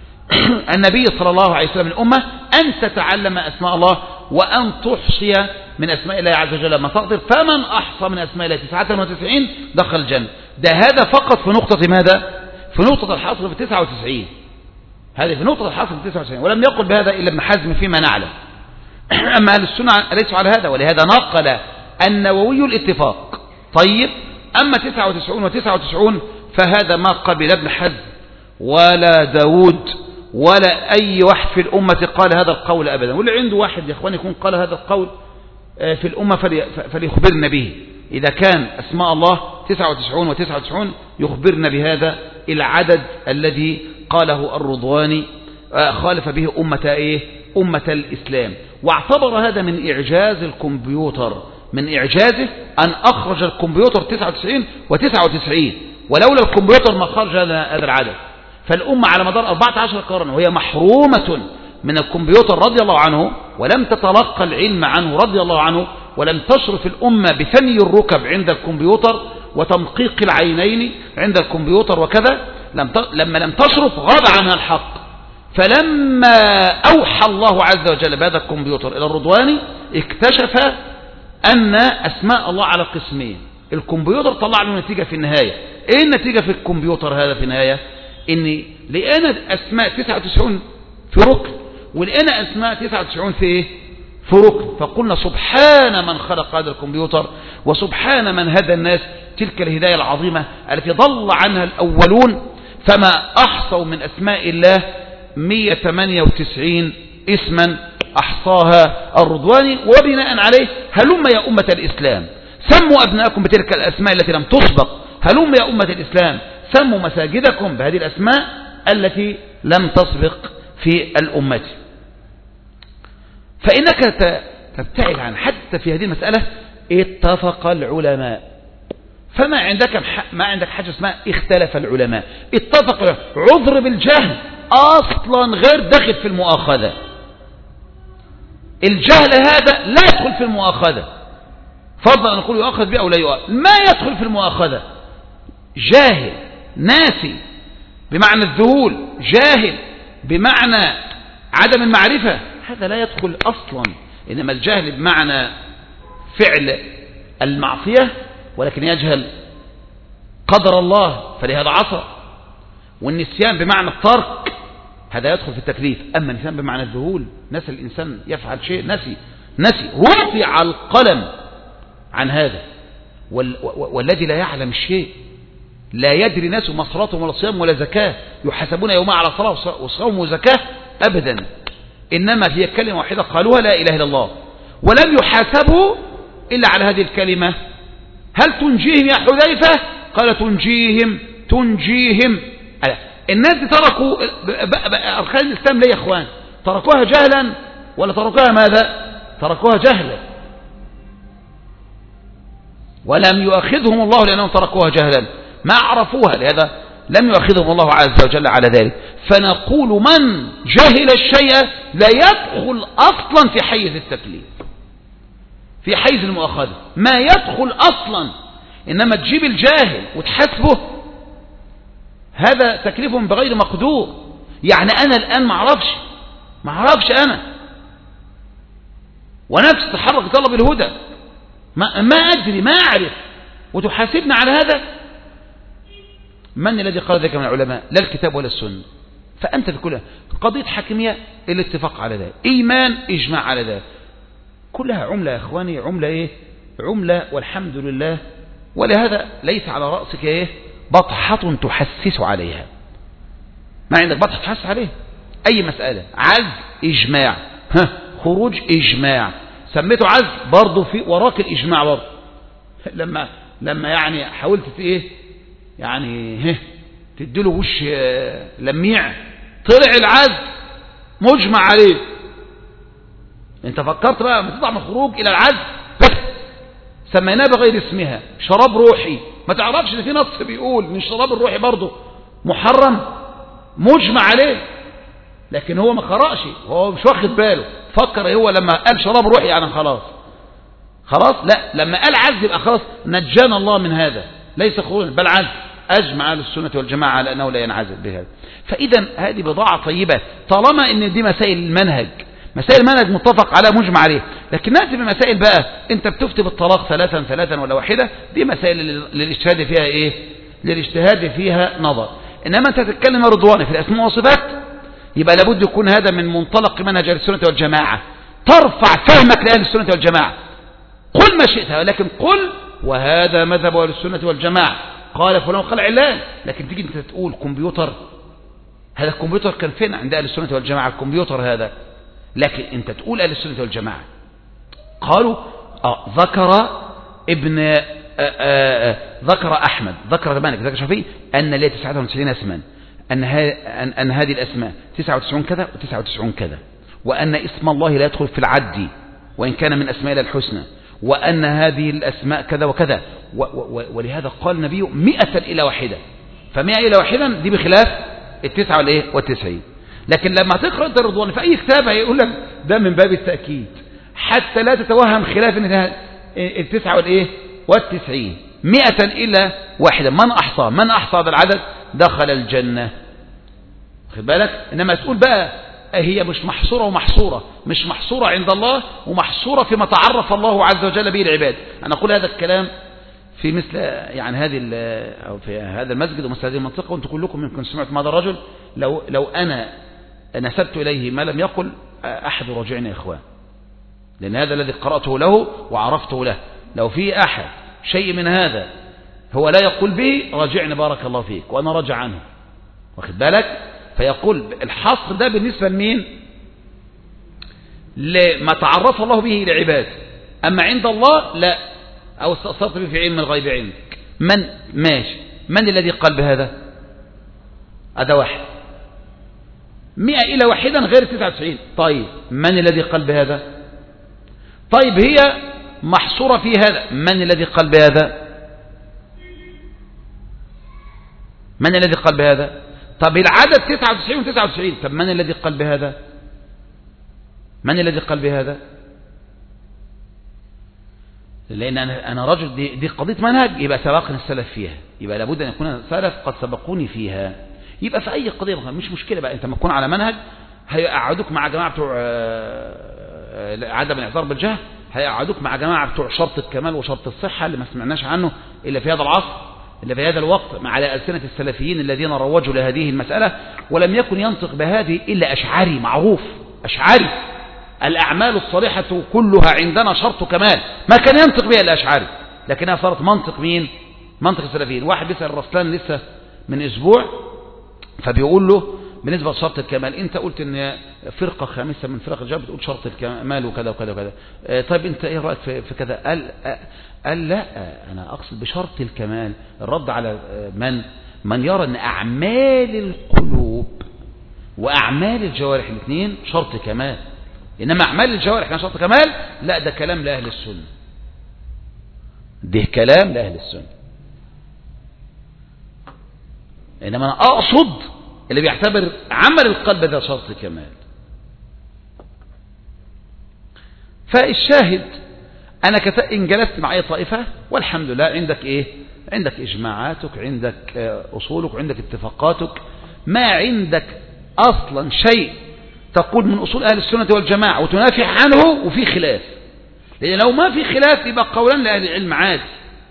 النبي صلى الله عليه وسلم الأمة أن تتعلم أسماء الله وأن تحصي من أسماء الله عز وجل مصادر، فمن أحصى من أسماء الله 99 دخل الجنة. ده هذا فقط في نقطة ماذا؟ في نقطة الحصر في 99. هذه في نقطة الحصر في 99، ولم يقل بهذا إلا ابن حزم فيما نعلم. أما أهل السنة ليسوا على هذا، ولهذا نقل النووي الاتفاق. طيب، أما 99 و99 فهذا ما قبل ابن حزم ولا داود ولا أي واحد في الأمة قال هذا القول أبدا. واللي عنده واحد يا إخواني يكون قال هذا القول في الأمة فليخبرنا به. إذا كان أسماء الله 99 و99 يخبرنا بهذا العدد الذي قاله الرضواني خالف به أمة الإسلام. واعتبر هذا من إعجاز الكمبيوتر، من إعجازه أن أخرج الكمبيوتر 99 و99، ولولا الكمبيوتر ما خرج هذا العدد. فالأمة على مدار 14 قرن وهي محرومة من الكمبيوتر رضي الله عنه، ولم تتلقى العلم عنه رضي الله عنه، ولم تشرف الأمة بثني الركب عند الكمبيوتر وتمقيق العينين عند الكمبيوتر وكذا. لما لم تشرف غاب عنها الحق. فلما أوحى الله عز وجل بهذا الكمبيوتر إلى الرضواني اكتشف أن أسماء الله على قسمين. الكمبيوتر طلع له نتيجة في النهاية. إيه النتيجة في الكمبيوتر هذا في النهاية؟ إن لقينا أسماء 99 في ركن، ولقينا أسماء 99 في إيه؟ في ركن. فقلنا سبحان من خلق هذا الكمبيوتر، وسبحان من هدى الناس تلك الهداية العظيمة التي ضل عنها الأولون. فما أحصوا من أسماء الله 198 اسما أحصاها الرضواني. وبناء عليه هلم يا أمة الإسلام سموا أبناءكم بتلك الأسماء التي لم تسبق. هلم يا أمة الإسلام سموا مساجدكم بهذه الأسماء التي لم تسبق في الأمة. فإنك تبتعد عن حتى في هذه المسألة اتفق العلماء. فما عندك حاجة اسمها اختلف العلماء. اتفق عذر بالجهل أصلا غير داخل في المؤاخذة. الجهل هذا لا يدخل في المؤاخذة، فضلا أن نقول يؤاخذ به أو لا يؤاخذ، ما يدخل في المؤاخذة. جاهل ناسي بمعنى الذهول، جاهل بمعنى عدم المعرفة، هذا لا يدخل أصلا. إنما الجهل بمعنى فعل المعصية ولكن يجهل قدر الله فلهذا عصى. والنسيان بمعنى الترك هذا يدخل في التكليف. أما النسيان بمعنى الذهول، نسي الإنسان يفعل شيء، نسي رفع القلم عن هذا. والذي لا يعلم الشيء لا يدري ناس ما صلاتهم ولا صيام ولا زكاة، يحاسبون يوما على صلاة وصوم وزكاة أبدا. إنما هي كلمة واحدة قالوها لا إله إلا الله، ولم يحاسبوا إلا على هذه الكلمة. هل تنجيهم يا حذيفة؟ قال تنجيهم. الناس تركوا أركان الإسلام ليه يا أخوان؟ تركوها جهلا ولا تركوها ماذا؟ تركوها جهلا، ولم يؤاخذهم الله لأنهم تركوها جهلا، ما عرفوها، لهذا لم يؤاخذهم الله عز وجل على ذلك. فنقول من جهل الشيء لا يدخل أصلا في حيز التكليف، في حيز المؤاخذة ما يدخل أصلا. إنما تجيب الجاهل وتحسبه هذا تكليف بغير مقدور. يعني أنا الآن ما أعرفش أنا، ونفس تحرك طلب الهدى ما أدري ما أعرف، وتحاسبنا على هذا. من الذي قال ذلك من العلماء؟ لا الكتاب ولا السنة. فأنت في كلها قضية حكمية الاتفاق على ذلك، إيمان إجماع على ذلك، كلها عملة يا إخواني. عملة إيه؟ عملة والحمد لله. ولهذا ليس على رأسك إيه؟ بطحة تحسس عليها. ما عندك بطحة تحسس عليها أي مسألة. عزل إجماع، خروج إجماع، سميته عزل برضه في وراك الإجماع برضه. لما يعني حاولت إيه يعني تديله وش لميع، طلع العزل مجمع عليه. انت فكرت بقى ما تطلع من الخروج الى العزل بس سميناه بغير اسمها شراب روحي، ما تعرفش ان في نص بيقول ان الشراب الروحي برضه محرم مجمع عليه، لكن هو ما قرأش، هو مش واخد باله، فكر هو لما قال شراب روحي يعني خلاص لا، لما قال عزل يبقى خلاص نجانا الله من هذا، ليس خروج بل عزل. أجمع أهل السنة والجماعة على أنه لا ينعزل بهذا. فإذا هذه بضاعة طيبة طالما أن دي مسائل المنهج، مسائل المنهج متفق على مجمع عليه. لكن نأتي بمسائل بقى انت بتفتي بالطلاق ثلاثا ولا واحدة، دي مسائل للاجتهاد فيها ايه؟ للاجتهاد فيها نظر. انما انت تتكلم يا رضواني في الاسماء والصفات، يبقى لابد يكون هذا من منطلق منهج اهل السنة والجماعة، ترفع فهمك لأهل السنة والجماعة، قل ما شئت، لكن قل وهذا مذهب أهل السنة والجماعة، قال فلان قال علان. لكن تيجي انت تقول كمبيوتر، هذا الكمبيوتر كان فين عند أهل السنة والجماعة الكمبيوتر هذا؟ لكن انت تقول أهل السنة والجماعة قالوا ذكر ابن ذكر أحمد، ذكر مالك، ذكر شافعي أن ليه 99 اسما، أن هذه الأسماء 99 كذا و99 كذا، وأن اسم الله لا يدخل في العد وإن كان من أسماء الحسنى، وأن هذه الأسماء كذا وكذا، ولهذا قال النبي 100 إلى واحدة، ف100 إلى واحدة دي بخلاف 99. لكن لما تقرأ انت الرضوان في أي كتاب هيقول لك ده من باب التأكيد، حتى لا تتوهم خلاف ان 99 100 إلى واحدة، من أحصى هذا العدد دخل الجنة، خد بالك. إنما تقول بقى هي مش محصورة ومحصورة، مش محصورة عند الله ومحصورة فيما تعرف الله عز وجل به العباد. أنا أقول هذا الكلام في مثل يعني أو في هذا المسجد ومثل هذه المنطقة، وأنتم كلكم يمكن سمعتم هذا الرجل، لو أنا نسبت إليه ما لم يقل أحد راجعني يا إخوان، لأن هذا الذي قرأته له وعرفته له، لو في أحد شيء من هذا هو لا يقول به راجعني بارك الله فيك، وأنا راجع عنه، واخد بالك. فيقول الحصر ده بالنسبة لمين؟ لما تعرف الله به لعباد، أما عند الله لا، أو استأثرت به في علم الغيب عندك. ماشي، من الذي قال بهذا؟ هذا واحد، 100 إلى واحدا غير 99. طيب من الذي قال بهذا؟ طيب هي محصورة في هذا، من الذي قال بهذا؟ من الذي قال بهذا؟ طب العدد 99 و99، طب من الذي قال بهذا؟ من الذي قال بهذا؟ لأن أنا رجل دي قضية منهج، يبقى سبقني السلف فيها، يبقى لابد أن يكون السلف قد سبقوني فيها. يبقى في أي قضية مش مشكلة بقى، أنت ما تكون على منهج هيقعدوك مع جماعة بتوع عدم الاعذار بالجهل، هيقعدوك مع جماعة بتوع شرط الكمال وشرط الصحة اللي ما سمعناش عنه إلا في هذا العصر، إلا في هذا الوقت، على ألسنة السلفيين الذين روجوا لهذه المسألة، ولم يكن ينطق بهذه إلا أشعري معروف، أشعري الأعمال الصالحة كلها عندنا شرط كمال، ما كان ينطق بها إلا أشعري، لكنها صارت منطق مين؟ منطق السلفيين. واحد بيسأل الرسلان لسه من أسبوع، فبيقول له بالنسبة لشرط الكمال، أنت قلت أن فرقة خامسة من فرق الجهل بتقول شرط الكمال وكذا وكذا وكذا، طيب أنت إيه رأيك في كذا؟ قال لا، أنا أقصد بشرط الكمال الرد على من يرى أن أعمال القلوب وأعمال الجوارح الاثنين شرط كمال، إنما أعمال الجوارح كان شرط كمال، لا ده كلام لأهل السنة، ده كلام لأهل السنة. إنما أنا أقصد اللي بيعتبر عمل القلب ده شرط كمال. فالشاهد أنا إن جلست مع أي طائفة والحمد لله عندك إيه؟ عندك إجماعاتك، عندك أصولك، عندك اتفاقاتك، ما عندك أصلا شيء تقول من أصول أهل السنة والجماعة وتنافح عنه وفي خلاف، لأن لو ما في خلاف يبقى قولان لأهل العلم عادي،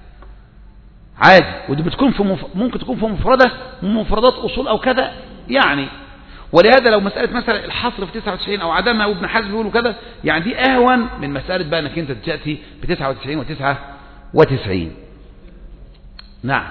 ودي بتكون ممكن تكون في مفردة من مفردات أصول أو كذا يعني. ولهذا لو مسألة مثلا الحصر في 99 أو عدمها، وابن حزم بيقولوا كذا، يعني دي أهون من مسألة بقى أنك أنت تأتي ب 99 و99. نعم.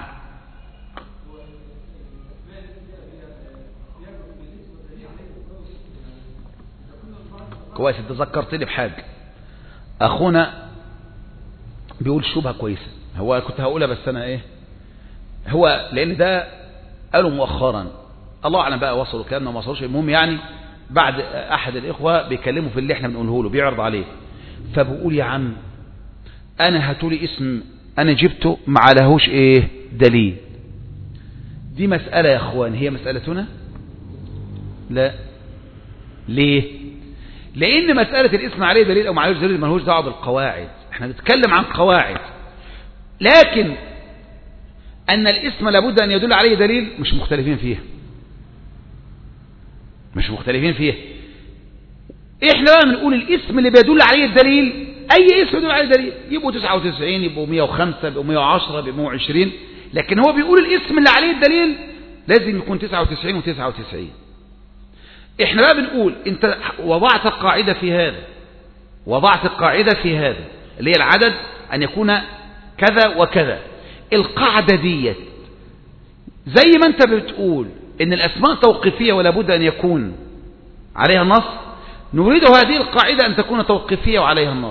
كويس انت ذكرتني بحاجة، أخونا بيقول شبهة كويسة، هو كنت هقولها بس أنا هو لأن ده قالوا مؤخرا، الله أعلم بقى وصلوا كلامنا وما وصلوش، المهم يعني بعد أحد الإخوة بيكلموا في اللي احنا بنقوله له، بيعرض عليه، فبقول يا عم أنا هاتولي اسم أنا جبته ما عليهوش دليل. دي مسألة يا أخوان، هي مسألتنا؟ لا. ليه؟ لأن مسألة الاسم عليه دليل أو ما عليهوش دليل ملهوش دعوة بالقواعد، احنا بنتكلم عن قواعد، لكن أن الاسم لابد أن يدل عليه دليل مش مختلفين فيه، مش مختلفين فيه. احنا بقى بنقول الاسم اللي بيدل عليه الدليل، اي اسم يدل عليه الدليل، يبقوا 99، يبقوا 105، يبقوا 110، يبقوا 120، لكن هو بيقول الاسم اللي عليه الدليل لازم يكون 99 و99. احنا بقى بنقول انت وضعت القاعدة في هذا، وضعت القاعدة في هذا اللي هي العدد أن يكون كذا وكذا. القاعدة ديت زي ما انت بتقول ان الأسماء توقيفية ولا بد أن يكون عليها النص، نريد هذه القاعدة أن تكون توقيفية وعليها النص.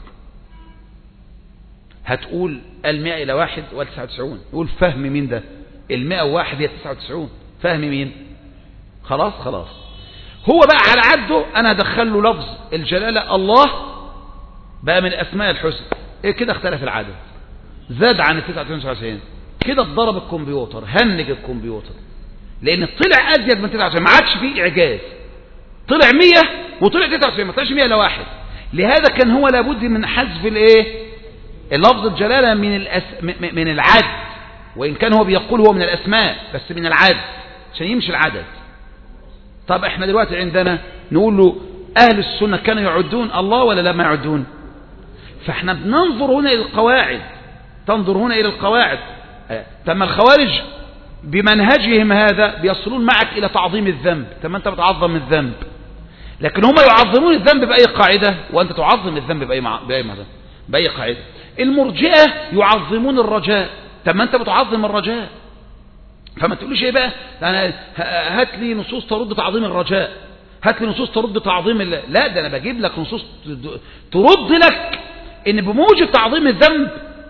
هتقول 100 إلى 1 و99، يقول فهم مين ده؟ 101 هي 99، فهم مين؟ خلاص هو بقى على عده أنا أدخل له لفظ الجلالة الله بقى من الأسماء الحسنى. إيه كده اختلف العدد، زاد عن 99، كده اتضرب الكمبيوتر، هنج الكمبيوتر، لأن طلع أزيد من 99، ما عادش فيه إعجاز، طلع 100 وطلع 99، ما طلعش 100 إلى 1. لهذا كان هو لابد من حذف الايه؟ اللفظ الجلالة من العد، وإن كان هو بيقول هو من الأسماء بس من العد عشان يمشي العدد. طب احنا دلوقتي عندنا نقول له أهل السنة كانوا يعدون الله ولا لا ما يعدون؟ فاحنا بننظر هنا إلى القواعد، تنظر هنا إلى القواعد. تم الخوارج بمنهجهم هذا بيصلون معك إلى تعظيم الذنب، تم أنت بتعظم الذنب، لكن هم يعظمون الذنب بأي قاعدة وأنت تعظم الذنب بأي قاعدة. المرجئة يعظمون الرجاء، تم أنت بتعظم الرجاء. فما تقوليش ايه بقى أنا هات لي نصوص ترد تعظيم الرجاء، هات لي نصوص ترد تعظيم لا، ده أنا بجيب لك نصوص ترد لك إن بموجب تعظيم الذنب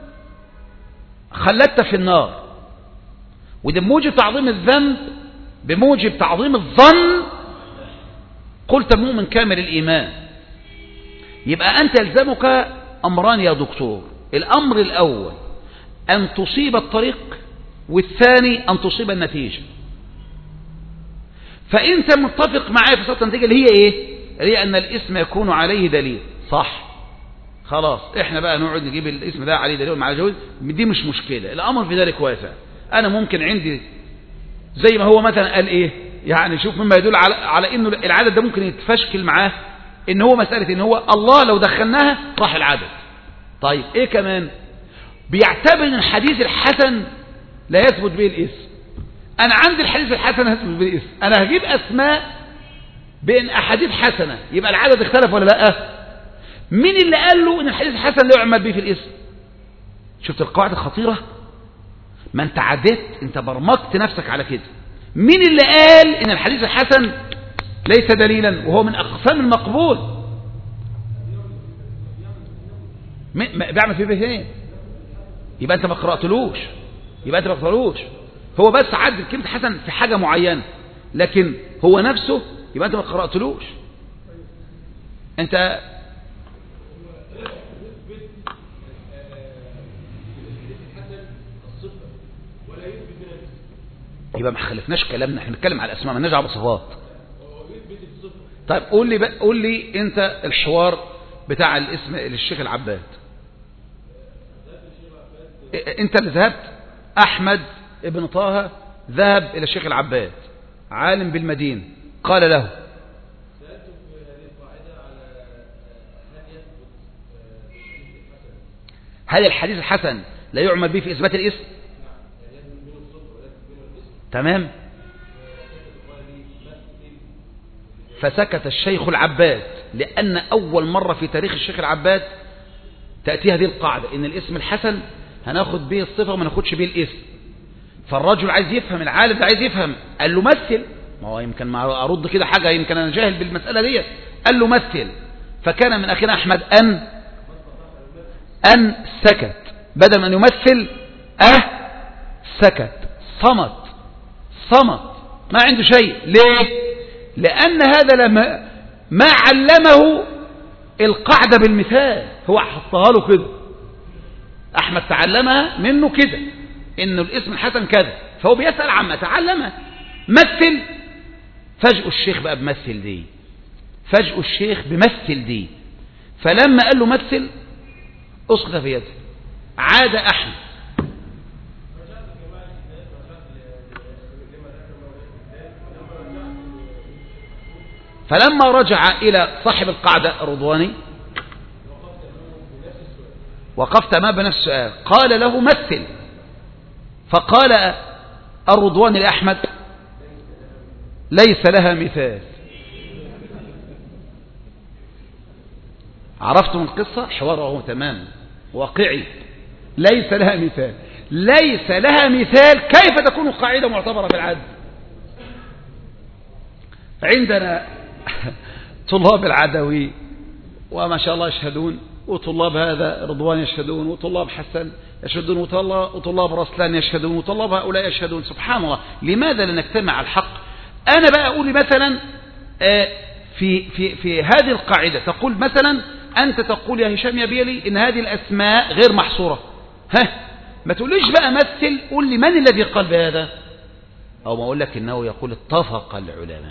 خلدت في النار، وده بموجب تعظيم الذنب بموجب تعظيم الظن قلت مؤمن كامل الإيمان. يبقى أنت يلزمك أمران يا دكتور، الأمر الأول أن تصيب الطريق، والثاني أن تصيب النتيجة. فأنت متفق معايا في صوت النتيجة اللي هي إيه؟ اللي هي أن الاسم يكون عليه دليل، صح؟ خلاص احنا بقى نقعد نجيب الاسم ده عليه دليل مع جواز، دي مش مشكلة، الأمر في ذلك واسع. أنا ممكن عندي زي ما هو مثلا قال إيه، يعني شوف مما يدل على إنه العدد ده ممكن يتفشكل معاه، إن هو مسألة إن هو الله لو دخلناها راح العدد. طيب إيه كمان؟ بيعتبر إن الحديث الحسن لا يثبت به الاسم. أنا عندي الحديث الحسن يثبت به الاسم، أنا هجيب أسماء بين أحاديث حسنة، يبقى العدد اختلف ولا لا؟ مين اللي قال له إن الحديث الحسن لا يعمل به في الاسم؟ شفت القواعد الخطيرة؟ ما أنت عديت، أنت برمجت نفسك على كده. مين اللي قال إن الحديث الحسن ليس دليلا وهو من أقسام المقبول؟ بيعمل فيه بهين، يبقى أنت ما قرأتلوش، هو بس عدل كلمة حسن في حاجة معينة، لكن هو نفسه يبقى أنت ما قرأتلوش. أنت يبقى ما خلفناش كلامنا، احنا بنتكلم على الاسماء، ما نرجع بصفات. طيب قول لي انت الحوار بتاع الاسم للشيخ العباد، انت اللي ذهبت، احمد ابن طه ذهب الى الشيخ العباد عالم بالمدينة، قال له هل الحديث الحسن لا يعمل به في اثبات الاسم؟ تمام. فسكت الشيخ العباد، لأن أول مرة في تاريخ الشيخ العباد تأتي هذه القاعدة إن الاسم الحسن هناخد به الصفة وما ناخدش به الاسم. فالرجل عايز يفهم، العالم ده عايز يفهم، قال له مثل، ما هو يمكن ما أرد كده حاجة يمكن أنا جاهل بالمسألة دي، قال له مثل، فكان من أخينا أحمد أن سكت، بدل من يمثل سكت، صمت، ما عنده شيء. ليه؟ لأن هذا ما علمه القاعدة بالمثال، هو حطها له كده، أحمد تعلمها منه كده، إنه الاسم الحسن كذا، فهو بيسأل عما تعلمها. مثل، فاجئوا الشيخ بقى بمثل دي، فلما قال له مثل أسقط في يده، عاد أحمد. فلما رجع إلى صاحب القاعدة الرضواني وقفت أمام بنفس السؤال، قال له مثل، فقال الرضواني لأحمد ليس لها مثال. عرفتم القصة؟ حواره تمام واقعي. ليس لها مثال، ليس لها مثال. كيف تكون قاعدة معتبرة في العدل؟ عندنا طلاب العدوي وما شاء الله يشهدون، وطلاب هذا رضوان يشهدون، وطلاب حسن يشهدون، وطلاب رسلان يشهدون، وطلاب هؤلاء يشهدون. سبحان الله، لماذا لا نجتمع على الحق؟ أنا بقى أقول مثلا في هذه القاعدة تقول مثلا، أنت تقول يا هشام يا بيلي إن هذه الأسماء غير محصورة، ما تقوليش بقى مثل، قول لي من الذي قال بهذا، أو ما أقول لك إنه يقول اتفق العلماء.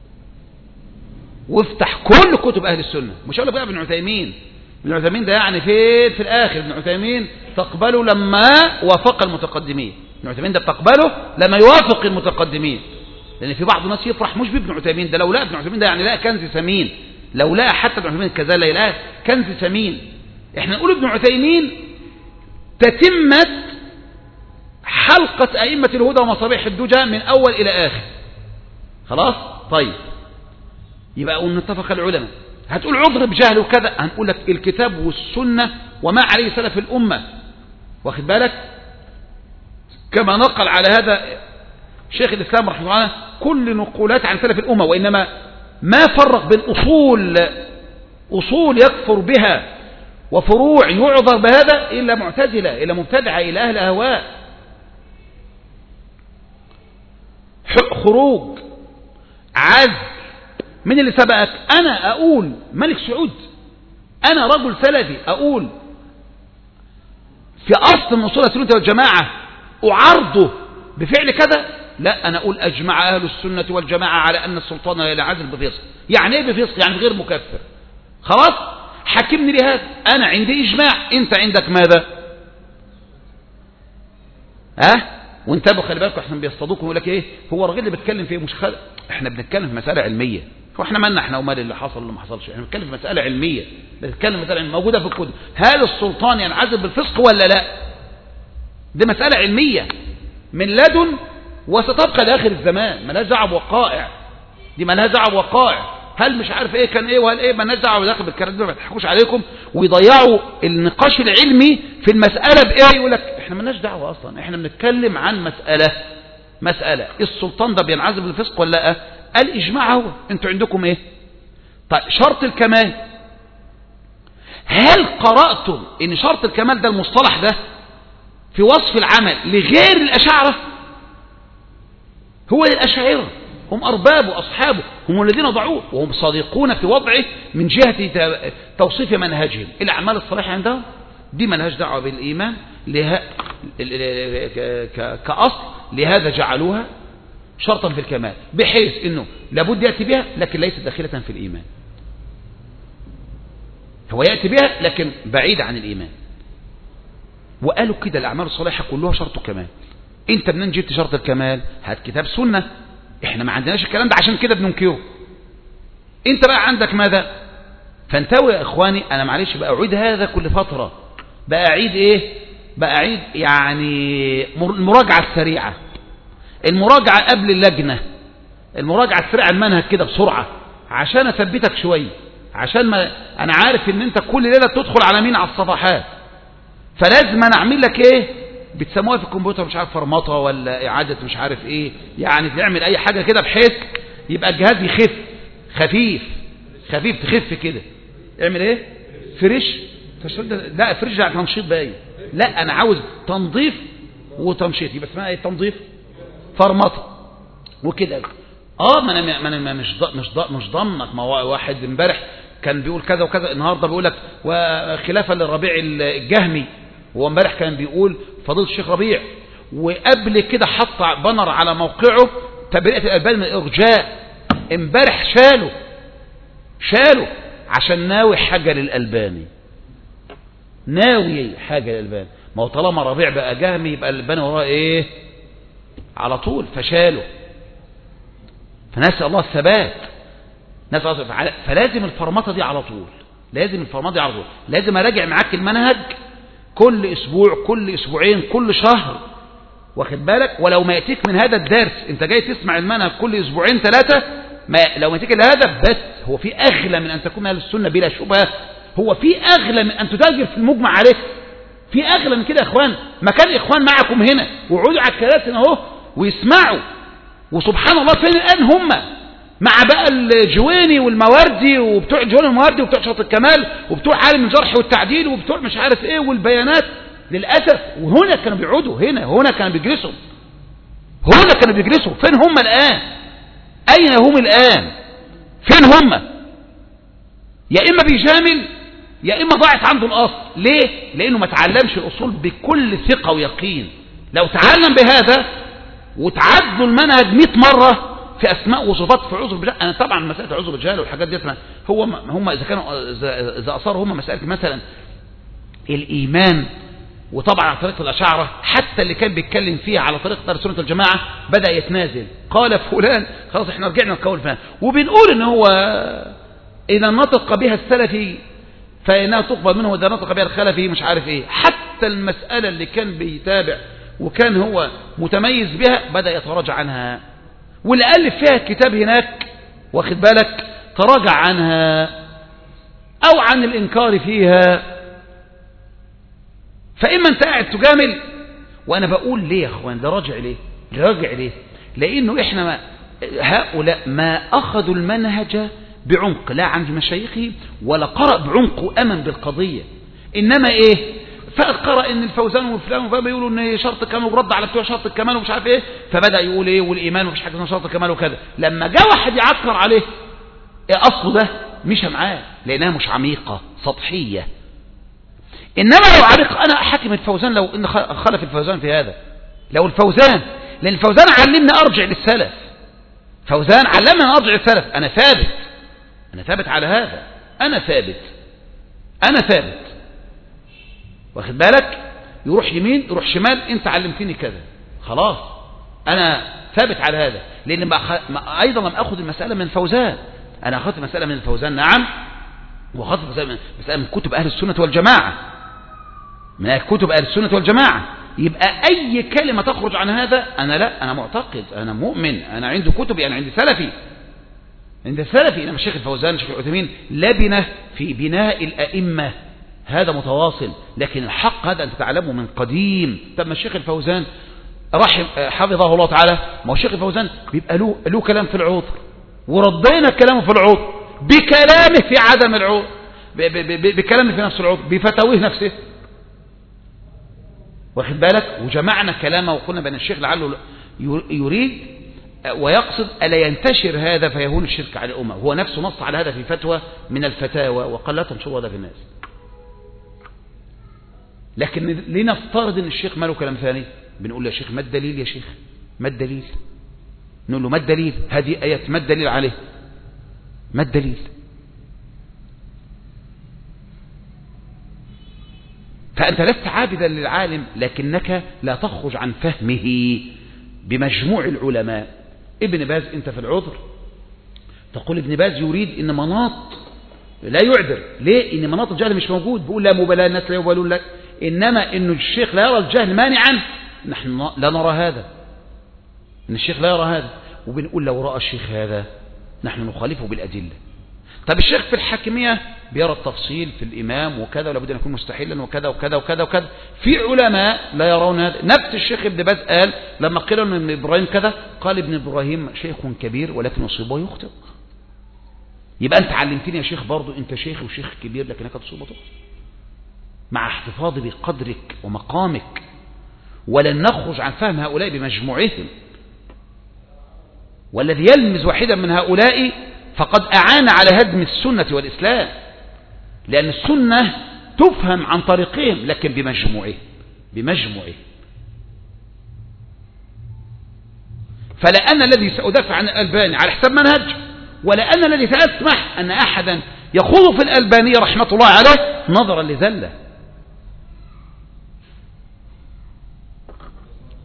وافتح كل كتب أهل السنة، مش هقول لك بقى ابن عثيمين. ابن عثيمين ده يعني في الآخر، ابن عثيمين تقبله لما وافق المتقدمين. ابن عثيمين ده بتقبله لما يوافق المتقدمين، لأن في بعض الناس يفرح مش بابن عثيمين ده، لو لا ابن عثيمين ده يعني لا كنز ثمين، لو لا حتى ابن عثيمين كذا لا كنز ثمين. احنا نقول ابن عثيمين تتمت حلقة أئمة الهدى ومصابيح الدجى من أول إلى آخر. خلاص طيب، يبقى أقول نتفق العلماء. هتقول عذر بجهل وكذا، هنقول لك الكتاب والسنة وما عليه سلف الأمة، واخد بالك؟ كما نقل على هذا شيخ الإسلام رحمه الله كل نقولات عن سلف الأمة، وإنما ما فرق بين أصول يكفر بها وفروع يعذر بهذا إلا معتزلة، إلا مبتدعة، إلى أهل أهواء. خروج، عزل، من اللي سبقك؟ أنا أقول ملك سعود، أنا رجل سلفي أقول في أصل من أصول السنة والجماعة أعرضه بفعل كذا؟ لا، أنا أقول أجمع أهل السنة والجماعة على أن السلطان لا يعزل بفسق. يعني إيه بفسق؟ يعني غير مكفر. خلاص حكمني لهذا، أنا عندي إجماع، أنت عندك ماذا؟ وانتبهوا خلي بالكم، احنا بيصطادوكم ويقول لك ايه هو الراجل اللي بيتكلم فيه مش احنا بنتكلم في مسألة علمية، واحنا مالنا احنا ومال اللي حصل واللي ما حصلش، احنا بنتكلم في مسألة علمية، بنتكلم في مسألة موجودة في الكتب. هل السلطان ينعزل بالفسق ولا لا؟ دي مسألة علمية من لدن وستبقى لآخر الزمان، مالهاش دعوة بوقائع، دي مالهاش دعوة بوقائع. هل مش عارف ايه كان ايه وهل ايه، مالهاش دعوة داخل بالكلام ده، ما تضحكوش عليكم ويضيعوا النقاش العلمي في المسألة بايه، يقول لك احنا مالناش دعوة اصلا، احنا بنتكلم عن مسألة السلطان ده بينعزل بالفسق ولا لا؟ الاجماع هو، انتوا عندكم ايه؟ طيب شرط الكمال، هل قرأتم ان شرط الكمال ده المصطلح ده في وصف العمل لغير الأشاعرة؟ هو للأشاعرة، هم أرباب وأصحابه، هم الذين ضعوه وهم صادقون في وضعه من جهة توصيف منهجهم. الأعمال الصالحة عندهم دي ملهاش دعوة بالإيمان كأصل، لهذا جعلوها شرطا في الكمال، بحيث أنه لابد يأتي بها لكن ليست داخلة في الإيمان. هو يأتي بها لكن بعيد عن الإيمان. وقالوا كده الأعمال الصالحة كلها شرط كمال. انت منين جبت شرط الكمال؟ هات كتاب سنة، احنا ما عندناش الكلام ده عشان كده بننكره. انت بقى عندك ماذا؟ فانتوا يا اخواني، انا معلش بقى اعيد هذا كل فترة، بقى اعيد ايه؟ بقى اعيد يعني المراجعة السريعة، المراجعة قبل اللجنة، المراجعة السريعة المنهج كده بسرعة عشان اثبتك شوية، عشان ما انا عارف ان انت كل ليلة تدخل على مين؟ على الصفحات، فلازم انا اعمل لك ايه بتسموها في الكمبيوتر مش عارف فرمطه ولا اعاده مش عارف ايه، يعني تعمل اي حاجه كده بحيث يبقى الجهاز يخف، خفيف تخف كده. اعمل ايه؟ فريش. لا فريش ده تنشيط باين، لا انا عاوز تنظيف وتنشيط، يبقى اسمها ايه التنظيف؟ فرمطه وكده. ما انا مش ضمنك. ما هو واحد امبارح كان بيقول كذا وكذا، النهارده بيقول لك وخلافا للربيع الجهمي، هو امبارح كان بيقول فضيلة الشيخ ربيع، وقبل كده حط بنر على موقعه تبرئة الألبان من الإرجاء. امبارح شالوا عشان ناوي حاجة للألباني، ناوي حاجة للألباني. ما هو طالما ربيع بقى جهمي يبقى الألباني وراه ايه على طول، فشالوا. فنسأل الله الثبات. فلازم الفرمطة دي على طول، لازم أراجع معاك المنهج كل أسبوع، كل أسبوعين، كل شهر، واخد بالك. ولو ما يأتيك من هذا الدرس، أنت جاي تسمع المنهج كل أسبوعين 3، لو ما يأتيك إلا هذا بس، هو في أغلى من أن تكون أهل السنة بلا شبهة، هو في أغلى من أن تتاجر في المجمع عليه، في أغلى من كده يا إخوان. مكان إخوان معكم هنا وقعدوا على الكراسي أهو ويسمعوا، وسبحان الله فين الآن هم مع بقى الجويني والمواردي وبتوع الجويني والمواردي وبتوع شرط الكمال وبتوع عالم الجرح والتعديل وبتوع مش عارف ايه والبيانات، للأسف. وهنا كانوا بيقعدوا، هنا كانوا بيجلسوا، فين هم الآن؟ أين هم الآن؟ فين هم؟ يا إما بيجامل يا إما ضاعت عنده الأصل. ليه؟ لأنه ما تعلمش الأصول بكل ثقة ويقين. لو تعلم بهذا وتعدوا المنهج 100 مرة في أسماء وصفات في عذر بالجهل. أنا طبعا مسألة عذر بالجهل والحاجات دي هم إذا كانوا إذا أصاروا هم مسألة مثلا الإيمان، وطبعا على طريقة الأشاعرة حتى اللي كان بيتكلم فيها على طريقة أهل السنة والجماعة بدأ يتنازل، قال فلان خلاص احنا رجعنا لقول فلان، وبنقول إن هو إذا نطق بها السلفي فإنها تقبل منه، وإذا نطق بها الخلفي مش عارف إيه. حتى المسألة اللي كان بيتابع وكان هو متميز بها بدأ يتراجع عنها، واللي ألف فيها الكتاب هناك واخد بالك تراجع عنها أو عن الإنكار فيها. فإما أنت قاعد تجامل، وأنا بقول ليه يا أخوان ده راجع ليه؟ لأنه إحنا هؤلاء ما أخذوا المنهج بعمق، لا عند مشايخه ولا قرأ بعمق وأمن بالقضية، إنما إيه؟ فقرأ إن الفوزان والفلان وفلان بيقولوا إن شرط الكمال ورد على بتوع شرط الكمال ومش عارف إيه، فبدأ يقول إيه والإيمان ومفيش حاجة اسمها شرط الكمال وكذا. لما جاء واحد يعكر عليه إيه أصله ده مش معاه، لأنها مش عميقة، سطحية. إنما لو عرق أنا أحكم الفوزان لو إن خلف الفوزان في هذا، لو الفوزان، لأن الفوزان علمنا أرجع للسلف، فوزان علمنا أرجع للسلف. أنا ثابت على هذا، أنا ثابت واخد بالك. يروح يمين يروح شمال، أنت علمتني كذا خلاص أنا ثابت على هذا. لأن أيضا لم أخذ المسألة من فوزان، أنا أخذت مسألة من الفوزان نعم، وأخذت مسألة من كتب أهل السنة والجماعة، من كتب أهل السنة والجماعة. يبقى أي كلمة تخرج عن هذا أنا معتقد، أنا مؤمن، أنا عندي كتبي، أنا عندي سلفي. إنما الشيخ الفوزان الشيخ العثيمين لبنة في بناء الأئمة، هذا متواصل. لكن الحق هذا أن تتعلمه من قديم. طب ما الشيخ الفوزان حفظه الله تعالى، ما هو الشيخ الفوزان بيبقى له كلام في العذر، وردينا كلامه في العذر بكلامه في عدم العذر، بكلامه في نفس العذر، بفتاويه نفسه واخد بالك. وجمعنا كلامه وقلنا بأن الشيخ لعله يريد ويقصد ألا ينتشر هذا فيهون الشرك على الأمة. هو نفسه نص على هذا في فتوى من الفتاوى وقال لا تنشروا هذا في الناس. لكن لنفترض ان الشيخ ما له كلام ثاني، بنقول له يا شيخ ما الدليل؟ يا شيخ ما الدليل؟ نقول له ما الدليل؟ هذه آيات ما الدليل عليه؟ ما الدليل؟ فأنت لست عابدا للعالم، لكنك لا تخرج عن فهمه بمجموع العلماء. ابن باز أنت في العذر تقول ابن باز يريد إن مناط لا يعذر. ليه؟ إن مناط الجهل مش موجود، بيقول لا مبالاة، الناس لا يبالون لك. إنما إنه الشيخ لا يرى الجهل مانعا، نحن لا نرى هذا، إن الشيخ لا يرى هذا. وبنقول لو رأى الشيخ هذا نحن نخالفه بالأدلة. طب الشيخ في الحاكمية بيرى التفصيل في الإمام وكذا، ولا بد أن يكون مستحيلا وكذا وكذا وكذا وكذا. في علماء لا يرون هذا. نفس الشيخ ابن باز قال لما قيل أن ابن إبراهيم كذا، قال ابن إبراهيم شيخ كبير ولكن يصيب ويخطئ. يبقى أنت علمتني يا شيخ برضو أنت شيخ وشيخ كبير لكنك تصيب وتخطئ، مع احتفاظ بقدرك ومقامك. ولن نخرج عن فهم هؤلاء بمجموعهم، والذي يلمز واحدا من هؤلاء فقد أعان على هدم السنة والإسلام، لأن السنة تفهم عن طريقهم لكن بمجموعه. فلا أنا الذي سأدافع عن الألباني على حساب منهج، ولا أنا الذي سأسمح أن أحدا يخوض في الألباني رحمة الله عليه نظرا لذلة.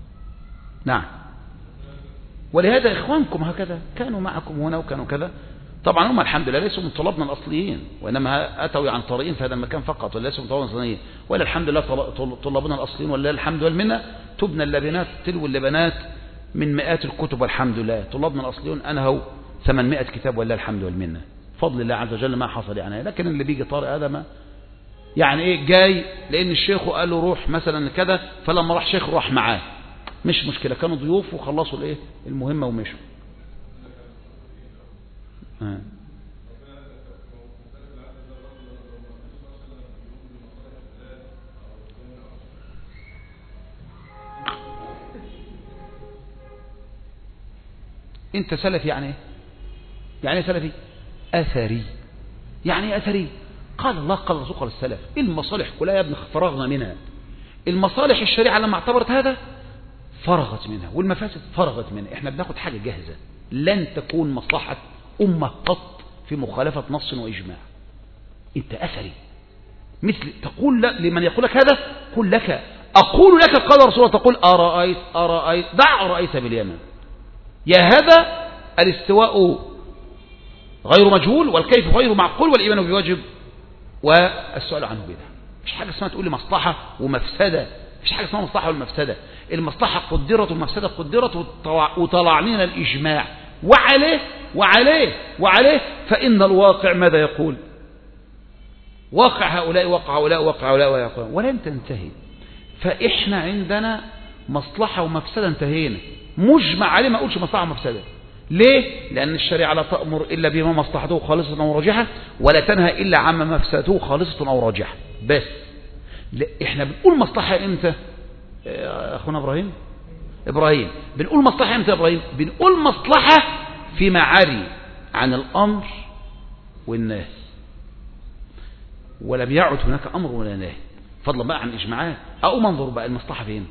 نعم. ولهذا إخوانكم هكذا كانوا معكم هنا وكانوا كذا، طبعا هم الحمد لله ليسوا من طلابنا الأصليين، وإنما أتوا عن طريقين في هذا المكان فقط، وليسوا من طلابنا الأصليين، ولا الحمد لله طلابنا الأصليين ولا الحمد لله منا تبنى اللبنات تلو اللبنات من مئات الكتب، والحمد لله طلابنا الأصليون أنهوا 800 كتاب ولا الحمد لله منا فضل الله عز وجل ما حصل يعني. لكن اللي بيجي طارئ هذا ما يعني ايه جاي لأن الشيخ قال له روح مثلا كذا، فلما راح شيخ راح معاه، مش مشكلة، كانوا ضيوف وخلصوا الايه المهمة ومشوا. انت سلفي يعني ايه؟ يعني ايه سلفي؟ اثري. يعني ايه اثري؟ قال الله قال الرسول قال السلف. المصالح كلها يا ابن فرغنا منها. المصالح الشريعة لما اعتبرت هذا فرغت منها، والمفاسد فرغت منها. احنا بناخد حاجة جاهزة لن تكون مصلحة أمة قط في مخالفة نص وإجماع. انت أثري، مثل تقول لمن يقول لك هذا قل لك أقول لك قال الرسول تقول أرأيت دع أرأيت باليمن. يا هذا الاستواء غير مجهول والكيف غير معقول والإيمان بواجب والسؤال عنه بدعة. مش حاجة اسمها تقول لي مصلحة ومفسدة، مش حاجة اسمها مصلحة والمفسدة. المصلحة قدرت والمفسدة قدرت وطلع لنا الإجماع وعليه فإن الواقع ماذا يقول؟ واقع هؤلاء وقع هؤلاء وقع هؤلاء ولن تنتهي. فإحنا عندنا مصلحة ومفسدة انتهينا، مجمع عليه ما أقولش مصلحة ومفسدة. ليه؟ لأن الشريعة لا تأمر إلا بما مصلحته خالصة أو راجحة، ولا تنهى إلا عما مفسدته خالصة أو راجحة. بس إحنا بنقول مصلحة إمتى أخونا إبراهيم بنقول مصلحة إمتى إبراهيم؟ بنقول مصلحة فيما عري عن الأمر والنهي، ولم يعد هناك أمر ولا نهي، فضلا بقى عن إجماعات. أو منظر بقى المصلحة فين؟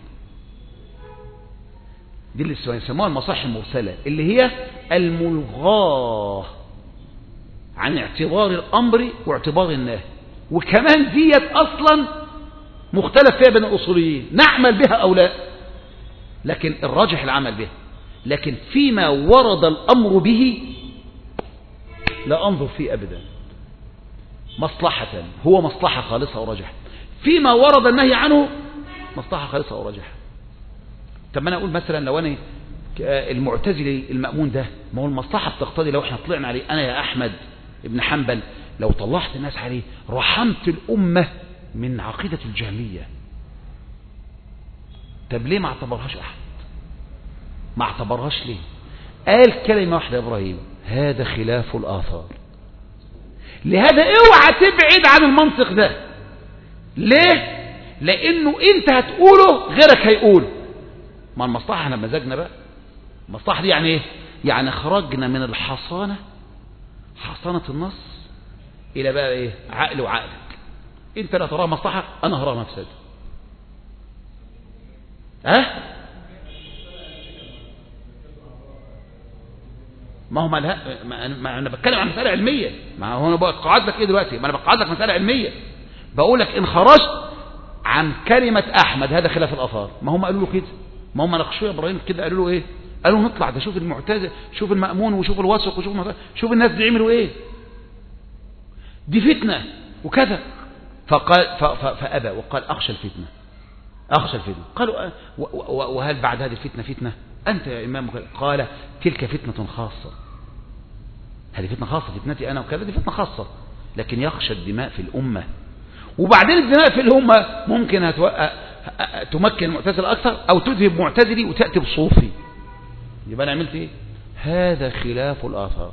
دي اللي يسموها المصالح المرسلة، اللي هي الملغاة عن اعتبار الأمر واعتبار النهي. وكمان ديت أصلا مختلف فيها بين الأصوليين، نعمل بها أو لا، لكن الراجح العمل بها. لكن فيما ورد الأمر به لا أنظر فيه أبدا مصلحة، هو مصلحة خالصة أو راجحة. فيما ورد النهي عنه مصلحة خالصة أو راجحة. طب ما أنا أقول مثلا لو أنا المعتزلي المأمون ده، ما هو المصلحة بتقتضي لو احنا طلعنا عليه أنا يا أحمد ابن حنبل، لو طلعت الناس عليه رحمت الأمة من عقيدة الجهمية. طب ليه ما اعتبرهاش أحد؟ ما اعتبرهاش ليه؟ قال كلمة واحدة يا إبراهيم: هذا خلاف الآثار. لهذا اوعى تبعد عن المنطق ده. ليه؟ لأنه أنت هتقوله غيرك هيقول. ما المصلحة احنا بمزاجنا بقى. المصلحة دي يعني ايه؟ يعني خرجنا من الحصانة، حصانة النص، إلى بقى ايه؟ عقل وعقلك. أنت لا تراها مصلحة، أنا هراها مفسدة. ما هو ما أنا بتكلم عن مسألة علمية. ما هو أنا بقعد لك إيه دلوقتي؟ ما أنا بقعد لك مسألة علمية. بقول لك إن خرجت عن كلمة أحمد هذا خلاف الآثار. ما هم قالوا له كده، ما هم ناقشوه يا إبراهيم كده، قالوا له إيه؟ قالوا نطلع ده، شوف المعتزل، شوف المأمون، وشوف الوثق، شوف الناس دي عملوا إيه، دي فتنة وكذا. فقال فأبى وقال أخشى الفتنة. قالوا وهل بعد هذه الفتنة فتنة؟ أنت يا إمام قال تلك فتنة خاصة. هذه فتنة خاصة، فتنتي أنا وكذا، دي فتنة خاصة، لكن يخشى الدماء في الأمة. وبعدين الدماء في الأمة ممكن تمكن المعتزل أكثر، أو تذهب معتزلي وتأتي بصوفي. يبقى أنا عملت إيه؟ هذا خلاف الآثار.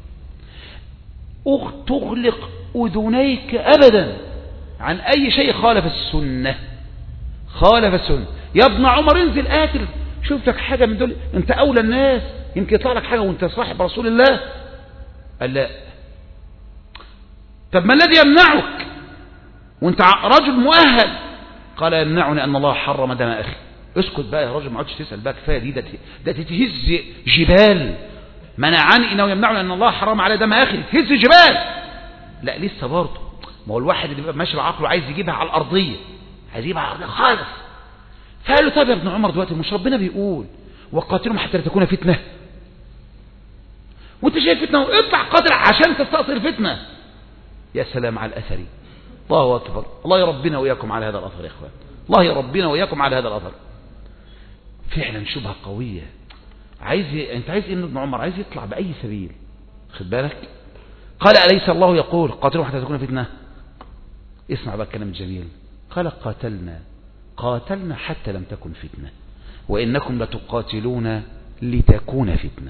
تغلق أذنيك أبدا عن أي شيء خالف السنة. يا ابن عمر انزل آكل، شوف لك حاجة من دول، انت أولى الناس، يمكن يطلع لك حاجة وانت صاحب رسول الله. قال لا. طب ما الذي يمنعك وانت رجل مؤهل؟ قال يمنعني أن الله حرم دم أخي. اسكت بقى يا راجل، ما عادش تسأل بقى، كفاية دي، ده تتهز جبال. منعني انه يمنعني أن الله حرم على دم أخي، تهز جبال. لا لسه برضه، ما هو الواحد اللي بيبقى ماشي بعقله عايز يجيبها على الأرضية، عايز يجيبها على الأرضية خالص. فقال له طيب يا ابن عمر دلوقتي مش ربنا بيقول وقاتلهم حتى لا تكون فتنة؟ وانت شايف فتنة، اطلع قاتل عشان تستأصل الفتنة. يا سلام على الأثري. الله أكبر. الله يربنا وإياكم على هذا الأثر يا إخوان، الله يربنا وإياكم على هذا الأثر. فعلا شبهة قوية. انت عايز ان ابن عمر عايز يطلع بأي سبيل، خد بالك. قال أليس الله يقول قاتلوا حتى تكون فتنة؟ اسمع بقى الكلام الجميل. قال قاتلنا حتى لم تكن فتنة وإنكم لتقاتلون لتكون فتنة.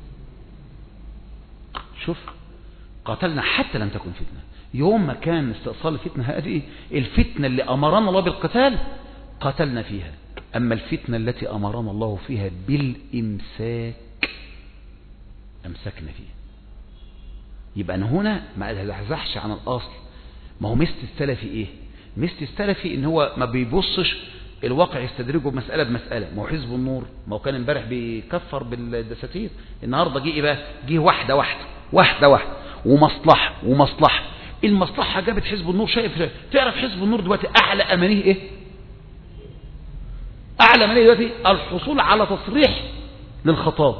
شوف، قاتلنا حتى لم تكن فتنة. يوم ما كان استئصال الفتنة هذه الفتنة اللي أمرنا الله بالقتال قاتلنا فيها، أما الفتنة التي أمرنا الله فيها بالإمساك أمسكنا فيها. يبقى أنا هنا ما أزحزحش عن الأصل. ما هو مست السلفي إيه؟ مست السلفي إن هو ما بيبصش الواقع يستدرجه بمسألة بمسألة. ما هو حزب النور، ما هو كان امبارح بيكفر بالدساتير، النهارده جه إيه بقى؟ جه واحدة ومصلحة. المصلحة جابت حزب النور. تعرف حزب النور دلوقتي أعلى أمانيه إيه؟ أعلى أمانيه دلوقتي الحصول على تصريح للخطاب.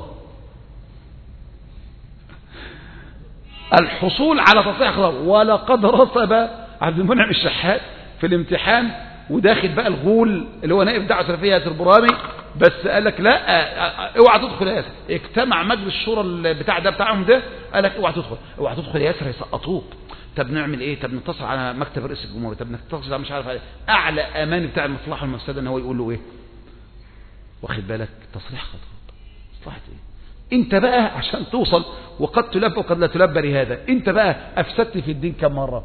الحصول على تصريح الخطاب. ولقد رسب عبد المنعم الشحات في الامتحان وداخل بقى الغول اللي هو نائب دعوة سلفية ياسر برامي، بس قال لك لا اوعى تدخل يا ياسر. اجتمع مجلس الشورى بتاعهم ده، قال لك اوعى تدخل يا ياسر هيسقطوك. طب نعمل ايه؟ طب نتصل على مكتب رئيس الجمهورية، طب نتصل على مش عارف عليه. اعلى امان بتاع المصلحه والمفسده ان هو يقول له ايه؟ واخد بالك؟ تصريح خطاب. مصلحه ايه؟ انت بقى عشان توصل وقد تلبى وقد لا تلبى لهذا، انت بقى افسدت في الدين كم مره؟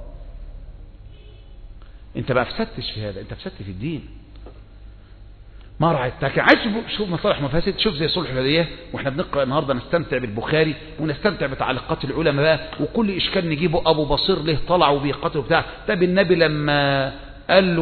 انت بقى افسدتش في هذا، انت افسدت في الدين. ما رعيتك. عايز شوف مصالح مفاسد. شوف زي صلح الحديبية، واحنا بنقرأ النهارده نستمتع بالبخاري ونستمتع بتعليقات العلماء بقى، وكل اشكال نجيبه ابو بصير له طلع وبيقاتل وبتاع. طب النبي لما قال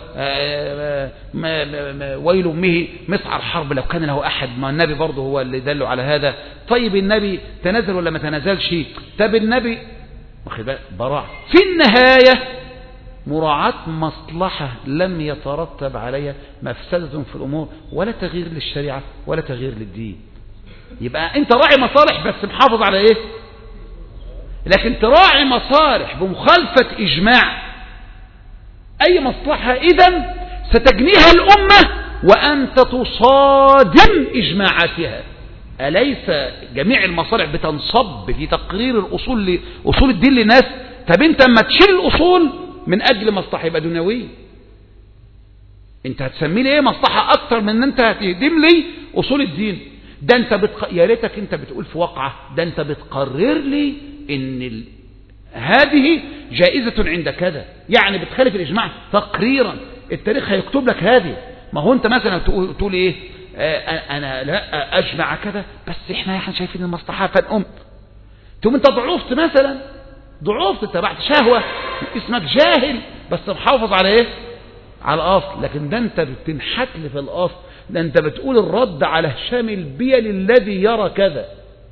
ويل امه مسعى الحرب لو كان له احد، ما النبي برضه هو اللي دله على هذا. طيب النبي تنازل ولا ما تنازلش؟ طب النبي واخد بالك براعه. في النهايه مراعاة مصلحة لم يترتب عليها مفسدة في الأمور ولا تغيير للشريعة ولا تغيير للدين. يبقى أنت راعي مصالح بس محافظ على إيه؟ لكن تراعي مصالح بمخالفة إجماع أي مصلحة إذن ستجنيها الأمة وأنت تصادم إجماعاتها. أليس جميع المصالح بتنصب في تقرير أصول الدين للناس؟ طب أنت لما تشيل الأصول من أجل مصلحة يبقى دنيوية، أنت هتسمي لي إيه مصلحة أكتر من أن أنت هتهدم لي أصول الدين؟ ده أنت يا ريتك أنت بتقول في واقعة، ده أنت بتقرر لي إن هذه جائزة عند كذا، يعني بتخالف الإجماع تقريرا. التاريخ هيكتب لك هذه. ما هو أنت مثلا تقول إيه؟ أنا لا أجمع كذا بس إحنا شايفين المصلحة فنقوم. تقوم أنت ضعفت مثلا، ضعفت اتبعت شهوة، اسمك جاهل بس محافظ على ايه؟ على الاصل. لكن ده انت بتنحت لي في الاصل، ده انت بتقول الرد على هشام البيل الذي يرى كذا.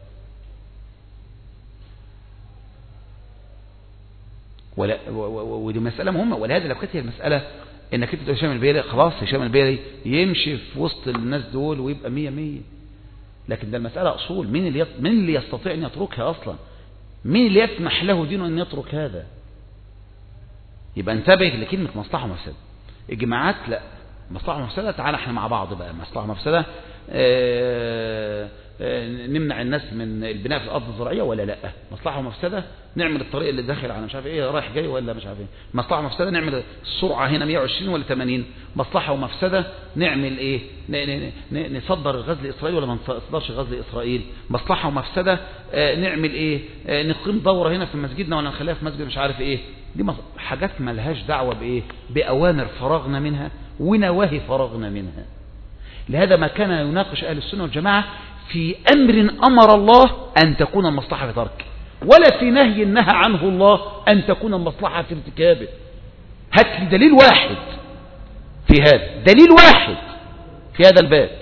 ودي مسألة مهمة. ولهذا لو كانت هي المسألة انك انت تقول هشام البيل خلاص هشام البيل يمشي في وسط الناس دول ويبقى 100، لكن ده المسألة اصول. مين اللي يستطيع ان يتركها اصلا؟ مين اللي يسمح له دينه أن يترك هذا؟ يبقى انتبه لكلمة مصلحة ومفسدة. الجماعات لا، مصلحة ومفسدة تعالى احنا مع بعض بقى. مصلحة ومفسدة نمنع الناس من البناء في الأرض الزراعية ولا لا؟ مصلحة ومفسدة نعمل الطريق اللي داخل على مش عارف ايه رايح جاي ولا مش عارف ايه. مصلحة ومفسدة نعمل السرعة هنا 120 ولا 80. مصلحة ومفسدة نعمل ايه؟ نصدر الغاز لإسرائيل ولا ما نصدرش الغاز لإسرائيل. مصلحة ومفسدة نعمل ايه؟ نقيم دورة هنا في مسجدنا ولا نخليها في مسجد مش عارف ايه. دي حاجات ما لهاش دعوة بايه؟ بأوامر فرغنا منها ونواهي فرغنا منها. لهذا ما كان يناقش أهل السنة والجماعة في أمر أمر الله أن تكون المصلحة في تركه، ولا في نهي نهى عنه الله أن تكون المصلحة في ارتكابه. هات لي دليل واحد في هذا، دليل واحد في هذا الباب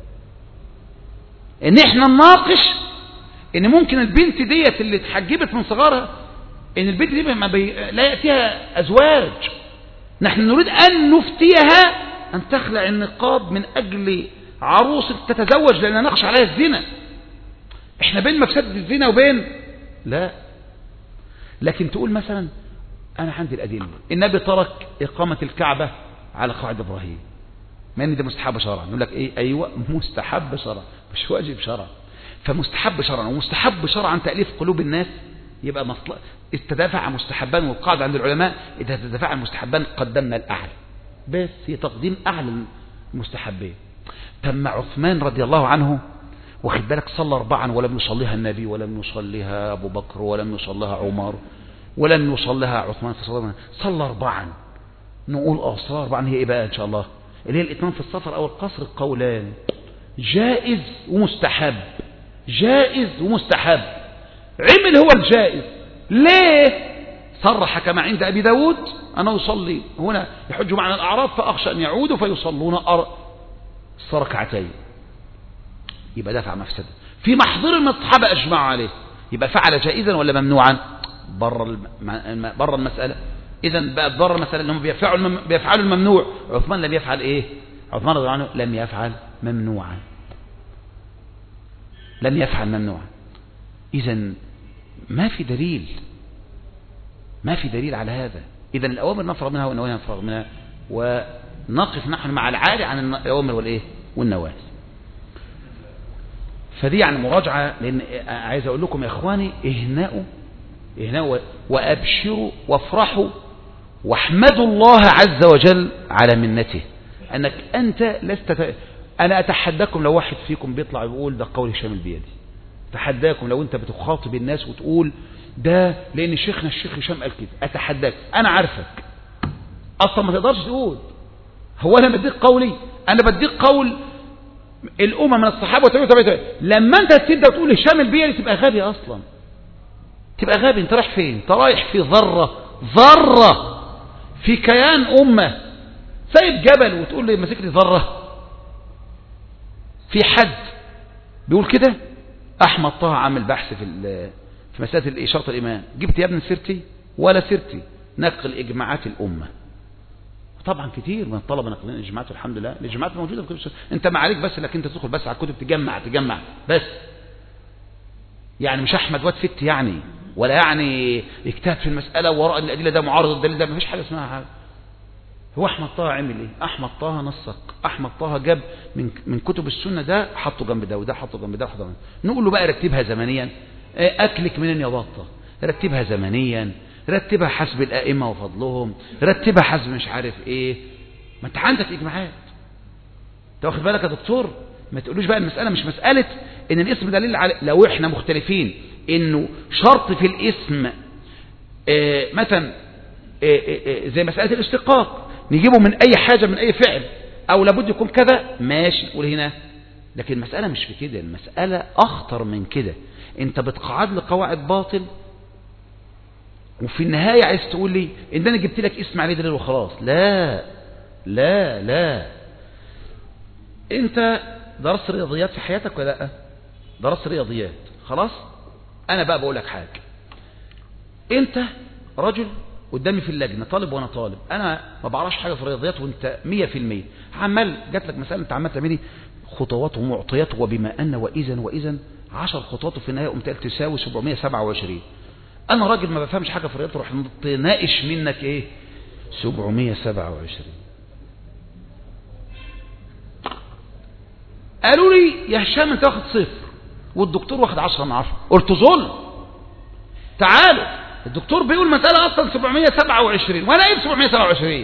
ان احنا نناقش ان ممكن البنت ديت اللي اتحجبت من صغارها ان البنت دي لا يأتيها أزواج، نحن نريد أن نفتيها أن تخلع النقاب من أجل عروس تتزوج لأننا نخشى عليها الزنا. احنا بين مفسدة الزنا وبين لا. لكن تقول مثلا انا عندي الادله، النبي ترك اقامه الكعبه على قواعد ابراهيم، ما ان ده مستحب شرعا. نقول لك ايه؟ ايوه مستحب شرعا مش واجب شرعا. فمستحب شرعا ومستحب شرعا تاليف قلوب الناس، يبقى استدافع عن مستحبان. والقاعده عند العلماء اذا تدافع عن مستحبان قدمنا الاعلى، بس هي تقديم اعلى المستحبين. تم عثمان رضي الله عنه واخد بالك صلى 4 ولم يصليها النبي ولم يصليها ابو بكر ولم يصليها عمر ولم يصليها عثمان صلى 4. نقول صلى 4 هي ايه بقى ان شاء الله؟ اللي هي الاتمام في السفر او القصر. القولان جائز ومستحب، جائز ومستحب. عمل هو الجائز ليه؟ صرح كما عند ابي داود انه يصلي هنا يحج معنا الاعراب فاخشى ان يعودوا فيصلون ركعتين، يبقى دافع مفسده. في محظور المصحابه اجمعوا عليه، يبقى فعل جائزا ولا ممنوعا؟ بره المساله. اذا بقى بره المساله انهم بيفعلوا الممنوع. عثمان لم يفعل ايه؟ عثمان رضي الله عنه لم يفعل ممنوعا، لم يفعل ممنوعا. اذا ما في دليل، ما في دليل على هذا. اذا الاوامر نفرغ منها والنواهي نفرغ منها، ونقف نحن مع العالي عن الاوامر والايه والنواهي. فدي يعني مراجعه، لان عايز اقول لكم يا اخواني اهنأوا وابشروا وافرحوا واحمدوا الله عز وجل على منته انك انت لست انا اتحداكم لو واحد فيكم بيطلع يقول ده قول هشام البيادي، اتحداكم لو انت بتخاطب الناس وتقول ده لان شيخنا الشيخ هشام قال كده، اتحداك. انا عارفك اصلا ما تقدرش تقول هو انا بديك قولي، انا بديك قول الامه من الصحابه وتابعين. لما انت تبدا تقول هشام البيادي تبقى غبي اصلا، تبقى غبي. انت رايح فين؟ انت رايح في ذره في كيان امه، سايب جبل وتقول لي ماسك لي ذره. في حد بيقول كده؟ احمد طه عامل بحث في مساله اشاره الايمان. جبت يا ابن سيرتي ولا سيرتي؟ نقل اجماعات الامه. طبعا كتير من الطلبه نقلين اجماعات، الحمد لله الاجماعات موجوده في كتب السنه. انت ما عليك بس لك انت تدخل بس على الكتب تجمع بس. يعني مش احمد واد فت يعني، ولا يعني اجتهد في المساله وراء الادله ده معارض الدليل ده، ما فيش حاجه اسمها حاجه. هو احمد طه عمل ايه؟ احمد طه نسق، احمد طه جاب من كتب السنه ده حطه جنب ده وده حطه جنب ده. نقول له بقى رتبها زمنيا. اكلك منين يا بطه؟ رتبها زمنيا، رتبها حسب الائمه وفضلهم، رتبها حسب مش عارف ايه. ما انت عندك اجماعات، انت واخد بالك يا دكتور؟ ما تقولوش بقى المساله مش مساله ان الاسم دليل على، لو احنا مختلفين انه شرط في الاسم مثلا زي مساله الاشتقاق نجيبه من اي حاجه من اي فعل او لابد يكون كذا، ماشي نقول هنا. لكن المساله مش في كده، المساله اخطر من كده. انت بتقعد لي قواعد باطل وفي النهايه عايز تقول لي ان انا جبت لك اسم عليه دليل وخلاص. لا لا لا. انت درست رياضيات في حياتك ولا لا؟ درست رياضيات خلاص. انا بقى بقول لك حاجه، انت رجل قدامي في اللجنه، طالب وانا طالب، انا ما بعرفش حاجه في الرياضيات وانت 100%، عمال جات لك مساله انت عمال تعملي خطوات ومعطيات وبما ان واذا 10 خطوات وفي النهايه قمت قلت تساوي 727. انا راجل ما بفهمش حاجه في الرياضه، اروح ناقش منك ايه 727. قالوا لي يا هشام انت واخد 0 والدكتور واخد 10 من 10. قلت ظلم. تعالوا الدكتور بيقول مسألة أصلا 727 وأنا قايل 727.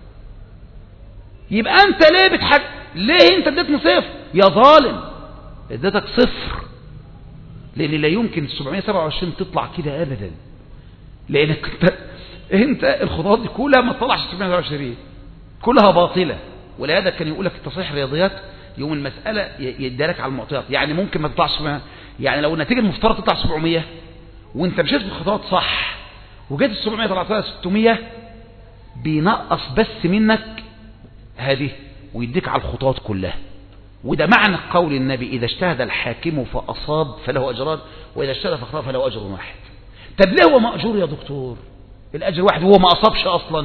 يبقى أنت ليه ليه أنت اديتني 0 يا ظالم؟ اديتك 0 لأن لا يمكن 727 تطلع كده أبدا، لأنك أنت الخطوات دي كلها ما تطلعش 727، كلها باطلة. ولهذا كان يقول لك التصحيح الرياضيات يوم المسألة يدالك على المعطيات. يعني ممكن ما تطلعش 700، يعني لو النتيجة المفترض تطلع 700 وانت مشيت بالخطوات صح وجيت ال 700 طلعتها 600، بينقص بس منك هذه ويديك على الخطوات كلها. وده معنى قول النبي إذا اجتهد الحاكم فأصاب فله أجران وإذا اجتهد فأخطأ فله أجر واحد. طب ليه هو مأجور يا دكتور؟ الأجر واحد وهو ما أصابش أصلا.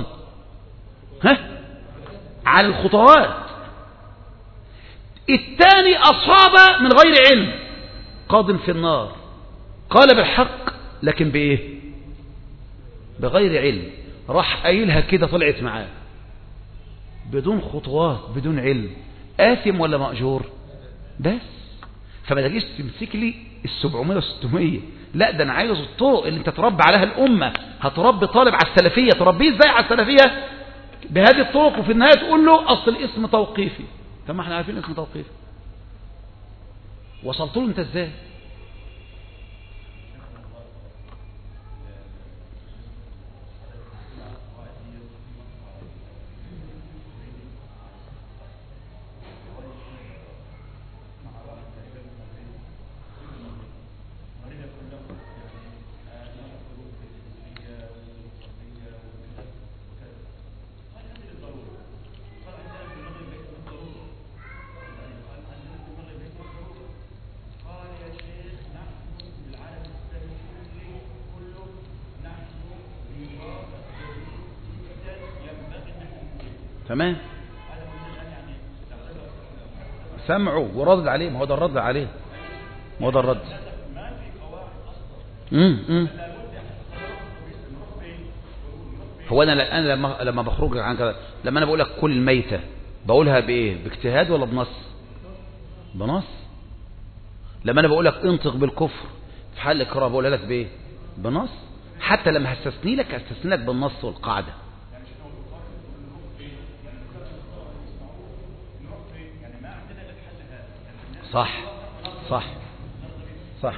على الخطوات. الثاني أصاب من غير علم قاض في النار، قال بالحق لكن بإيه؟ بغير علم، راح قايلها كده طلعت معاه بدون خطوات بدون علم، آثم ولا مأجور؟ بس فما تجيش تمسك لي ال700 و600، لا ده انا عايز الطرق اللي انت تربي عليها الامه. هتربي طالب على السلفيه، تربيه ازاي على السلفيه؟ بهذه الطرق، وفي النهايه تقول له اصل الاسم توقيفي. طب ما احنا عارفين الاسم توقيفي، وصلت له انت ازاي؟ تمام، سمعوا ورد عليه، ما هو ده الرد عليه، ما هو ده الرد. هو انا لما بخرج عن كذا، لما انا بقول لك كل الميتة بقولها بايه؟ باجتهاد ولا بنص؟ بنص. لما انا بقول لك انطق بالكفر في حال الاكراه بقولها لك بايه؟ بنص. حتى لما هستثني لك بالنص والقاعده. صح صح صح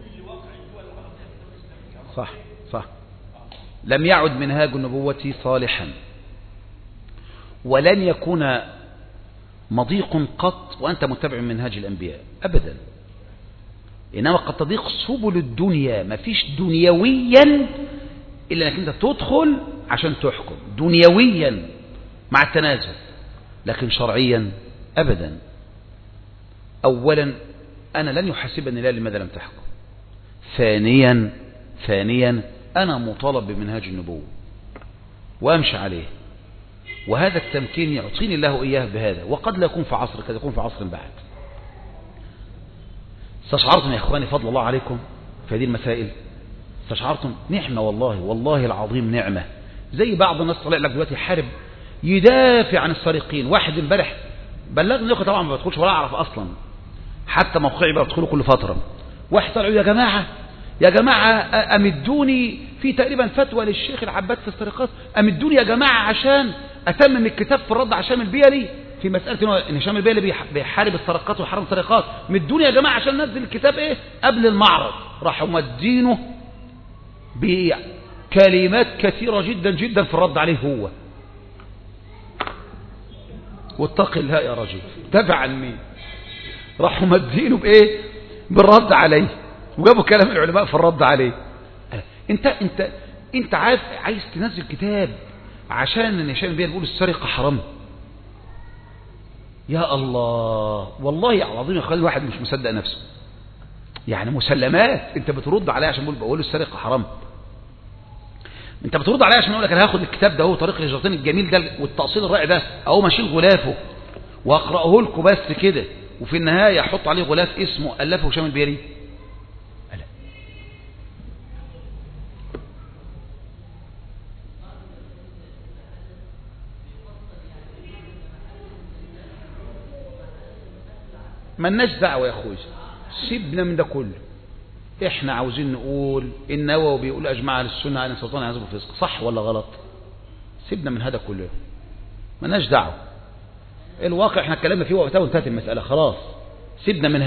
صح صح. لم يعد منهاج النبوة صالحا، ولن يكون مضيق قط وأنت متبع منهاج الأنبياء أبدا. إنما قد تضيق سبل الدنيا، ما فيش دنيويا إلا أنك أنت تدخل عشان تحكم دنيويا مع التنازل، لكن شرعيا أبدا. أولا أنا لن يحاسبني الله لماذا لم تحكم. ثانيا أنا مطالب بمنهاج النبوة وأمشي عليه، وهذا التمكين يعطيني الله إياه بهذا، وقد لا يكون في عصر، قد يكون في عصر بعد. استشعرتم يا إخواني فضل الله عليكم في هذه المسائل؟ استشعرتم نعمة؟ والله العظيم نعمة. زي بعض الناس طلع لك دلوقتي حارب يدافع عن السارقين. واحد امبارح بلغني، اخي طبعا ما بدخلش ولا اعرف اصلا، حتى موقعي بدخله كل فترة. واحد طلعوا يا جماعة امدوني في تقريبا فتوى للشيخ العباد في السرقات، امدوني يا جماعة عشان اتمم الكتاب في الرد على هشام البيلي في مسألة ان هشام البيلي بيحارب السرقات وحرم السرقات. مدوني يا جماعة عشان ننزل الكتاب ايه قبل المعرض. راحوا مدينه بكلمات كثيرة جدا جدا في الرد عليه هو. واتق الله يا رجل، دافع عن مين؟ راحوا مدينه بايه؟ بالرد عليه، وجابوا كلام العلماء في الرد عليه. انت عايز تنزل كتاب عشان هشام البيلي بيقول السرقة حرام؟ يا الله، والله العظيم يا اخواني الواحد مش مصدق نفسه. يعني مسلمات انت بترد عليه عشان بقول السرقة حرام. انت بترد عليه عشان اقول لك انا هاخد الكتاب ده، هو طريق الهجرتين الجميل ده والتأصيل الرائع ده، اهو ماشيل غلافه واقراه لكم بس كده، وفي النهايه احط عليه غلاف اسمه الفه هشام البيلي. مالناش دعوه يا اخويا، سيبنا من ده كله. احنا عاوزين نقول النووي بيقول اجمع السنه عن السلطان يعذب الفسق، صح ولا غلط؟ سيبنا من هذا كله، مالناش دعوه. الواقع احنا اتكلمنا فيه وقتها وانتهت المساله خلاص. سيبنا من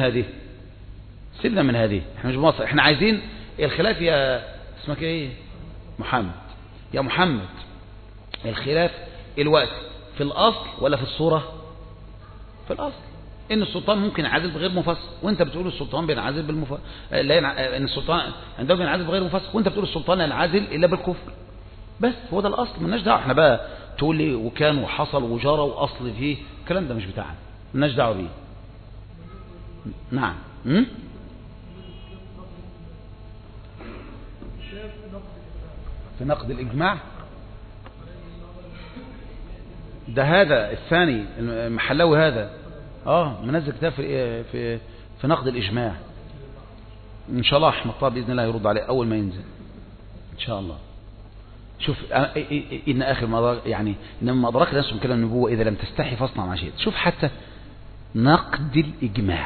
هذه، احنا مش بمصر. احنا عايزين الخلاف. يا اسمك ايه؟ محمد. يا محمد، الخلاف الوقت في الاصل ولا في الصوره؟ في الاصل ان السلطان ممكن ينعزل بغير مفسق، وانت بتقول السلطان بينعزل ان السلطان عندما بينعزل بغير مفسق، وانت بتقول السلطان لا ينعزل الا بالكفر. بس هو ده الاصل، مالناش دعوه. احنا بقى تقول لي وكان وحصل وجرى واصل فيه، الكلام ده مش بتاعنا، مالناش دعوه بيه. نعم. في نقد الاجماع ده، هذا الثاني المحلوي هذا منزل كتاب في نقد الاجماع. إن شاء الله أحمد طه بإذن الله يرد عليه أول ما ينزل إن شاء الله. شوف إن آخر ما يعني إنما أدرك الناس من كلام النبوة إذا لم تستحي فاصنع ما شئت. شوف حتى نقد الإجماع،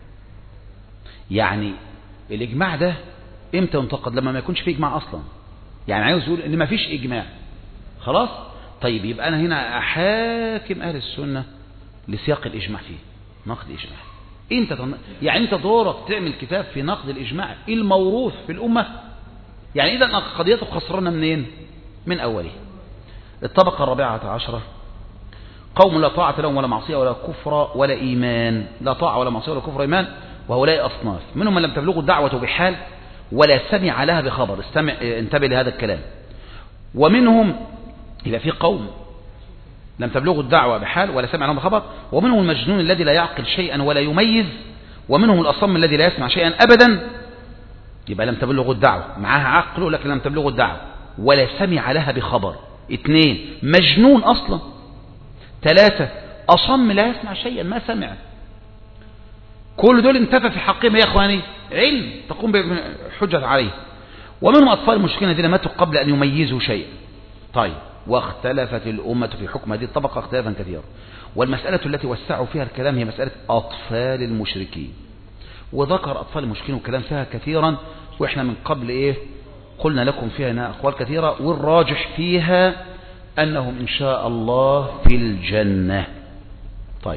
يعني الإجماع ده إمتى ينتقد؟ لما ما يكونش فيه إجماع أصلا. يعني عاوز يقول إن ما فيش إجماع خلاص. طيب يبقى أنا هنا أحاكم أهل السنة لسياق الإجماع فيه نقد الإجماع. يعني أنت دورك تعمل كتاب في نقد الإجماع الموروث في الأمة. يعني إذا قضيته خسرنا منين؟ من أوله. الطبقة الرابعة عشرة قوم لا طاعة لهم ولا معصية ولا كفر ولا إيمان. لا طاعة ولا معصية ولا كفر إيمان، وهؤلاء أصناف منهم من لم تبلغوا الدعوة بحال ولا سمع لها بخبر. انتبه لهذا الكلام. ومنهم إذا في قوم لم تبلغوا الدعوة بحال ولا سمع لهم بخبر، ومنهم المجنون الذي لا يعقل شيئا ولا يميز، ومنهم الأصم الذي لا يسمع شيئا أبدا. يبقى لم تبلغوا الدعوة، معها عقله لكن لم تبلغوا الدعوة ولا سمع لها بخبر. 2 مجنون أصلا. 3 أصم لا يسمع شيئا ما سمع. كل دول انتفى في حقهم يا إخواني علم تقوم بحجة عليه. ومنهم أطفال المشركين الذين ماتوا قبل أن يميزوا شيئا. طيب واختلفت الأمة في حكم هذه الطبقة اختلافا كثيرا. والمسألة التي وسعوا فيها الكلام هي مسألة أطفال المشركين. وذكر أطفال المشركين والكلام فيها كثيرا، وإحنا من قبل قلنا لكم فيها هنا أقوال كثيرة، والراجح فيها أنهم إن شاء الله في الجنة. طيب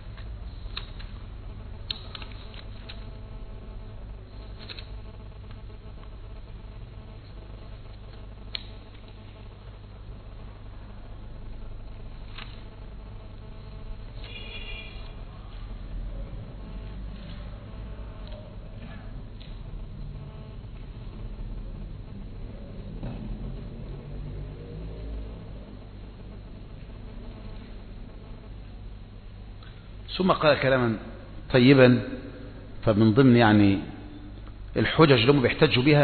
ثم قال كلاما طيبا. فمن ضمن يعني الحجج اللي هم بيحتجوا بها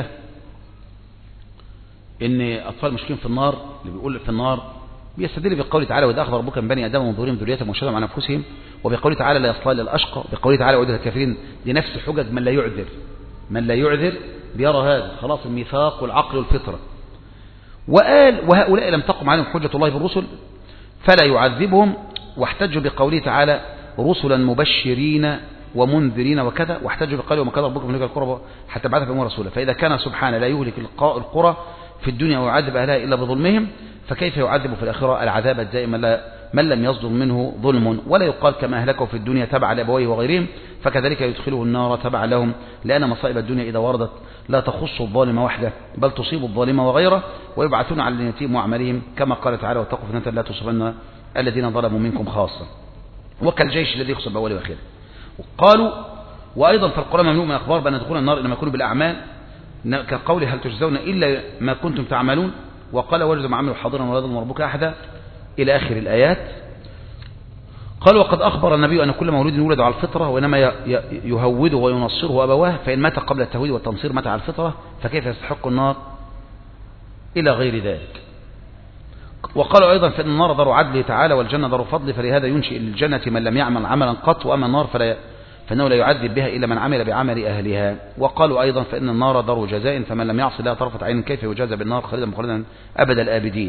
ان اطفال المشركين في النار، اللي بيقول في النار بيستدل بقوله تعالى واذا اخذ ربك من بني ادم من ظهورهم ذريتهم واشهدهم على انفسهم، وبقوله تعالى لا يصلى الا الاشقى، وبقوله تعالى وعد الكافرين. دي نفس حجج من لا يعذر. من لا يعذر بيرى هذا خلاص الميثاق والعقل والفطره. وقال وهؤلاء لم تقم عليهم حجه الله بالرسل فلا يعذبهم، واحتجوا بقوله تعالى رسلا مبشرين ومنذرين وكذا، واحتجوا بقوله وما كان ربك مهلك القرى حتى بعث فيهم رسولا. فإذا كان سبحانه لا يهلك القرى في الدنيا ويعذب أهلها إلا بظلمهم، فكيف يعذب في الآخرة العذاب الدائم من لم يصدر منه ظلم؟ ولا يقال كما أهلكه في الدنيا تبع لأبويه وغيرهم فكذلك يدخله النار تبع لهم، لأن مصائب الدنيا إذا وردت لا تخص الظالم وحده بل تصيب الظالم وغيره، ويبعثون على نيتهم وأعمالهم كما قال تعالى واتقوا فتنة لا تصيبن الذين ظلموا منكم خاصة، وكالجيش الذي يخسر بأوله وآخره. وقالوا وأيضا في القرآن ممنوع من أخبار بأن دخول النار إنما يكون بالأعمال كقوله هل تجزون إلا ما كنتم تعملون، وقال وجزوا ما عملوا حاضرا ولا يظلم ربك أحدا إلى آخر الآيات. قالوا وقد أخبر النبي أن كل مولود يولد على الفطرة وإنما يهوده وينصره أبواه، فإن مات قبل التهويد والتنصير مات على الفطرة فكيف يستحق النار إلى غير ذلك. وقالوا أيضا فإن النار دار عدله تعالى والجنة دار فضل، فلهذا ينشئ للجنة من لم يعمل عملا قط، وأما النار فإنه لا يعذب بها إلا من عمل بعمل أهلها. وقالوا أيضا فإن النار دار جزاء، فمن لم يعص لها طرفة عين كيف يجازى بالنار خالدا مخلدا أبد الآبدين.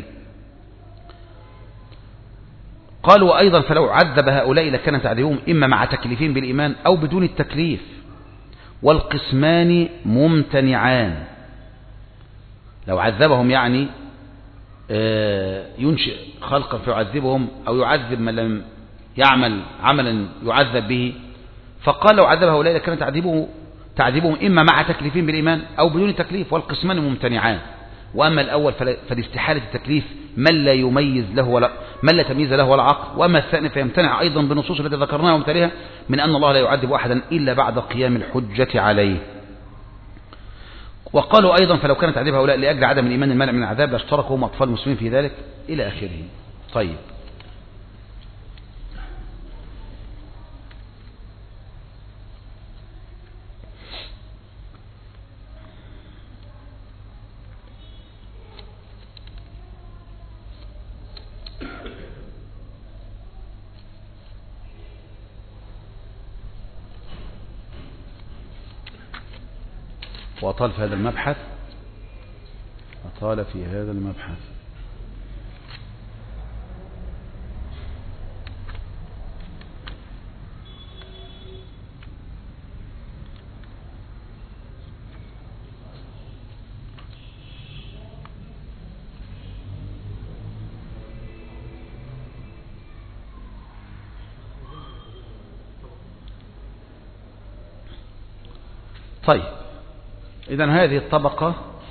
قالوا أيضا فلو عذب هؤلاء لكان تعذيبهم إما مع تكليفهم بالإيمان أو بدون التكليف، والقسمان ممتنعان. لو عذبهم يعني ينشئ خلقا فيعذبهم أو يعذب من لم يعمل عملا يعذب به. فقال لو عذب هؤلاء لكان تعذيبهم إما مع تكليفهم بالإيمان أو بدون تكليف، والقسمان ممتنعان. وأما الأول فلاستحالة التكليف من لا يميز له ولا من لا تمييز له ولا عقل، وأما الثاني فيمتنع أيضا بالنصوص التي ذكرناها ومثالها من أن الله لا يعذب أحدا إلا بعد قيام الحجة عليه. وقالوا أيضا فلو كانت تعذيب هؤلاء لأجل عدم الإيمان المانع من العذاب لاشتركوا هم أطفال المسلمين في ذلك إلى آخره. طيب وأطال في هذا المبحث، أطال في هذا المبحث. طيب، إذن هذه الطبقة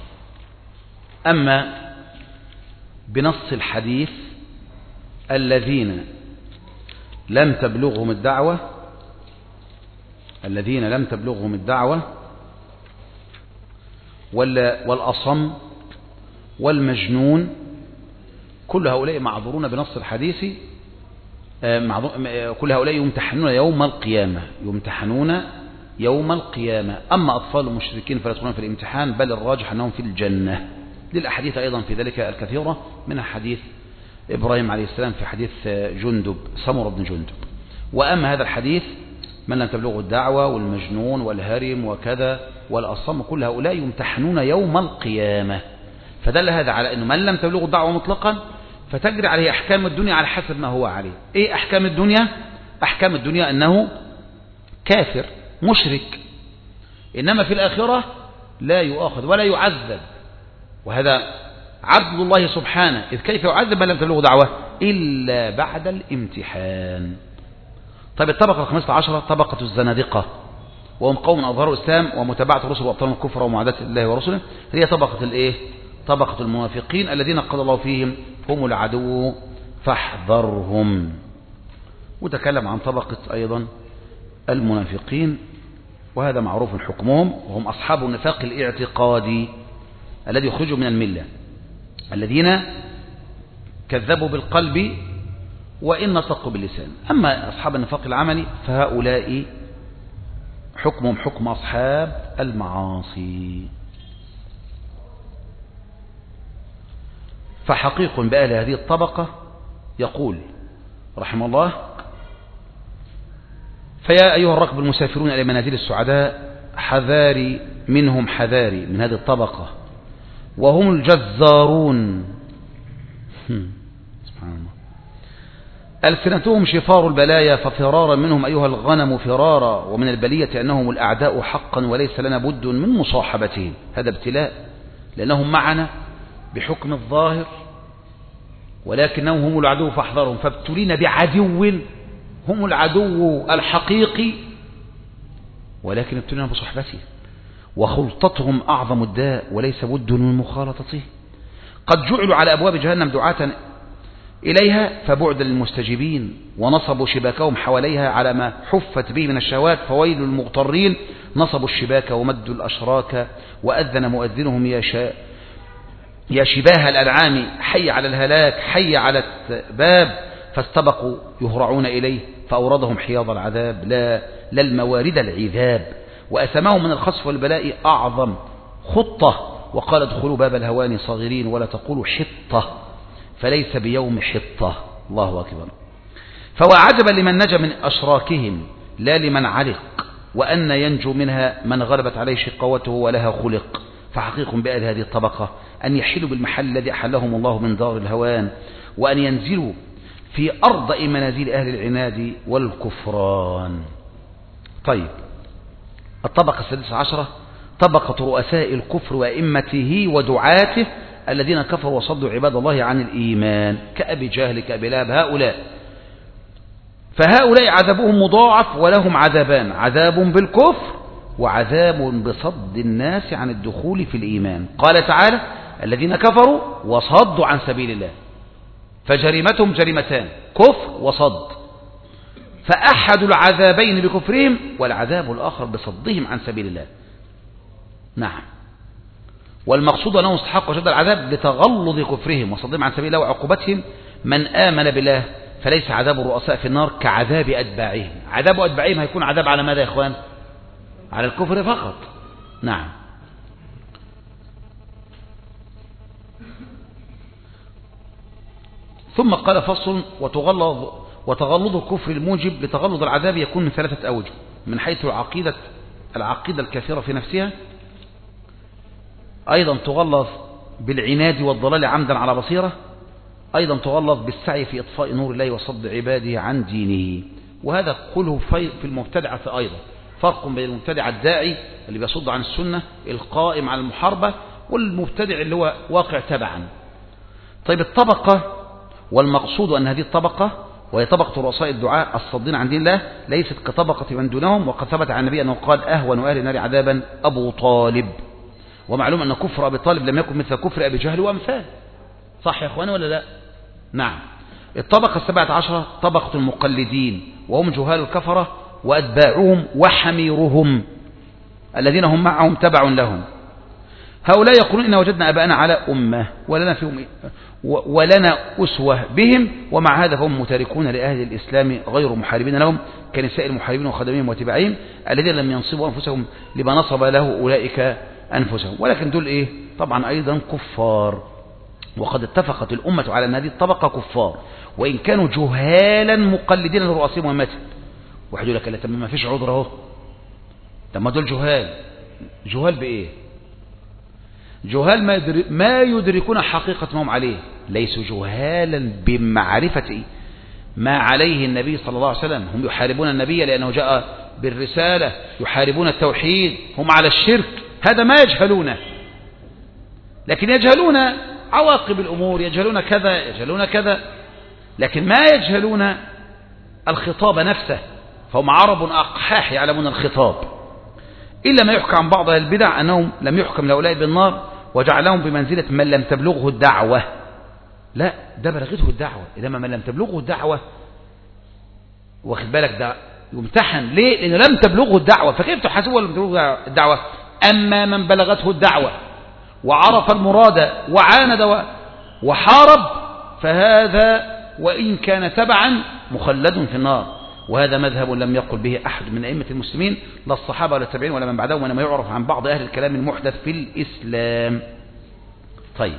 أما بنص الحديث الذين لم تبلغهم الدعوة والأصم والمجنون، كل هؤلاء معذورون بنص الحديث، كل هؤلاء يمتحنون يوم القيامة. أما أطفال المشركين فلا يدخلون في الامتحان، بل الراجح أنهم في الجنة، للأحاديث أيضا في ذلك الكثيرة، من حديث إبراهيم عليه السلام في حديث سمر بن جندب. وأما هذا الحديث من لم تبلغه الدعوة والمجنون والهرم وكذا والأصم، كل هؤلاء يمتحنون يوم القيامة. فدل هذا على أنه من لم تبلغه الدعوة مطلقا فتجري عليه أحكام الدنيا على حسب ما هو عليه. إيه أحكام الدنيا؟ أحكام الدنيا أنه كافر مشرك، إنما في الآخرة لا يؤاخذ ولا يعذب، وهذا عدل الله سبحانه، إذ كيف يعذب من لم تبلغه دعوة إلا بعد الامتحان. طيب، الطبقة 15 طبقة الزنادقة، وهم قوم أظهروا الإسلام ومتابعة الرسل وأبطلوا الكفر ومعاداة الله ورسله. هي طبقة الإيه؟ طبقة المنافقين الذين قال الله فيهم هم العدو فاحذرهم. وتكلم عن طبقة أيضا المنافقين، وهذا معروف حكمهم، وهم أصحاب النفاق الاعتقادي الذي يخرجوا من الملة، الذين كذبوا بالقلب وإن نطقوا باللسان. أما أصحاب النفاق العملي فهؤلاء حكمهم حكم أصحاب المعاصي. فحقيق بأهل هذه الطبقة يقول رحمه الله: فيا أيها الركب المسافرون إلى منازل السعداء، حذاري منهم حذاري، من هذه الطبقة، وهم الجزارون. سبحان الله. ألسنتهم شفار البلايا، ففرارا منهم أيها الغنم فرارا، ومن البلية أنهم الأعداء حقا وليس لنا بد من مصاحبتهم. هذا ابتلاء، لأنهم معنا بحكم الظاهر، ولكنهم هم العدو فاحذرهم. فابتلينا بعدو هم العدو الحقيقي، ولكن ابتلينا بصحبته، وخلطتهم أعظم الداء وليس بد من مخالطته. قد جعلوا على أبواب جهنم دعاة إليها فبعد للمستجيبين، ونصبوا شباكهم حواليها على ما حفت به من الشهوات، فويل المغترين. نصبوا الشباك ومدوا الأشراك، وأذن مؤذنهم يا شباه الأنعام، حي على الهلاك، حي على الباب، فاستبقوا يهرعون إليه فأوردهم حياض العذاب لا الموارد العذاب. وأسماهم من الخسف والبلاء أعظم خطة، وقال ادخلوا باب الهوان صاغرين ولا تقولوا حطة، فليس بيوم حطة. الله أكبر. فهو عجبا لمن نجا من أشراكهم لا لمن علق، وأن ينجو منها من غلبت عليه شقوته ولها خلق. فحقيق بأهل هذه الطبقة أن يحلوا بالمحل الذي أحلهم الله من دار الهوان، وأن ينزلوا في أرض منازل أهل العناد والكفران. طيب، الطبقة 16 طبقة رؤساء الكفر وأئمته ودعاته الذين كفروا وصدوا عباد الله عن الإيمان، كأبي جهل كأبي لهب. فهؤلاء عذابهم مضاعف، ولهم عذابان: عذاب بالكفر وعذاب بصد الناس عن الدخول في الإيمان. قال تعالى: الذين كفروا وصدوا عن سبيل الله، فجريمتهم جريمتان: كفر وصد. فأحد العذابين بكفرهم، والعذاب الآخر بصدهم عن سبيل الله. نعم. والمقصود أنهم استحقوا شد العذاب لتغلظ كفرهم وصدهم عن سبيل الله وعقوبتهم. من آمن بالله فليس عذاب الرؤساء في النار كعذاب أتباعهم. عذاب أتباعهم هيكون عذاب على ماذا يا إخوان؟ على الكفر فقط. نعم. ثم قال: فصل: وتغلظ الكفر الموجب لتغلظ العذاب يكون من 3 أوجه: من حيث العقيدة الكافرة في نفسها، أيضا تغلظ بالعناد والضلال عمدا على بصيرة، أيضا تغلظ بالسعي في إطفاء نور الله وصد عباده عن دينه. وهذا كله في المبتدعة أيضا. فرق بين المبتدع الداعي اللي بيصد عن السنة القائم على المحاربة، والمبتدع اللي هو واقع تبعا. طيب الطبقة، والمقصود أن هذه الطبقة وهي طبقة رؤساء الدعاء الصادين عن دين الله ليست كطبقة من دونهم. وقد ثبت عن النبي أنه قال أهون أهل النار عذابا أبو طالب. ومعلوم أن كفر أبي طالب لم يكن مثل كفر أبي جهل وأمثال. صح يا أخواني ولا لا؟ نعم. الطبقة 17 طبقة المقلدين، وهم جهال الكفرة وأتباعهم وحميرهم الذين هم معهم تبع لهم. هؤلاء يقولون إن وجدنا أباءنا على أمة ولنا أسوة بهم، ومع هذا فهم متاركون لأهل الإسلام غير محاربين لهم كنساء المحاربين وخدمهم وتبعهم الذين لم ينصبوا أنفسهم لما نصب له أولئك أنفسهم. ولكن دول إيه؟ طبعا أيضا كفار. وقد اتفقت الأمة على أن هذه الطبقة كفار، وإن كانوا جهالا مقلدين لرؤسائهم وأمتهم. واحد يقول لك لا، طب ما فيش عذر اهو. طب ما دول جهال بإيه؟ جهال ما يدركون حقيقة ما هم عليه. ليسوا جهالا بمعرفة ما عليه النبي صلى الله عليه وسلم. هم يحاربون النبي لأنه جاء بالرسالة، يحاربون التوحيد، هم على الشرك. هذا ما يجهلونه، لكن يجهلون عواقب الأمور، يجهلون كذا يجهلون كذا، لكن ما يجهلون الخطاب نفسه. فهم عرب أقحاح يعلمون الخطاب. إلا ما يحكى عن بعض البدع أنهم لم يحكم لهؤلاء بالنار وجعلهم بمنزلة من لم تبلغه الدعوة. لا، ده بلغته الدعوة. إنما من لم تبلغه الدعوة، واخد بالك، ده يمتحن. ليه؟ لأنه لم تبلغه الدعوة. فكيف تحاسبه لم تبلغه الدعوة؟ أما من بلغته الدعوة وعرف المراد وعاند وحارب، فهذا وإن كان تبعا مخلد في النار. وهذا مذهب لم يقل به أحد من أئمة المسلمين، لا الصحابة ولا التابعين ولا من بعدهم، وإنما يعرف عن بعض أهل الكلام المحدث في الإسلام. طيب،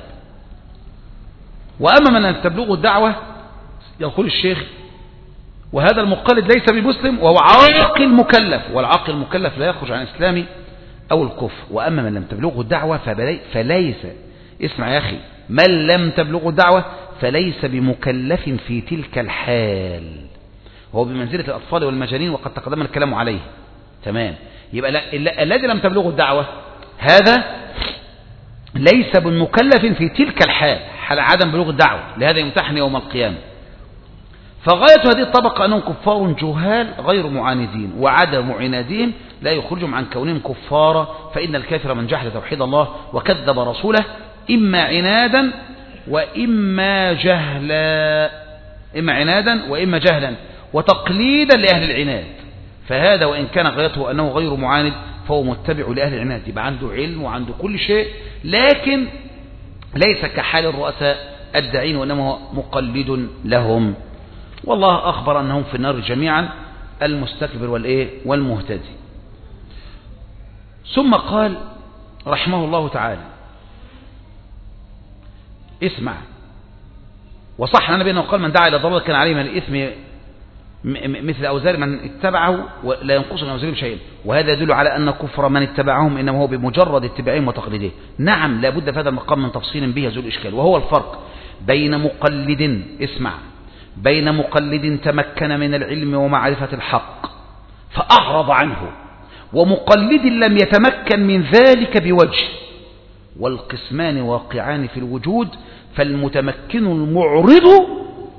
وأما من لم تبلغه الدعوة، يقول الشيخ: وهذا المقلد ليس بمسلم وهو عاقل مكلف، والعاقل المكلف لا يخرج عن الإسلام أو الكفر. وأما من لم تبلغه الدعوة فليس، اسمع يا أخي، من لم تبلغه الدعوة فليس بمكلف في تلك الحال، هو بمنزلة الأطفال والمجانين، وقد تقدم الكلام عليه. تمام. يبقى الذي لم تبلغه الدعوة هذا ليس بالمكلف في تلك الحال، حال عدم بلوغ الدعوة، لهذا يمتحن يوم القيامة. فغاية هذه الطبقة أنهم كفار جهال غير معاندين، وعدم عنادهم لا يخرجهم عن كونهم كفارا. فإن الكافر من جحد توحيد الله وكذب رسوله إما عنادا وإما جهلا، إما عنادا وإما جهلا وتقليدا لأهل العناد. فهذا وإن كان غايته أنه غير معاند فهو متبع لأهل العناد، يبقى عنده علم وعنده كل شيء، لكن ليس كحال الرؤساء الداعين، وإنما هو مقلد لهم. والله أخبر أنهم في النار جميعا، المستكبر والمهتدي. ثم قال رحمه الله تعالى: اسمع، وصح عن النبي أنه قال: من دعا إلى ضلالة كان عليه من الإثم مثل أوزار من اتبعه ولا ينقص من أوزارهم شيئا. وهذا يدل على أن كفر من اتبعهم إنما هو بمجرد اتباعهم وتقليدهم. نعم، لا بد في هذا المقام من تفصيل به يزول الإشكال، وهو الفرق بين مقلد، اسمع، بين مقلد تمكن من العلم ومعرفة الحق فأعرض عنه، ومقلد لم يتمكن من ذلك بوجه. والقسمان واقعان في الوجود، فالمتمكن المعرض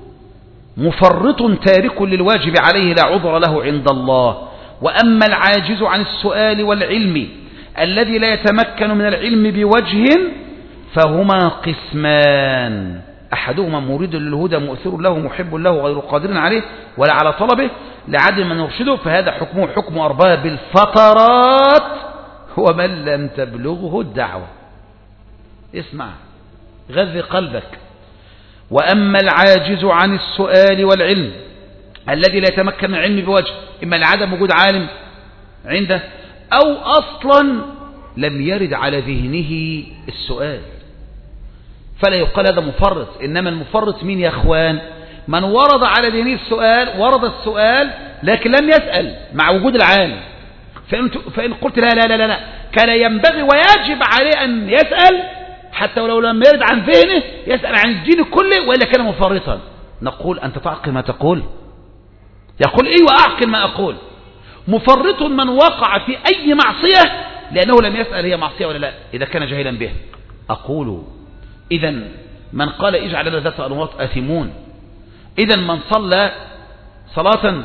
مفرط تارك للواجب عليه لا عذر له عند الله. وأما العاجز عن السؤال والعلم الذي لا يتمكن من العلم بوجه فهما قسمان: أحدهما مريد للهدى مؤثر له محب له غير قادر عليه ولا على طلبه لعدم من يرشده، فهذا حكمه حكم أرباب الفترات ومن لم تبلغه الدعوة. اسمع، غذي قلبك. وأما العاجز عن السؤال والعلم الذي لا يتمكن من العلم بوجه، إما لعدم وجود عالم عنده أو أصلا لم يرد على ذهنه السؤال، فلا يقال هذا مفرط. إنما المفرط مين يا أخوان؟ من ورد على ذهنه السؤال، ورد السؤال لكن لم يسأل مع وجود العالم. فإن قلت لا لا لا لا كان ينبغي ويجب عليه أن يسأل حتى ولو لم يرد عن ذهنه، يسأل عن الدين كله، وإلا كان مفرطا. نقول أنت تعقل ما تقول؟ يقول إيه وأعقل ما أقول. مفرط من وقع في أي معصية لأنه لم يسأل هي معصية ولا لا، إذا كان جاهلا به. أقول إذا من قال اجعل لنا ذات أنواط آثمون. إذا من صلى صلاة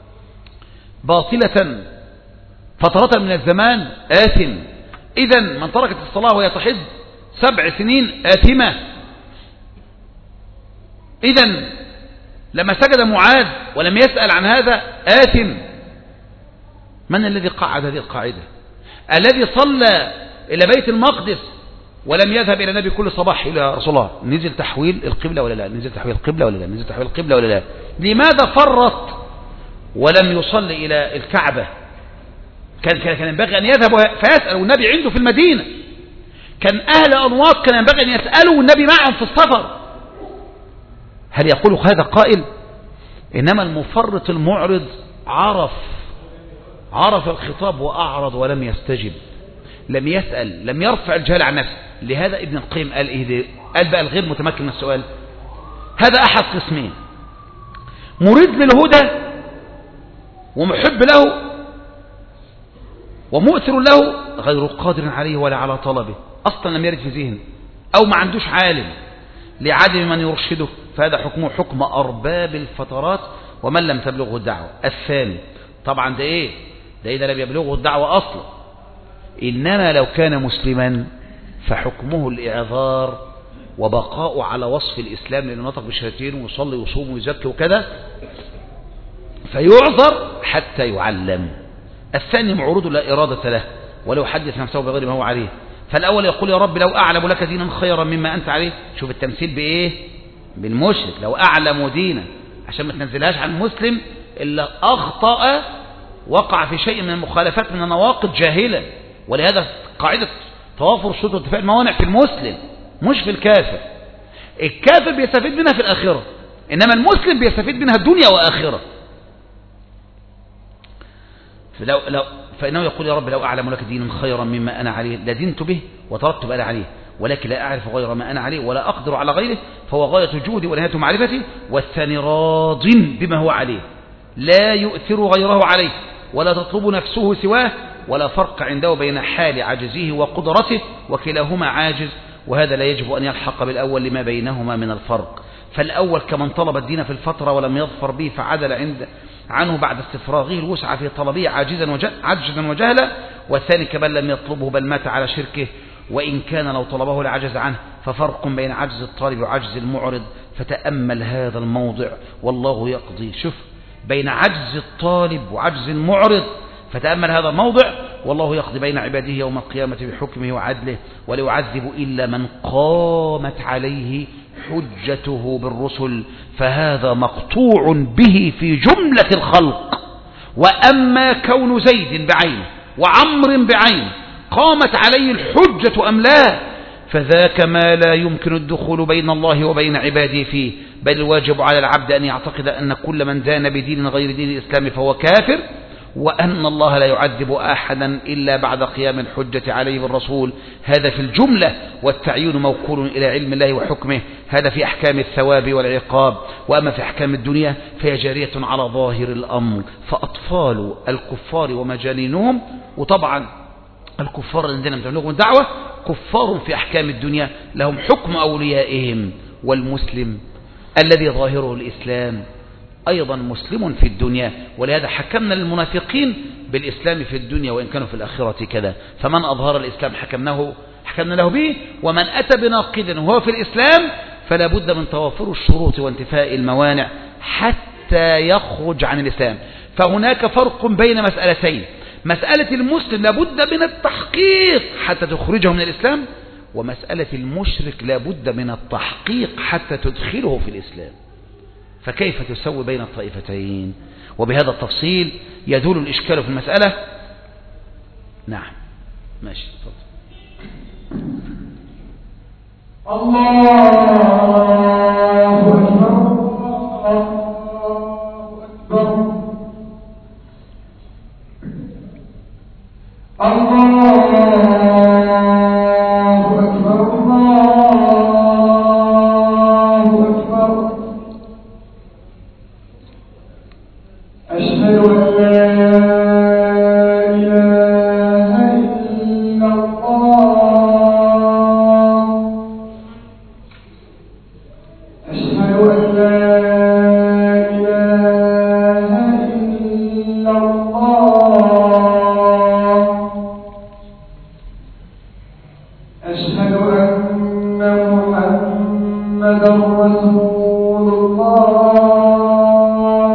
باطلة فترة من الزمان آثم. إذا من تركت الصلاة وهي تحض 7 سنين آثمة. إذا لما سجد معاذ ولم يسأل عن هذا آثم. من الذي قعد هذه القاعدة؟ الذي صلى إلى بيت المقدس ولم يذهب إلى النبي كل صباح إلى رسول الله، نزل تحويل القبلة ولا لا؟ نزل تحويل القبلة ولا لا؟ نزل تحويل القبلة ولا لا؟ لماذا فرط ولم يصلي إلى الكعبة؟ كان ينبغي أن يذهب فيسأل والنبي عنده في المدينة. كان أهل أنواط كان ينبغي أن يسألوا والنبي معهم في السفر. هل يقول هذا قائل؟ إنما المفرط المعرض عرف الخطاب وأعرض ولم يستجب، لم يسأل، لم يرفع الجهل عن نفسه. لهذا ابن القيم قال إيه؟ قال بقى الغير متمكن من السؤال هذا أحد قسمين: مريد للهدى ومحب له ومؤثر له غير قادر عليه ولا على طلبه، أصلا لم يرد في ذهنه أو ما عندوش عالم لعدم من يرشده، فهذا حكمه حكم أرباب الفترات ومن لم تبلغه الدعوة. الثاني طبعا ده إيه؟ ده لم يبلغه الدعوة أصلا. إنما لو كان مسلما فحكمه الإعذار وبقاؤه على وصف الإسلام، لأنه نطق بالشهادتين ويصلي ويصوم ويزكي وكذا، فيعذر حتى يعلم. الثاني معروض لا إرادة له ولو حدث نفسه بغير ما هو عليه. فالأول يقول يا رب لو أعلم لك دينا خيرا مما أنت عليه. شوف التمثيل بإيه؟ بالمشرك. لو أعلم دينا، عشان ما تنزلهاش عن مسلم إلا أخطأ وقع في شيء من المخالفات من النواقض جاهلا. ولهذا قاعدة توافر الشروط وانتفاء الموانع في المسلم مش في الكافر. الكافر بيستفيد منها في الآخرة، إنما المسلم بيستفيد منها الدنيا وآخرة. فإنه يقول يا رب لو أعلم لك دينا خيرا مما أنا عليه لدينت به وتركت ما أنا عليه، ولكن لا أعرف غير ما أنا عليه ولا أقدر على غيره، فهو غاية جهدي ونهاية معرفتي. والثاني راض بما هو عليه لا يؤثر غيره عليه ولا تطلب نفسه سواه، ولا فرق عنده بين حال عجزه وقدرته، وكلاهما عاجز، وهذا لا يجب أن يلحق بالأول لما بينهما من الفرق. فالأول كمن طلب الدين في الفترة ولم يظفر به فعدل عنه بعد استفراغه الوسع في طلبه عجزا وجهلا، والثاني كمن لم يطلبه بل مات على شركه وإن كان لو طلبه لعجز عنه. ففرق بين عجز الطالب وعجز المعرض، فتأمل هذا الموضع والله يقضي. شوف بين عجز الطالب وعجز المعرض، فتأمل هذا الموضع والله يقضي بين عباده يوم القيامة بحكمه وعدله، ولا يعذب إلا من قامت عليه حجته بالرسل، فهذا مقطوع به في جملة الخلق. وأما كون زيد بعينه وعمر بعينه قامت عليه الحجة أم لا، فذاك ما لا يمكن الدخول بين الله وبين عباده فيه، بل الواجب على العبد أن يعتقد أن كل من دان بدين غير دين الإسلام فهو كافر، وأن الله لا يعذب أحدا إلا بعد قيام الحجة عليه بالرسول. هذا في الجملة، والتعيين موكول إلى علم الله وحكمه، هذا في أحكام الثواب والعقاب. وأما في أحكام الدنيا فهي جارية على ظاهر الأمر، فأطفال الكفار ومجانينهم، وطبعا الكفار الذين لم تبلغهم الدعوة كفار في أحكام الدنيا لهم حكم أوليائهم، والمسلم الذي ظاهره الإسلام أيضا مسلم في الدنيا. ولهذا حكمنا للمنافقين بالإسلام في الدنيا وإن كانوا في الآخرة كذا. فمن أظهر الإسلام حكمنا له به، ومن أتى بناقض وهو في الإسلام فلا بد من توافر الشروط وانتفاء الموانع حتى يخرج عن الإسلام. فهناك فرق بين مسألتين: مسألة المسلم لابد من التحقيق حتى تخرجه من الإسلام، ومسألة المشرك لابد من التحقيق حتى تدخله في الإسلام. فكيف تسوي بين الطائفتين؟ وبهذا التفصيل يدول الإشكال في المسألة. نعم ماشي تفضل. الله أكبر الله أشهد أن محمدا رسول الله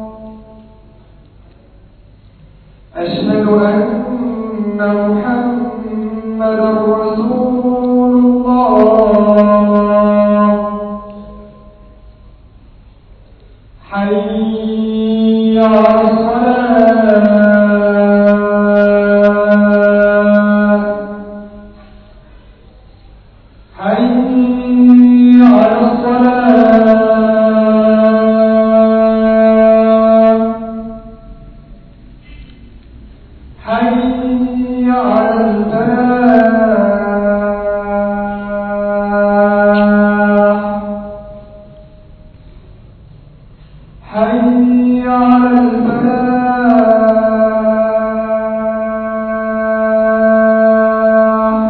أشهد أن محمدا رسول الله حي على الصلاة حي على الصلاة حي على الفلاح حي على الفلاح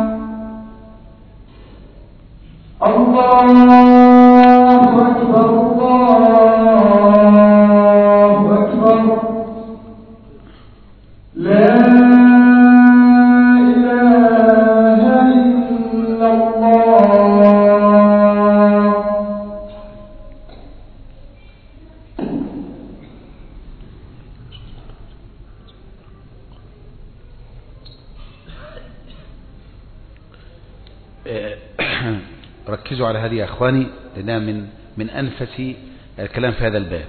الله أكبر الله أكبر لا إله إلا الله ركزوا على هذه يا أخواني لأنها من أنفس الكلام في هذا الباب.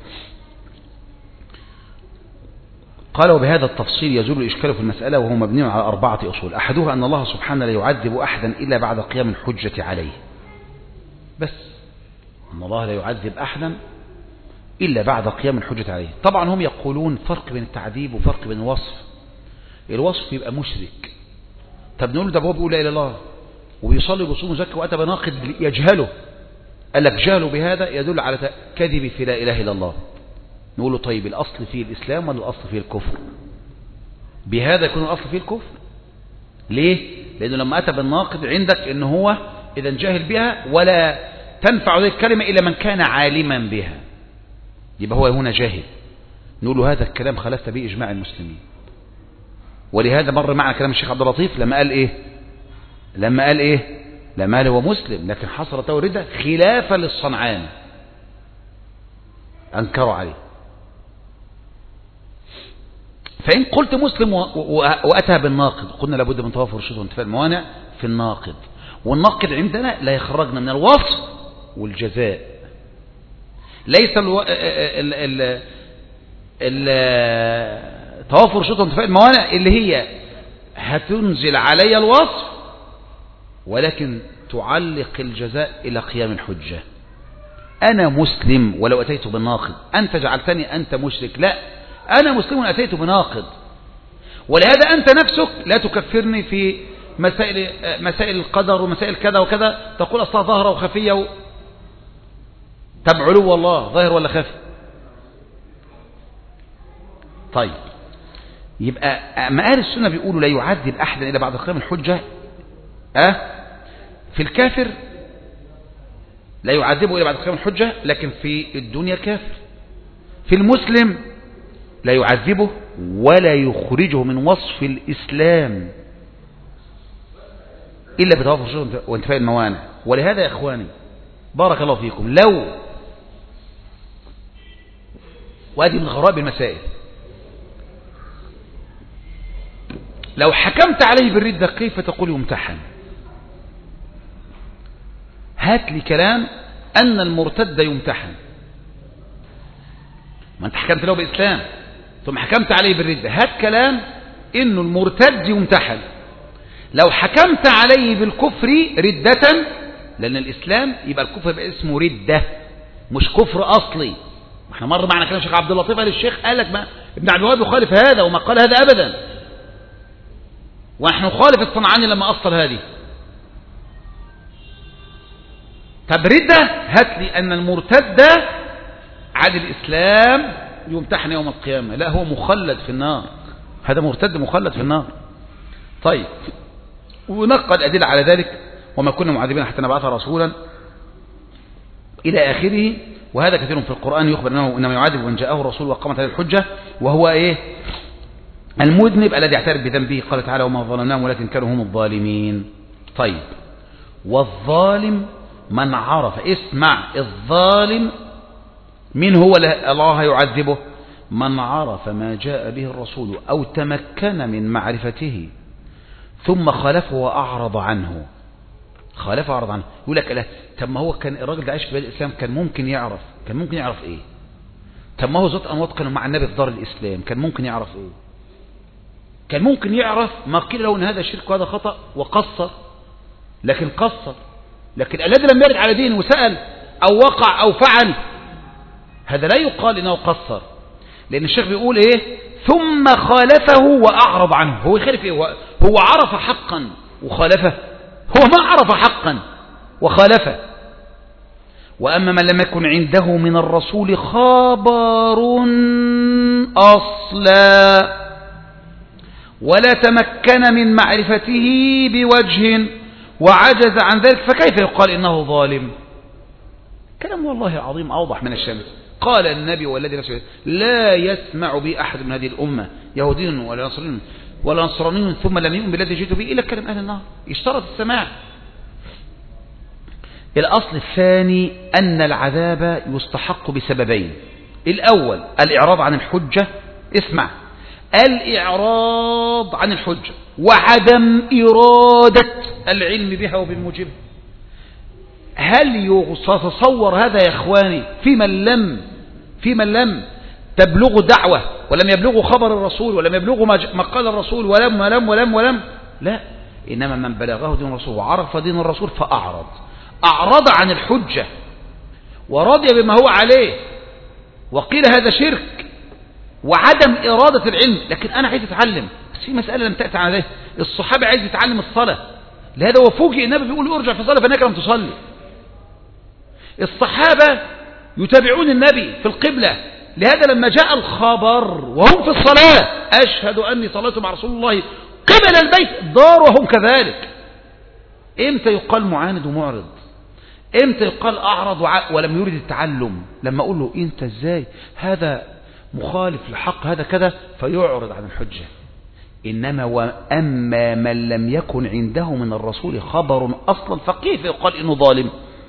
قال وبهذا التفصيل يزول الإشكال في المسألة وهو مبني على 4 أصول. أحدها أن الله سبحانه لا يعذب أحدا إلا بعد قيام الحجة عليه، بس أن الله لا يعذب أحدا إلا بعد قيام الحجة عليه. طبعا هم يقولون فرق بين التعذيب وفرق بين الوصف. الوصف يبقى مشرك، طب نقول ده هو بيقول لا إله إلا الله وبيصلي وبيصوم ويزكي وأتى بناقض يجهله، قال لك جهله بهذا يدل على كذب في لا إله إلا الله. نقول له طيب الأصل فيه الإسلام ولا الأصل فيه الكفر؟ بهذا يكون الأصل فيه الكفر. ليه؟ لأنه لما أتى بالناقض عندك إن هو إذا جاهل بها ولا تنفع ذلك الكلمة إلا من كان عالما بها، يبقى هو هنا جاهل. نقول له هذا الكلام خالفت به إجماع المسلمين. ولهذا مر معنا كلام الشيخ عبد اللطيف لما قال إيه؟ لما قال هو مسلم لكن حصلت له ردة خلافا للصنعاني، أنكروا عليه. فإن قلت مسلم وأتى بالناقض قلنا لابد من توافر الشروط وانتفاء الموانع في الناقض، والناقض عندنا لا يخرجنا من الوصف والجزاء. ليس توافر الشروط وانتفاء الموانع اللي هي هتنزل علي الوصف ولكن تعلق الجزاء إلى قيام الحجة. أنا مسلم ولو أتيت بالناقض، أنت جعلتني أنت مشرك، لا أنا مسلم أتيت بناقض. ولهذا أنت نفسك لا تكفرني في مسائل القدر ومسائل كذا وكذا، تقول أصلا ظاهرة وخفية. طب علو الله ظاهر ولا خفي؟ طيب يبقى ما أهل السنة بيقولوا لا يعذب أحدا إلا بعد قيام الحجة. في الكافر لا يعذبه إلا بعد قيام الحجة، لكن في الدنيا كافر. في المسلم لا يعذبه ولا يخرجه من وصف الإسلام إلا بتوافر الشروط وانتفاء الموانع. ولهذا يا إخواني بارك الله فيكم، وهذه من غرائب المسائل، لو حكمت عليه بالردة كيف تقول يمتحن؟ هات لي كلام أن المرتد يمتحن. ما أنت حكمت له بإسلام ثم حكمت عليه بالردة، هات كلام إنه المرتد يمتحن. لو حكمت عليه بالكفر ردة، لأن الإسلام يبقى الكفر يبقى اسمه ردة مش كفر أصلي. احنا مر معنا كلام الشيخ عبد اللطيف قال الشيخ قال لك ما ابن عبد الوهاب يخالف هذا وما قال هذا أبدا، ونحن نخالف الصنعاني لما أصل هذه. طب ردة هات لي أن المرتد عن الإسلام يمتحن يوم القيامة، لا هو مخلد في النار، هذا مرتد مخلد في النار. طيب ونقد أدلة على ذلك، وما كنا معذبين حتى نبعث رسولا إلى آخره. وهذا كثير في القرآن يخبر إنما يعذب من جاءه الرسول وقامت عليه الحجة، وهو إيه؟ المذنب الذي يعترف بذنبه. قال تعالى وما ظلمناهم ولكن كانوا هم الظالمين. طيب، والظالم من عرف، اسمع، الظالم من هو الله يعذبه؟ من عرف ما جاء به الرسول أو تمكن من معرفته ثم خالفه وأعرض عنه. خالفه وأعرض عنه. يقول لك لا، طب ما هو كان الراجل ده عايش في بلاد الإسلام، كان ممكن يعرف إيه؟ طب ما هو ذات أموات كانوا مع النبي في دار الإسلام، كان ممكن يعرف إيه؟ كان ممكن يعرف ما قيل له ان هذا شرك وهذا خطأ وقصر، لكن الذي لم يرد على دينه وسأل أو وقع أو فعل، هذا لا يقال إنه قصر، لأن الشيخ بيقول إيه؟ ثم خالفه وأعرض عنه. هو يخالف إيه؟ هو عرف حقا وخالفه؟ هو ما عرف حقا وخالفه. وأما من لم يكن عنده من الرسول خبر أصلا ولا تمكن من معرفته بوجه وعجز عن ذلك، فكيف يقال إنه ظالم؟ كلام والله العظيم أوضح من الشمس. قال النبي والذي نفسه لا يسمع بي أحد من هذه الأمة يهودي ولا نصراني ثم لم يؤمن بالذي جئت به إلا كلام أهل النار. يشترط السماع. الأصل الثاني أن العذاب يستحق بسببين. الأول الإعراض عن الحجة، اسمع، الإعراض عن الحجة وعدم إرادة العلم بها وبالموجب. هل يتصور هذا يا إخواني في من لم تبلغ دعوة ولم يبلغ خبر الرسول ولم يبلغ ما قال الرسول ولم لا، إنما من بلغه دين الرسول وعرف دين الرسول أعرض عن الحجة ورضي بما هو عليه وقيل هذا شرك وعدم إرادة العلم. لكن أنا عايز أتعلم، بس في مسألة لم تأتي على ذلك. الصحابة عايز يتعلم الصلاة، لهذا وفوجئ النبي بيقول ارجع في الصلاة فإنك لم تصلي. الصحابة يتابعون النبي في القبلة، لهذا لما جاء الخبر وهم في الصلاة أشهد أني صليت مع رسول الله قبل البيت دار وهم كذلك. إمتى يقال معاند ومعرض؟ إمتى يقال أعرض ولم يريد التعلم؟ لما أقول له أنت إزاي هذا مخالف لحق هذا كذا فيعرض عن الحجة. إنما وأما من لم يكن عنده من الرسول خبر أصلا فكيف يقال إنه ظالم؟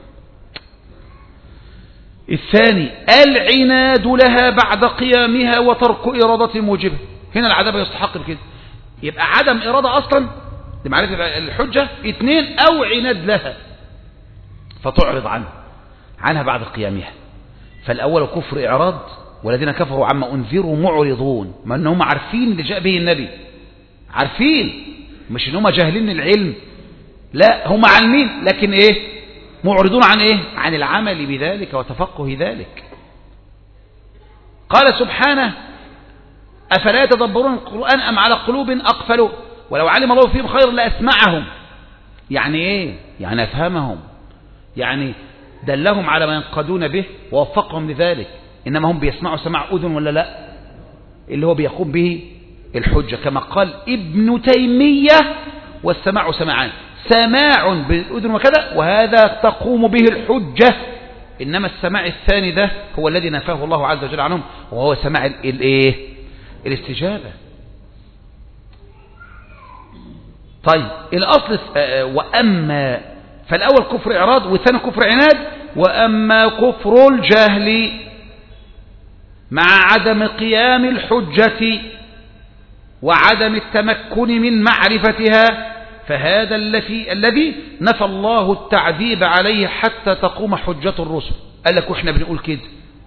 الثاني العناد لها بعد قيامها وترك إرادة موجبة. هنا العذاب يستحق بكده. يبقى عدم إرادة أصلا لمعرفة الحجة، اثنين أو عناد لها فتعرض عنها بعد قيامها. فالأول كفر إعراض، والذين كفروا عما أنذروا معرضون، ما أنهم عارفين اللي جاء به النبي، عارفين، مش أنهم جاهلين العلم، لا هم عالمين، لكن إيه؟ معرضون عن إيه؟ عن العمل بذلك وتفقه ذلك. قال سبحانه أفلا يتدبرون القرآن أم على قلوب أقفلوا ولو علم الله فيهم خير لأسمعهم. يعني إيه؟ يعني أفهمهم، يعني دلهم على ما ينقدون به ووفقهم لذلك. إنما هم بيسمعوا سماع أذن ولا لا؟ اللي هو بيقوم به الحجة، كما قال ابن تيمية والسماع سماعان، سماع بالأذن وكذا وهذا تقوم به الحجة. إنما السماع الثاني ده هو الذي نفاه الله عز وجل عنهم، وهو سماع الاستجابة. طيب الأصل وأما، فالأول كفر إعراض والثاني كفر عناد. وأما كفر الجهل مع عدم قيام الحجة وعدم التمكن من معرفتها فهذا الذي نفى الله التعذيب عليه حتى تقوم حجة الرسل. قال لك وإحنا بنقول كده،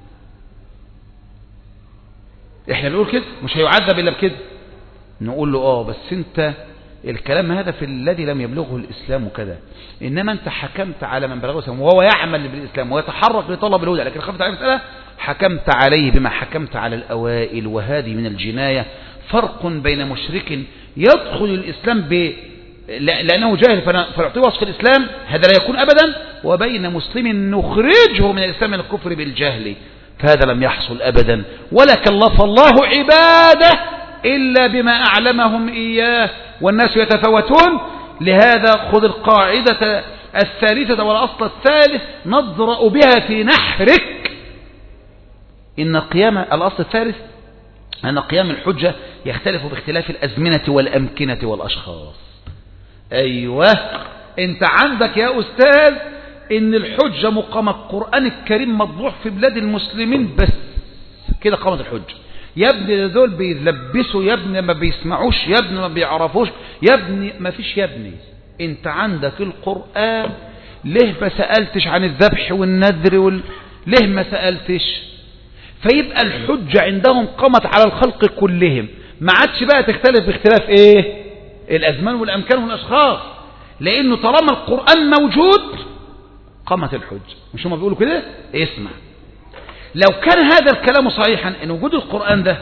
إحنا بنقول كده مش هيعذب إلا بكده. نقول له بس أنت الكلام هذا في الذي لم يبلغه الإسلام وكذا، إنما أنت حكمت على من بلغه الإسلام وهو يعمل بالإسلام ويتحرك لطلب الهدى، لكن خفت عليه مسألة حكمت عليه بما حكمت على الأوائل، وهذه من الجناية. فرق بين مشرك يدخل الإسلام لأنه جاهل فنعطيه وصف الإسلام، هذا لا يكون أبدا، وبين مسلم نخرجه من الإسلام من الكفر بالجهل، فهذا لم يحصل أبدا. ولا كلف الله عباده إلا بما أعلمهم إياه والناس يتفاوتون. لهذا خذ القاعدة الثالثة والأصل الثالث نضرأ بها في نحرك. إن قيام الأصل الثالث أن قيام الحجة يختلف باختلاف الأزمنة والأمكنة والأشخاص. أيوة، انت عندك يا أستاذ ان الحجة مقامة، القرآن الكريم مطبوع في بلاد المسلمين بس كده قامت الحجة. يا ابني دول بيلبسوا، يا ابني ما بيسمعوش، يا ابني ما بيعرفوش، يا ابني ما فيش، يا ابني انت عندك القرآن. ليه ما سألتش عن الذبح والنذر ليه ما سألتش؟ فيبقى الحجة عندهم قامت على الخلق كلهم، ما عادش بقى تختلف باختلاف ايه الازمان والامكان والاشخاص، لانه طالما القرآن موجود قامت الحجة. مش هم بيقولوا كده؟ اسمع، لو كان هذا الكلام صحيحا ان وجود القرآن ده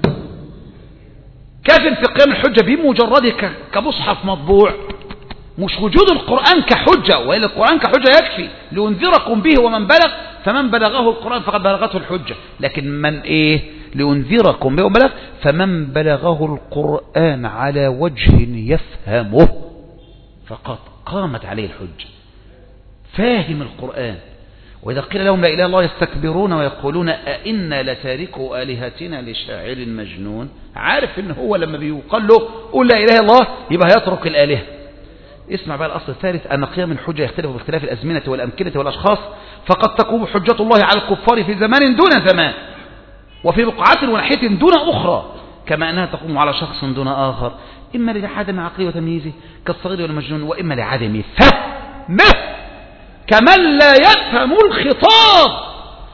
كاف في قيام الحجة بمجرده كمصحف مطبوع، مش وجود القرآن كحجة، وإلا القرآن كحجة يكفي لأنذركم به ومن بلغ، فمن بلغه القرآن فقد بلغته الحجة. لكن من ايه لأنذركم به ومن بلغ، فمن بلغه القرآن على وجه يفهمه فقد قامت عليه الحجة، فاهم القرآن. وإذا قيل لهم لا إله إلا الله يستكبرون ويقولون أئنا لتاركوا آلهتنا لشاعر مجنون، عارف إن هو لما بيقال له قل لا إله إلا الله يبقى يترك الآلهة. اسمع بقى الأصل الثالث، أن قيام الحجة يختلف باختلاف الأزمنة والأمكنة والأشخاص، فقد تقوم حجة الله على الكفار في زمان دون زمان، وفي بقعة وناحية دون أخرى، كما أنها تقوم على شخص دون آخر، إما لعدم عقله وتمييزه كالصغير والمجنون، وإما لعدم فهمه كمن لا يفهم الخطاب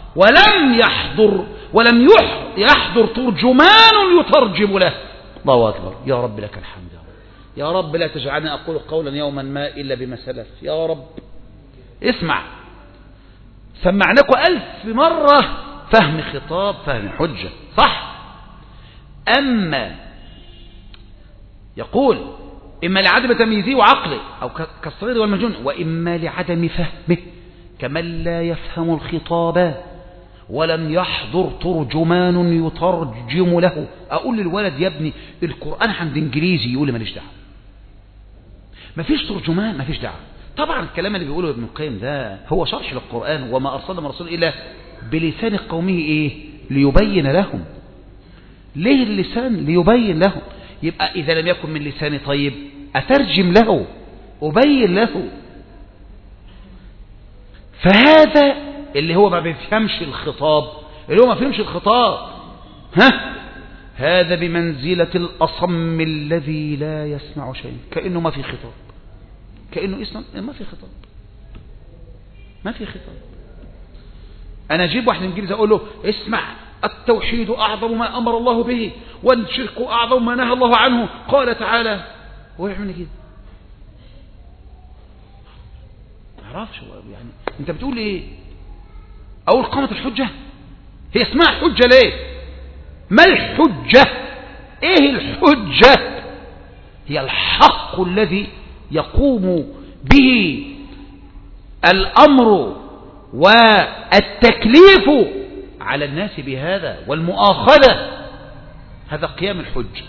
ولم يحضر ترجمان يترجم له. الله أكبر، يا رب لك الحمد، يا رب لا تجعلني أقول قولا يوما ما إلا بما سلف يا رب. اسمع، سمعناكم 1000 مرة فهم خطاب فهم حجة صح، أما يقول إما لعدم تمييزه وعقله أو كالصغير والمجنون، وإما لعدم فهمه كمن لا يفهم الخطاب ولم يحضر ترجمان يترجم له. أقول للولد يا ابني القرآن عند إنجليزي، يقول لي ماليش دعوة، مفيش ترجمان، مفيش دعوة. طبعا الكلام اللي بيقوله ابن القيم ده هو شرح للقرآن، وما أرسلنا من رسول إلا بلسان قومه إيه ليبين لهم. ليه اللسان؟ ليبين لهم. يبقى إذا لم يكن من لساني طيب أترجم له أبين له. فهذا اللي هو ما بيفهمش الخطاب، اللي هو ما فهمش الخطاب، هذا بمنزلة الأصم الذي لا يسمع شيء، كأنه ما في خطاب، كأنه ما في خطاب، ما في خطاب. أنا أجيب واحد إنجليزي أقول له اسمع التوحيد أعظم ما أمر الله به والشرك أعظم ما نهى الله عنه، قال تعالى، هو يعمل كده ما يعرفش يعني. أنت بتقول إيه؟ أول قامت الحجة، هي اسمها حجة ليه؟ ما الحجة؟ إيه الحجة؟ هي الحق الذي يقوم به الأمر والتكليف على الناس بهذا والمؤاخذة، هذا قيام الحج.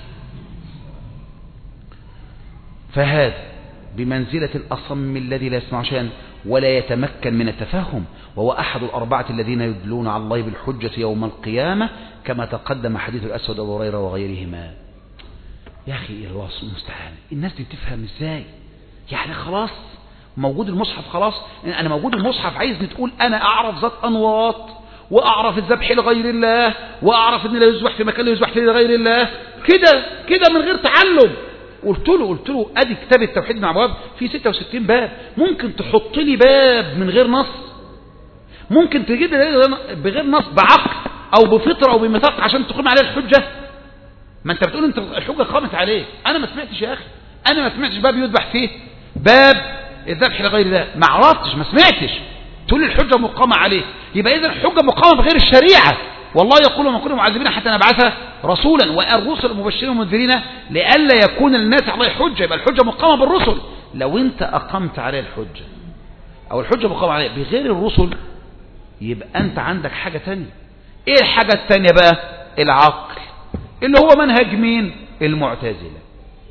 فهذا بمنزلة الأصم الذي لا يسمع شيئا ولا يتمكن من التفهم، وهو أحد الأربعة الذين يدلون على الله بالحجة يوم القيامة، كما تقدم حديث الأسود أبو هريرة وغيرهما. يا أخي الله المستعان، الناس دي بتفهم إزاي؟ يعني خلاص موجود المصحف، خلاص أنا موجود المصحف، عايزني تقول أنا أعرف ذات أنواط، وأعرف الذبح لغير الله، وأعرف أن لا يذبح في مكان لا يذبح فيه لغير الله، كده من غير تعلم. قلت له أدي كتاب التوحيد مع أبواب فيه 66 باب، ممكن تحط لي باب من غير نص، ممكن تجيب لي بغير نص بعقل أو بفطرة أو بميثاق عشان تقوم عليه الحجة. ما أنت بتقول أنت الحجة قامت عليه، أنا ما سمعتش يا أخي، أنا ما سمعتش باب يذبح فيه، باب الذبح لغير الله ما عرفتش، ما سمعتش، تقول لي الحجة مقامة عليه. يبقى إذا الحجة مقامة بغير الشريعة، والله يقول وما كنا معذبين حتى نبعث رسولا، والرسل مبشرين ومنذرين لئلا يكون للناس عليه حجة. يبقى الحجة مقامة بالرسل. لو أنت أقمت عليه الحجة أو الحجة مقامة عليه بغير الرسل، يبقى أنت عندك حاجة تانية. إيه الحاجة التانية بقى؟ العقل، اللي هو منهج مين؟ المعتزلة.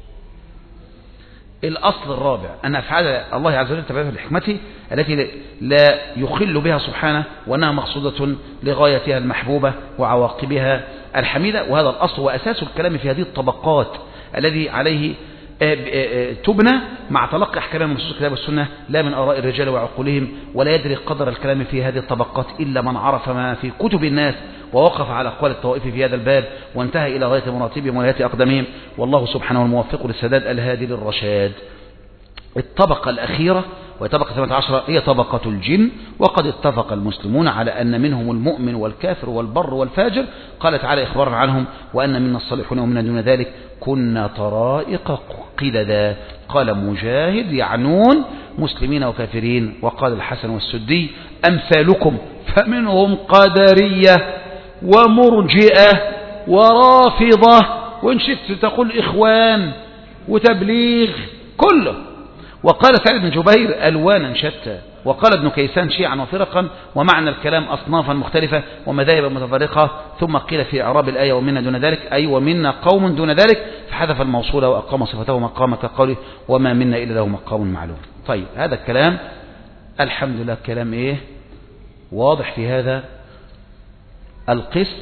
الأصل الرابع أن أفعال الله عز وجل تبعث لحكمته التي لا يخل بها سبحانه، وأنها مقصودة لغايتها المحبوبة وعواقبها الحميدة. وهذا الأصل وأساس الكلام في هذه الطبقات الذي عليه تبنى مع تلقي أحكام نصوص الكتاب والسنة لا من آراء الرجال وعقولهم، ولا يدري قدر الكلام في هذه الطبقات إلا من عرف ما في كتب الناس ووقف على أقوال الطوائف في هذا الباب وانتهى إلى غاية مراتبهم ولاية أقدامهم، والله سبحانه الموفق للسداد الهادي للرشاد. الطبقة الأخيرة وهي طبقة 18 هي طبقة الجن، وقد اتفق المسلمون على أن منهم المؤمن والكافر والبر والفاجر، قال تعالى إخبارا عنهم وأن منا الصالحون ومنا دون ذلك كنا طرائق قددا. قال مجاهد يعنون مسلمين وكافرين، وقال الحسن والسدي أمثالكم فمنهم قدرية ومرجئة ورافضة، وإن شئت تقول إخوان وتبليغ كله. وقال سعيد بن جبير ألوانا شتى، وقال ابن كيسان شيعا وفرقا، ومعنى الكلام أصنافا مختلفة ومذاهب متفرقة. ثم قيل في إعراب الآية ومنا دون ذلك أي ومنا قوم دون ذلك، فحذف الموصول وأقام صفته مقام كقوله وما منا إلا له مقام معلوم. طيب هذا الكلام الحمد لله كلام إيه واضح في هذا القسم.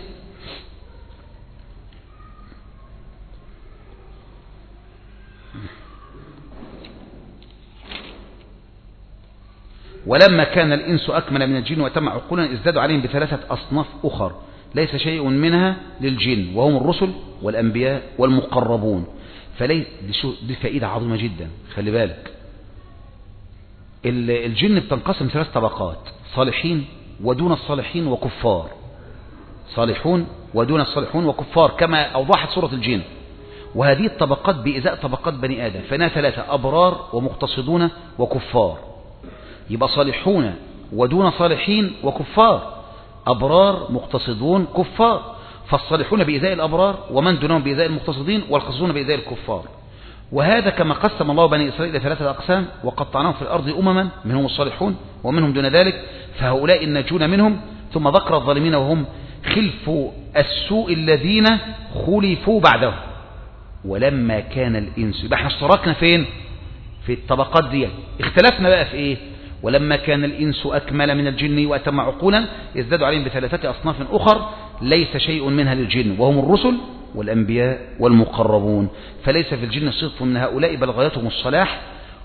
ولما كان الإنس أكمل من الجن وتم عقولا ازدادوا عليهم بثلاثة أصناف أخر ليس شيء منها للجن، وهم الرسل والأنبياء والمقربون. دي فائدة عظيمة جدا، خلي بالك. الجن بتنقسم ثلاث طبقات: صالحين ودون الصالحين وكفار. صالحون ودون الصالحون وكفار كما أوضحت سورة الجن. وهذه الطبقات بإزاء طبقات بني آدم، فإنها ثلاثة: أبرار ومقتصدون وكفار. يبقى صالحون ودون صالحين وكفار، أبرار مقتصدون كفار. فالصالحون بإزاء الأبرار، ومن دونهم بإزاء المقتصدين، والقصدون بإزاء الكفار. وهذا كما قسم الله بني إسرائيل إلى ثلاثة أقسام وقطعناهم في الأرض أمما منهم الصالحون ومنهم دون ذلك، فهؤلاء الناجون منهم. ثم ذكر الظالمين وهم خلف السوء الذين خلفوا بعده. ولما كان الإنس، يبقى احنا اشتركنا فين؟ في الطبقات دي. اختلفنا بقى في ايه؟ ولما كان الإنس أكمل من الجن وأتم عقولا ازدادوا عليهم بثلاثة أصناف أخر ليس شيء منها للجن، وهم الرسل والأنبياء والمقربون. فليس في الجن صنف من هؤلاء بل غايتهم الصلاح،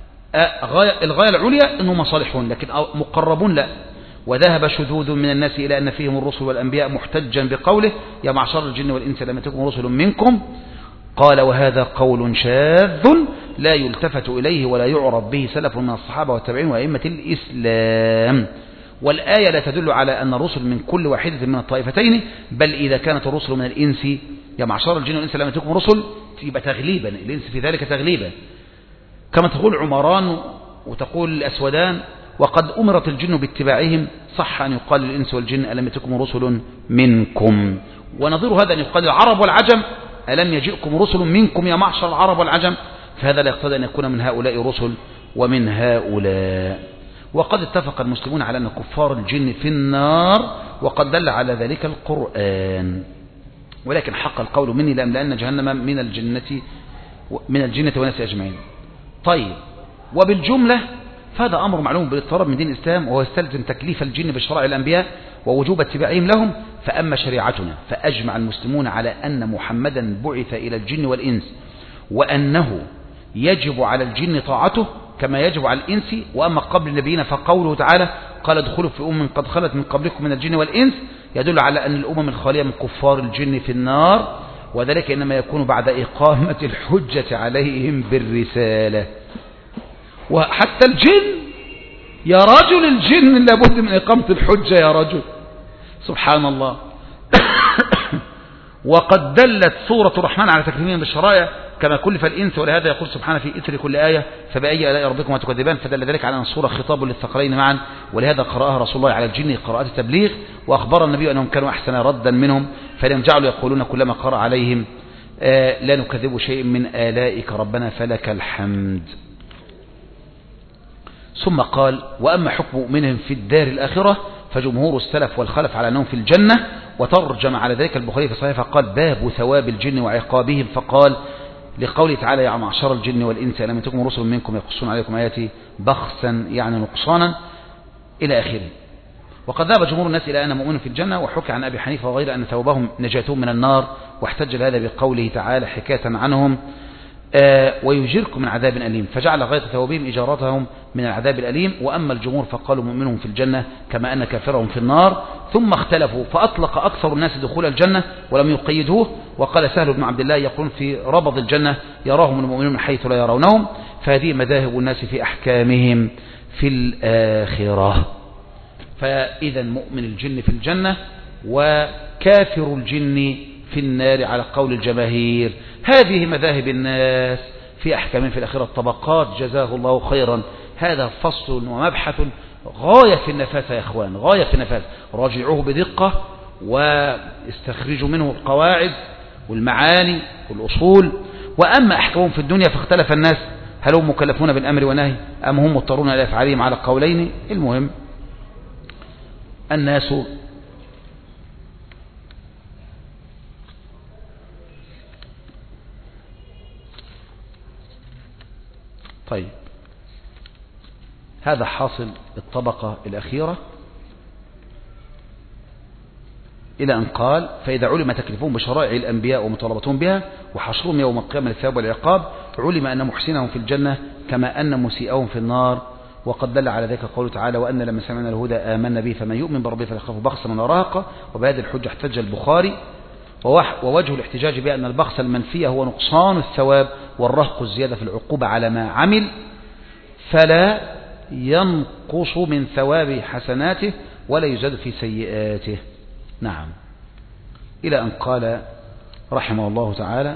الغاية العليا أنهم صالحون، لكن مقربون لا. وذهب شذوذ من الناس إلى أن فيهم الرسل والأنبياء محتجا بقوله يا معشر الجن والإنس لم يأتكم رسل منكم. قال وهذا قول شاذ لا يلتفت إليه ولا يعرف به سلف من الصحابة والتابعين وأئمة الإسلام. والآية لا تدل على أن الرسل من كل واحدة من الطائفتين، بل إذا كانت الرسل من الإنس يا معشر الجن والإنس لم يأتكم رسل يبقى تغليبا، الإنس في ذلك تغليبا، كما تقول عمران وتقول الأسودان وقد أمرت الجن باتباعهم، صح أن يقال للإنس والجن ألم يأتكم رسل منكم. ونظير هذا أن يقال العرب والعجم ألم يجئكم رسل منكم يا معشر العرب والعجم، فهذا لا يقتضي أن يكون من هؤلاء رسل ومن هؤلاء. وقد اتفق المسلمون على أن كفار الجن في النار، وقد دل على ذلك القرآن. ولكن حق القول مني لأن جهنم من الجنة والناس أجمعين. طيب، وبالجملة فهذا أمر معلوم بالاضطراب من دين الإسلام، وهو يستلزم تكليف الجن بشرائع الأنبياء ووجوب اتباعهم لهم. فأما شريعتنا فأجمع المسلمون على أن محمدا بعث إلى الجن والإنس، وأنه يجب على الجن طاعته كما يجب على الإنس. وأما قبل نبينا فقوله تعالى قال ادخلوا في أمم قد خلت من قبلكم من الجن والإنس، يدل على أن الأمم الخالية من كفار الجن في النار، وذلك إنما يكون بعد إقامة الحجة عليهم بالرسالة. وحتى الجن يا رجل، الجن لابد من إقامة الحجة يا رجل، سبحان الله. وقد دلت سورة الرحمن على تكريمهم بالشرائع كما كلف الإنس، ولهذا يقول سبحانه في إثر كل آية فبأي آلاء ربكما تكذبان، فدل ذلك على أن السورة خطاب للثقلين معا، ولهذا قرأها رسول الله على الجن قراءات التبليغ، وأخبر النبي أنهم كانوا أحسن ردا منهم، فلم جعلوا يقولون كلما قرأ عليهم لا نكذب شيء من آلائك ربنا فلك الحمد. ثم قال وأما حكم مؤمنهم في الدار الآخرة فجمهور السلف والخلف على أنهم في الجنة. وترجم على ذلك البخاري في صحيح فقال باب ثواب الجن وعقابهم، فقال لقوله تعالى يا معشر الجن والإنس ألم يأتكم رسل منكم يقصون عليكم آياتي بخسا يعني نقصانا إلى آخره. وقد ذهب جمهور الناس إلى أن مؤمن في الجنة، وحكى عن أبي حنيفة وغيره أن ثوابهم نجاتهم من النار، واحتج هذا بقوله تعالى حكاية عنهم ويجيركم من عذاب أليم، فجعل غاية ثوابهم إجارتهم من العذاب الأليم. وأما الجمهور فقالوا مؤمنهم في الجنة كما أن كافرهم في النار، ثم اختلفوا فأطلق أكثر الناس دخول الجنة ولم يقيدوه. وقال سهل بن عبد الله يقول في ربض الجنة يراهم المؤمنون من حيث لا يرونهم. فهذه مذاهب الناس في أحكامهم في الآخرة. فإذا مؤمن الجن في الجنة وكافر الجن في النار على قول الجماهير. هذه مذاهب الناس في أحكام في الآخرة الطبقات. جزاه الله خيرا. هذا فصل ومبحث غاية في النفاسة يا أخوان، غاية في النفاسة. راجعوه بدقة واستخرجوا منه القواعد والمعاني والأصول. وأما أحكامهم في الدنيا فاختلف الناس هل هم مكلفون بالأمر والنهي أم هم مضطرون إلى أفعالهم على قولين. المهم الناس طيب. هذا حاصل الطبقة الأخيرة إلى أن قال فإذا علم تكليفهم بشرائع الأنبياء ومطالبتهم بها وحشرهم يوم القيامة للثواب والعقاب، علم أن محسنهم في الجنة كما أن مسيئهم في النار. وقد دل على ذلك قوله تعالى وأن لما سمعنا الهدى آمنا به فمن يؤمن بربه فلا يخاف بخسا ولا رهقا. وبهذه الحجة احتج البخاري. ووجه الاحتجاج بأن البخس المنفي هو نقصان الثواب والرهق الزيادة في العقوبة على ما عمل، فلا ينقص من ثواب حسناته ولا يزاد في سيئاته. نعم. إلى أن قال رحمه الله تعالى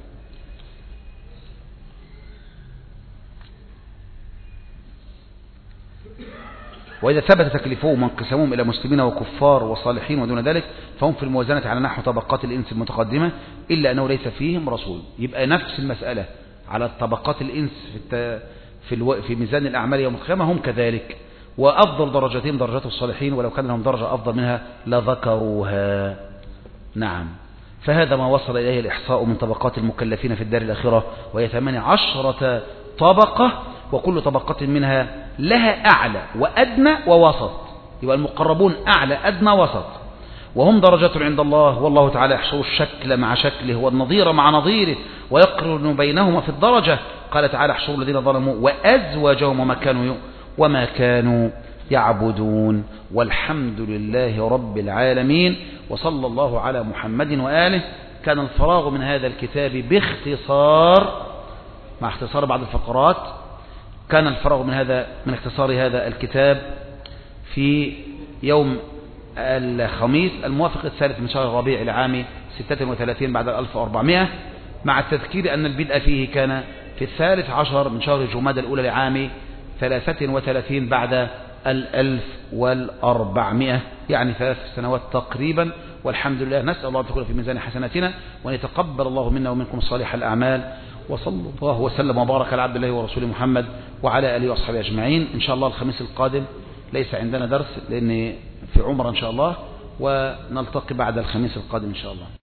وإذا ثبت تكليفهم وانقسامهم إلى مسلمين وكفار وصالحين ودون ذلك فهم في الموازنة على نحو طبقات الإنس المتقدمة إلا أنه ليس فيهم رسول. يبقى نفس المسألة على طبقات الإنس في ميزان الأعمال يوم القيامة هم كذلك. وأفضل درجاتهم درجات الصالحين ولو كان لهم درجة أفضل منها لذكروها. نعم. فهذا ما وصل إليه الإحصاء من طبقات المكلفين في الدار الآخرة، وهي 18 طبقة، وكل طبقة منها لها أعلى وأدنى ووسط. يبقى المقربون أعلى أدنى وسط، وهم درجات عند الله. والله تعالى يحشر الشكل مع شكله والنظير مع نظيره ويقرن بينهما في الدرجة. قال تعالى احشروا الذين ظلموا وأزواجهم وما كانوا يعبدون. والحمد لله رب العالمين، وصلى الله على محمد وآله. كان الفراغ من هذا الكتاب باختصار مع اختصار بعض الفقرات. كان الفراغ من اختصار هذا الكتاب في يوم الخميس الموافق 3 من شهر ربيع العام 36 بعد 1400، مع التذكير أن البدء فيه كان في 13 من شهر جمادى الأولى لعام 33 بعد 1400، يعني 3 سنوات تقريبا. والحمد لله. نسأل الله أن تكون في ميزان حسناتنا وأن يتقبل الله منا ومنكم صالح الأعمال. وصلى الله وسلم وبارك على عبد الله ورسوله محمد وعلى آله وأصحابه أجمعين. إن شاء الله الخميس القادم ليس عندنا درس لأن في عمرة إن شاء الله، ونلتقي بعد الخميس القادم إن شاء الله.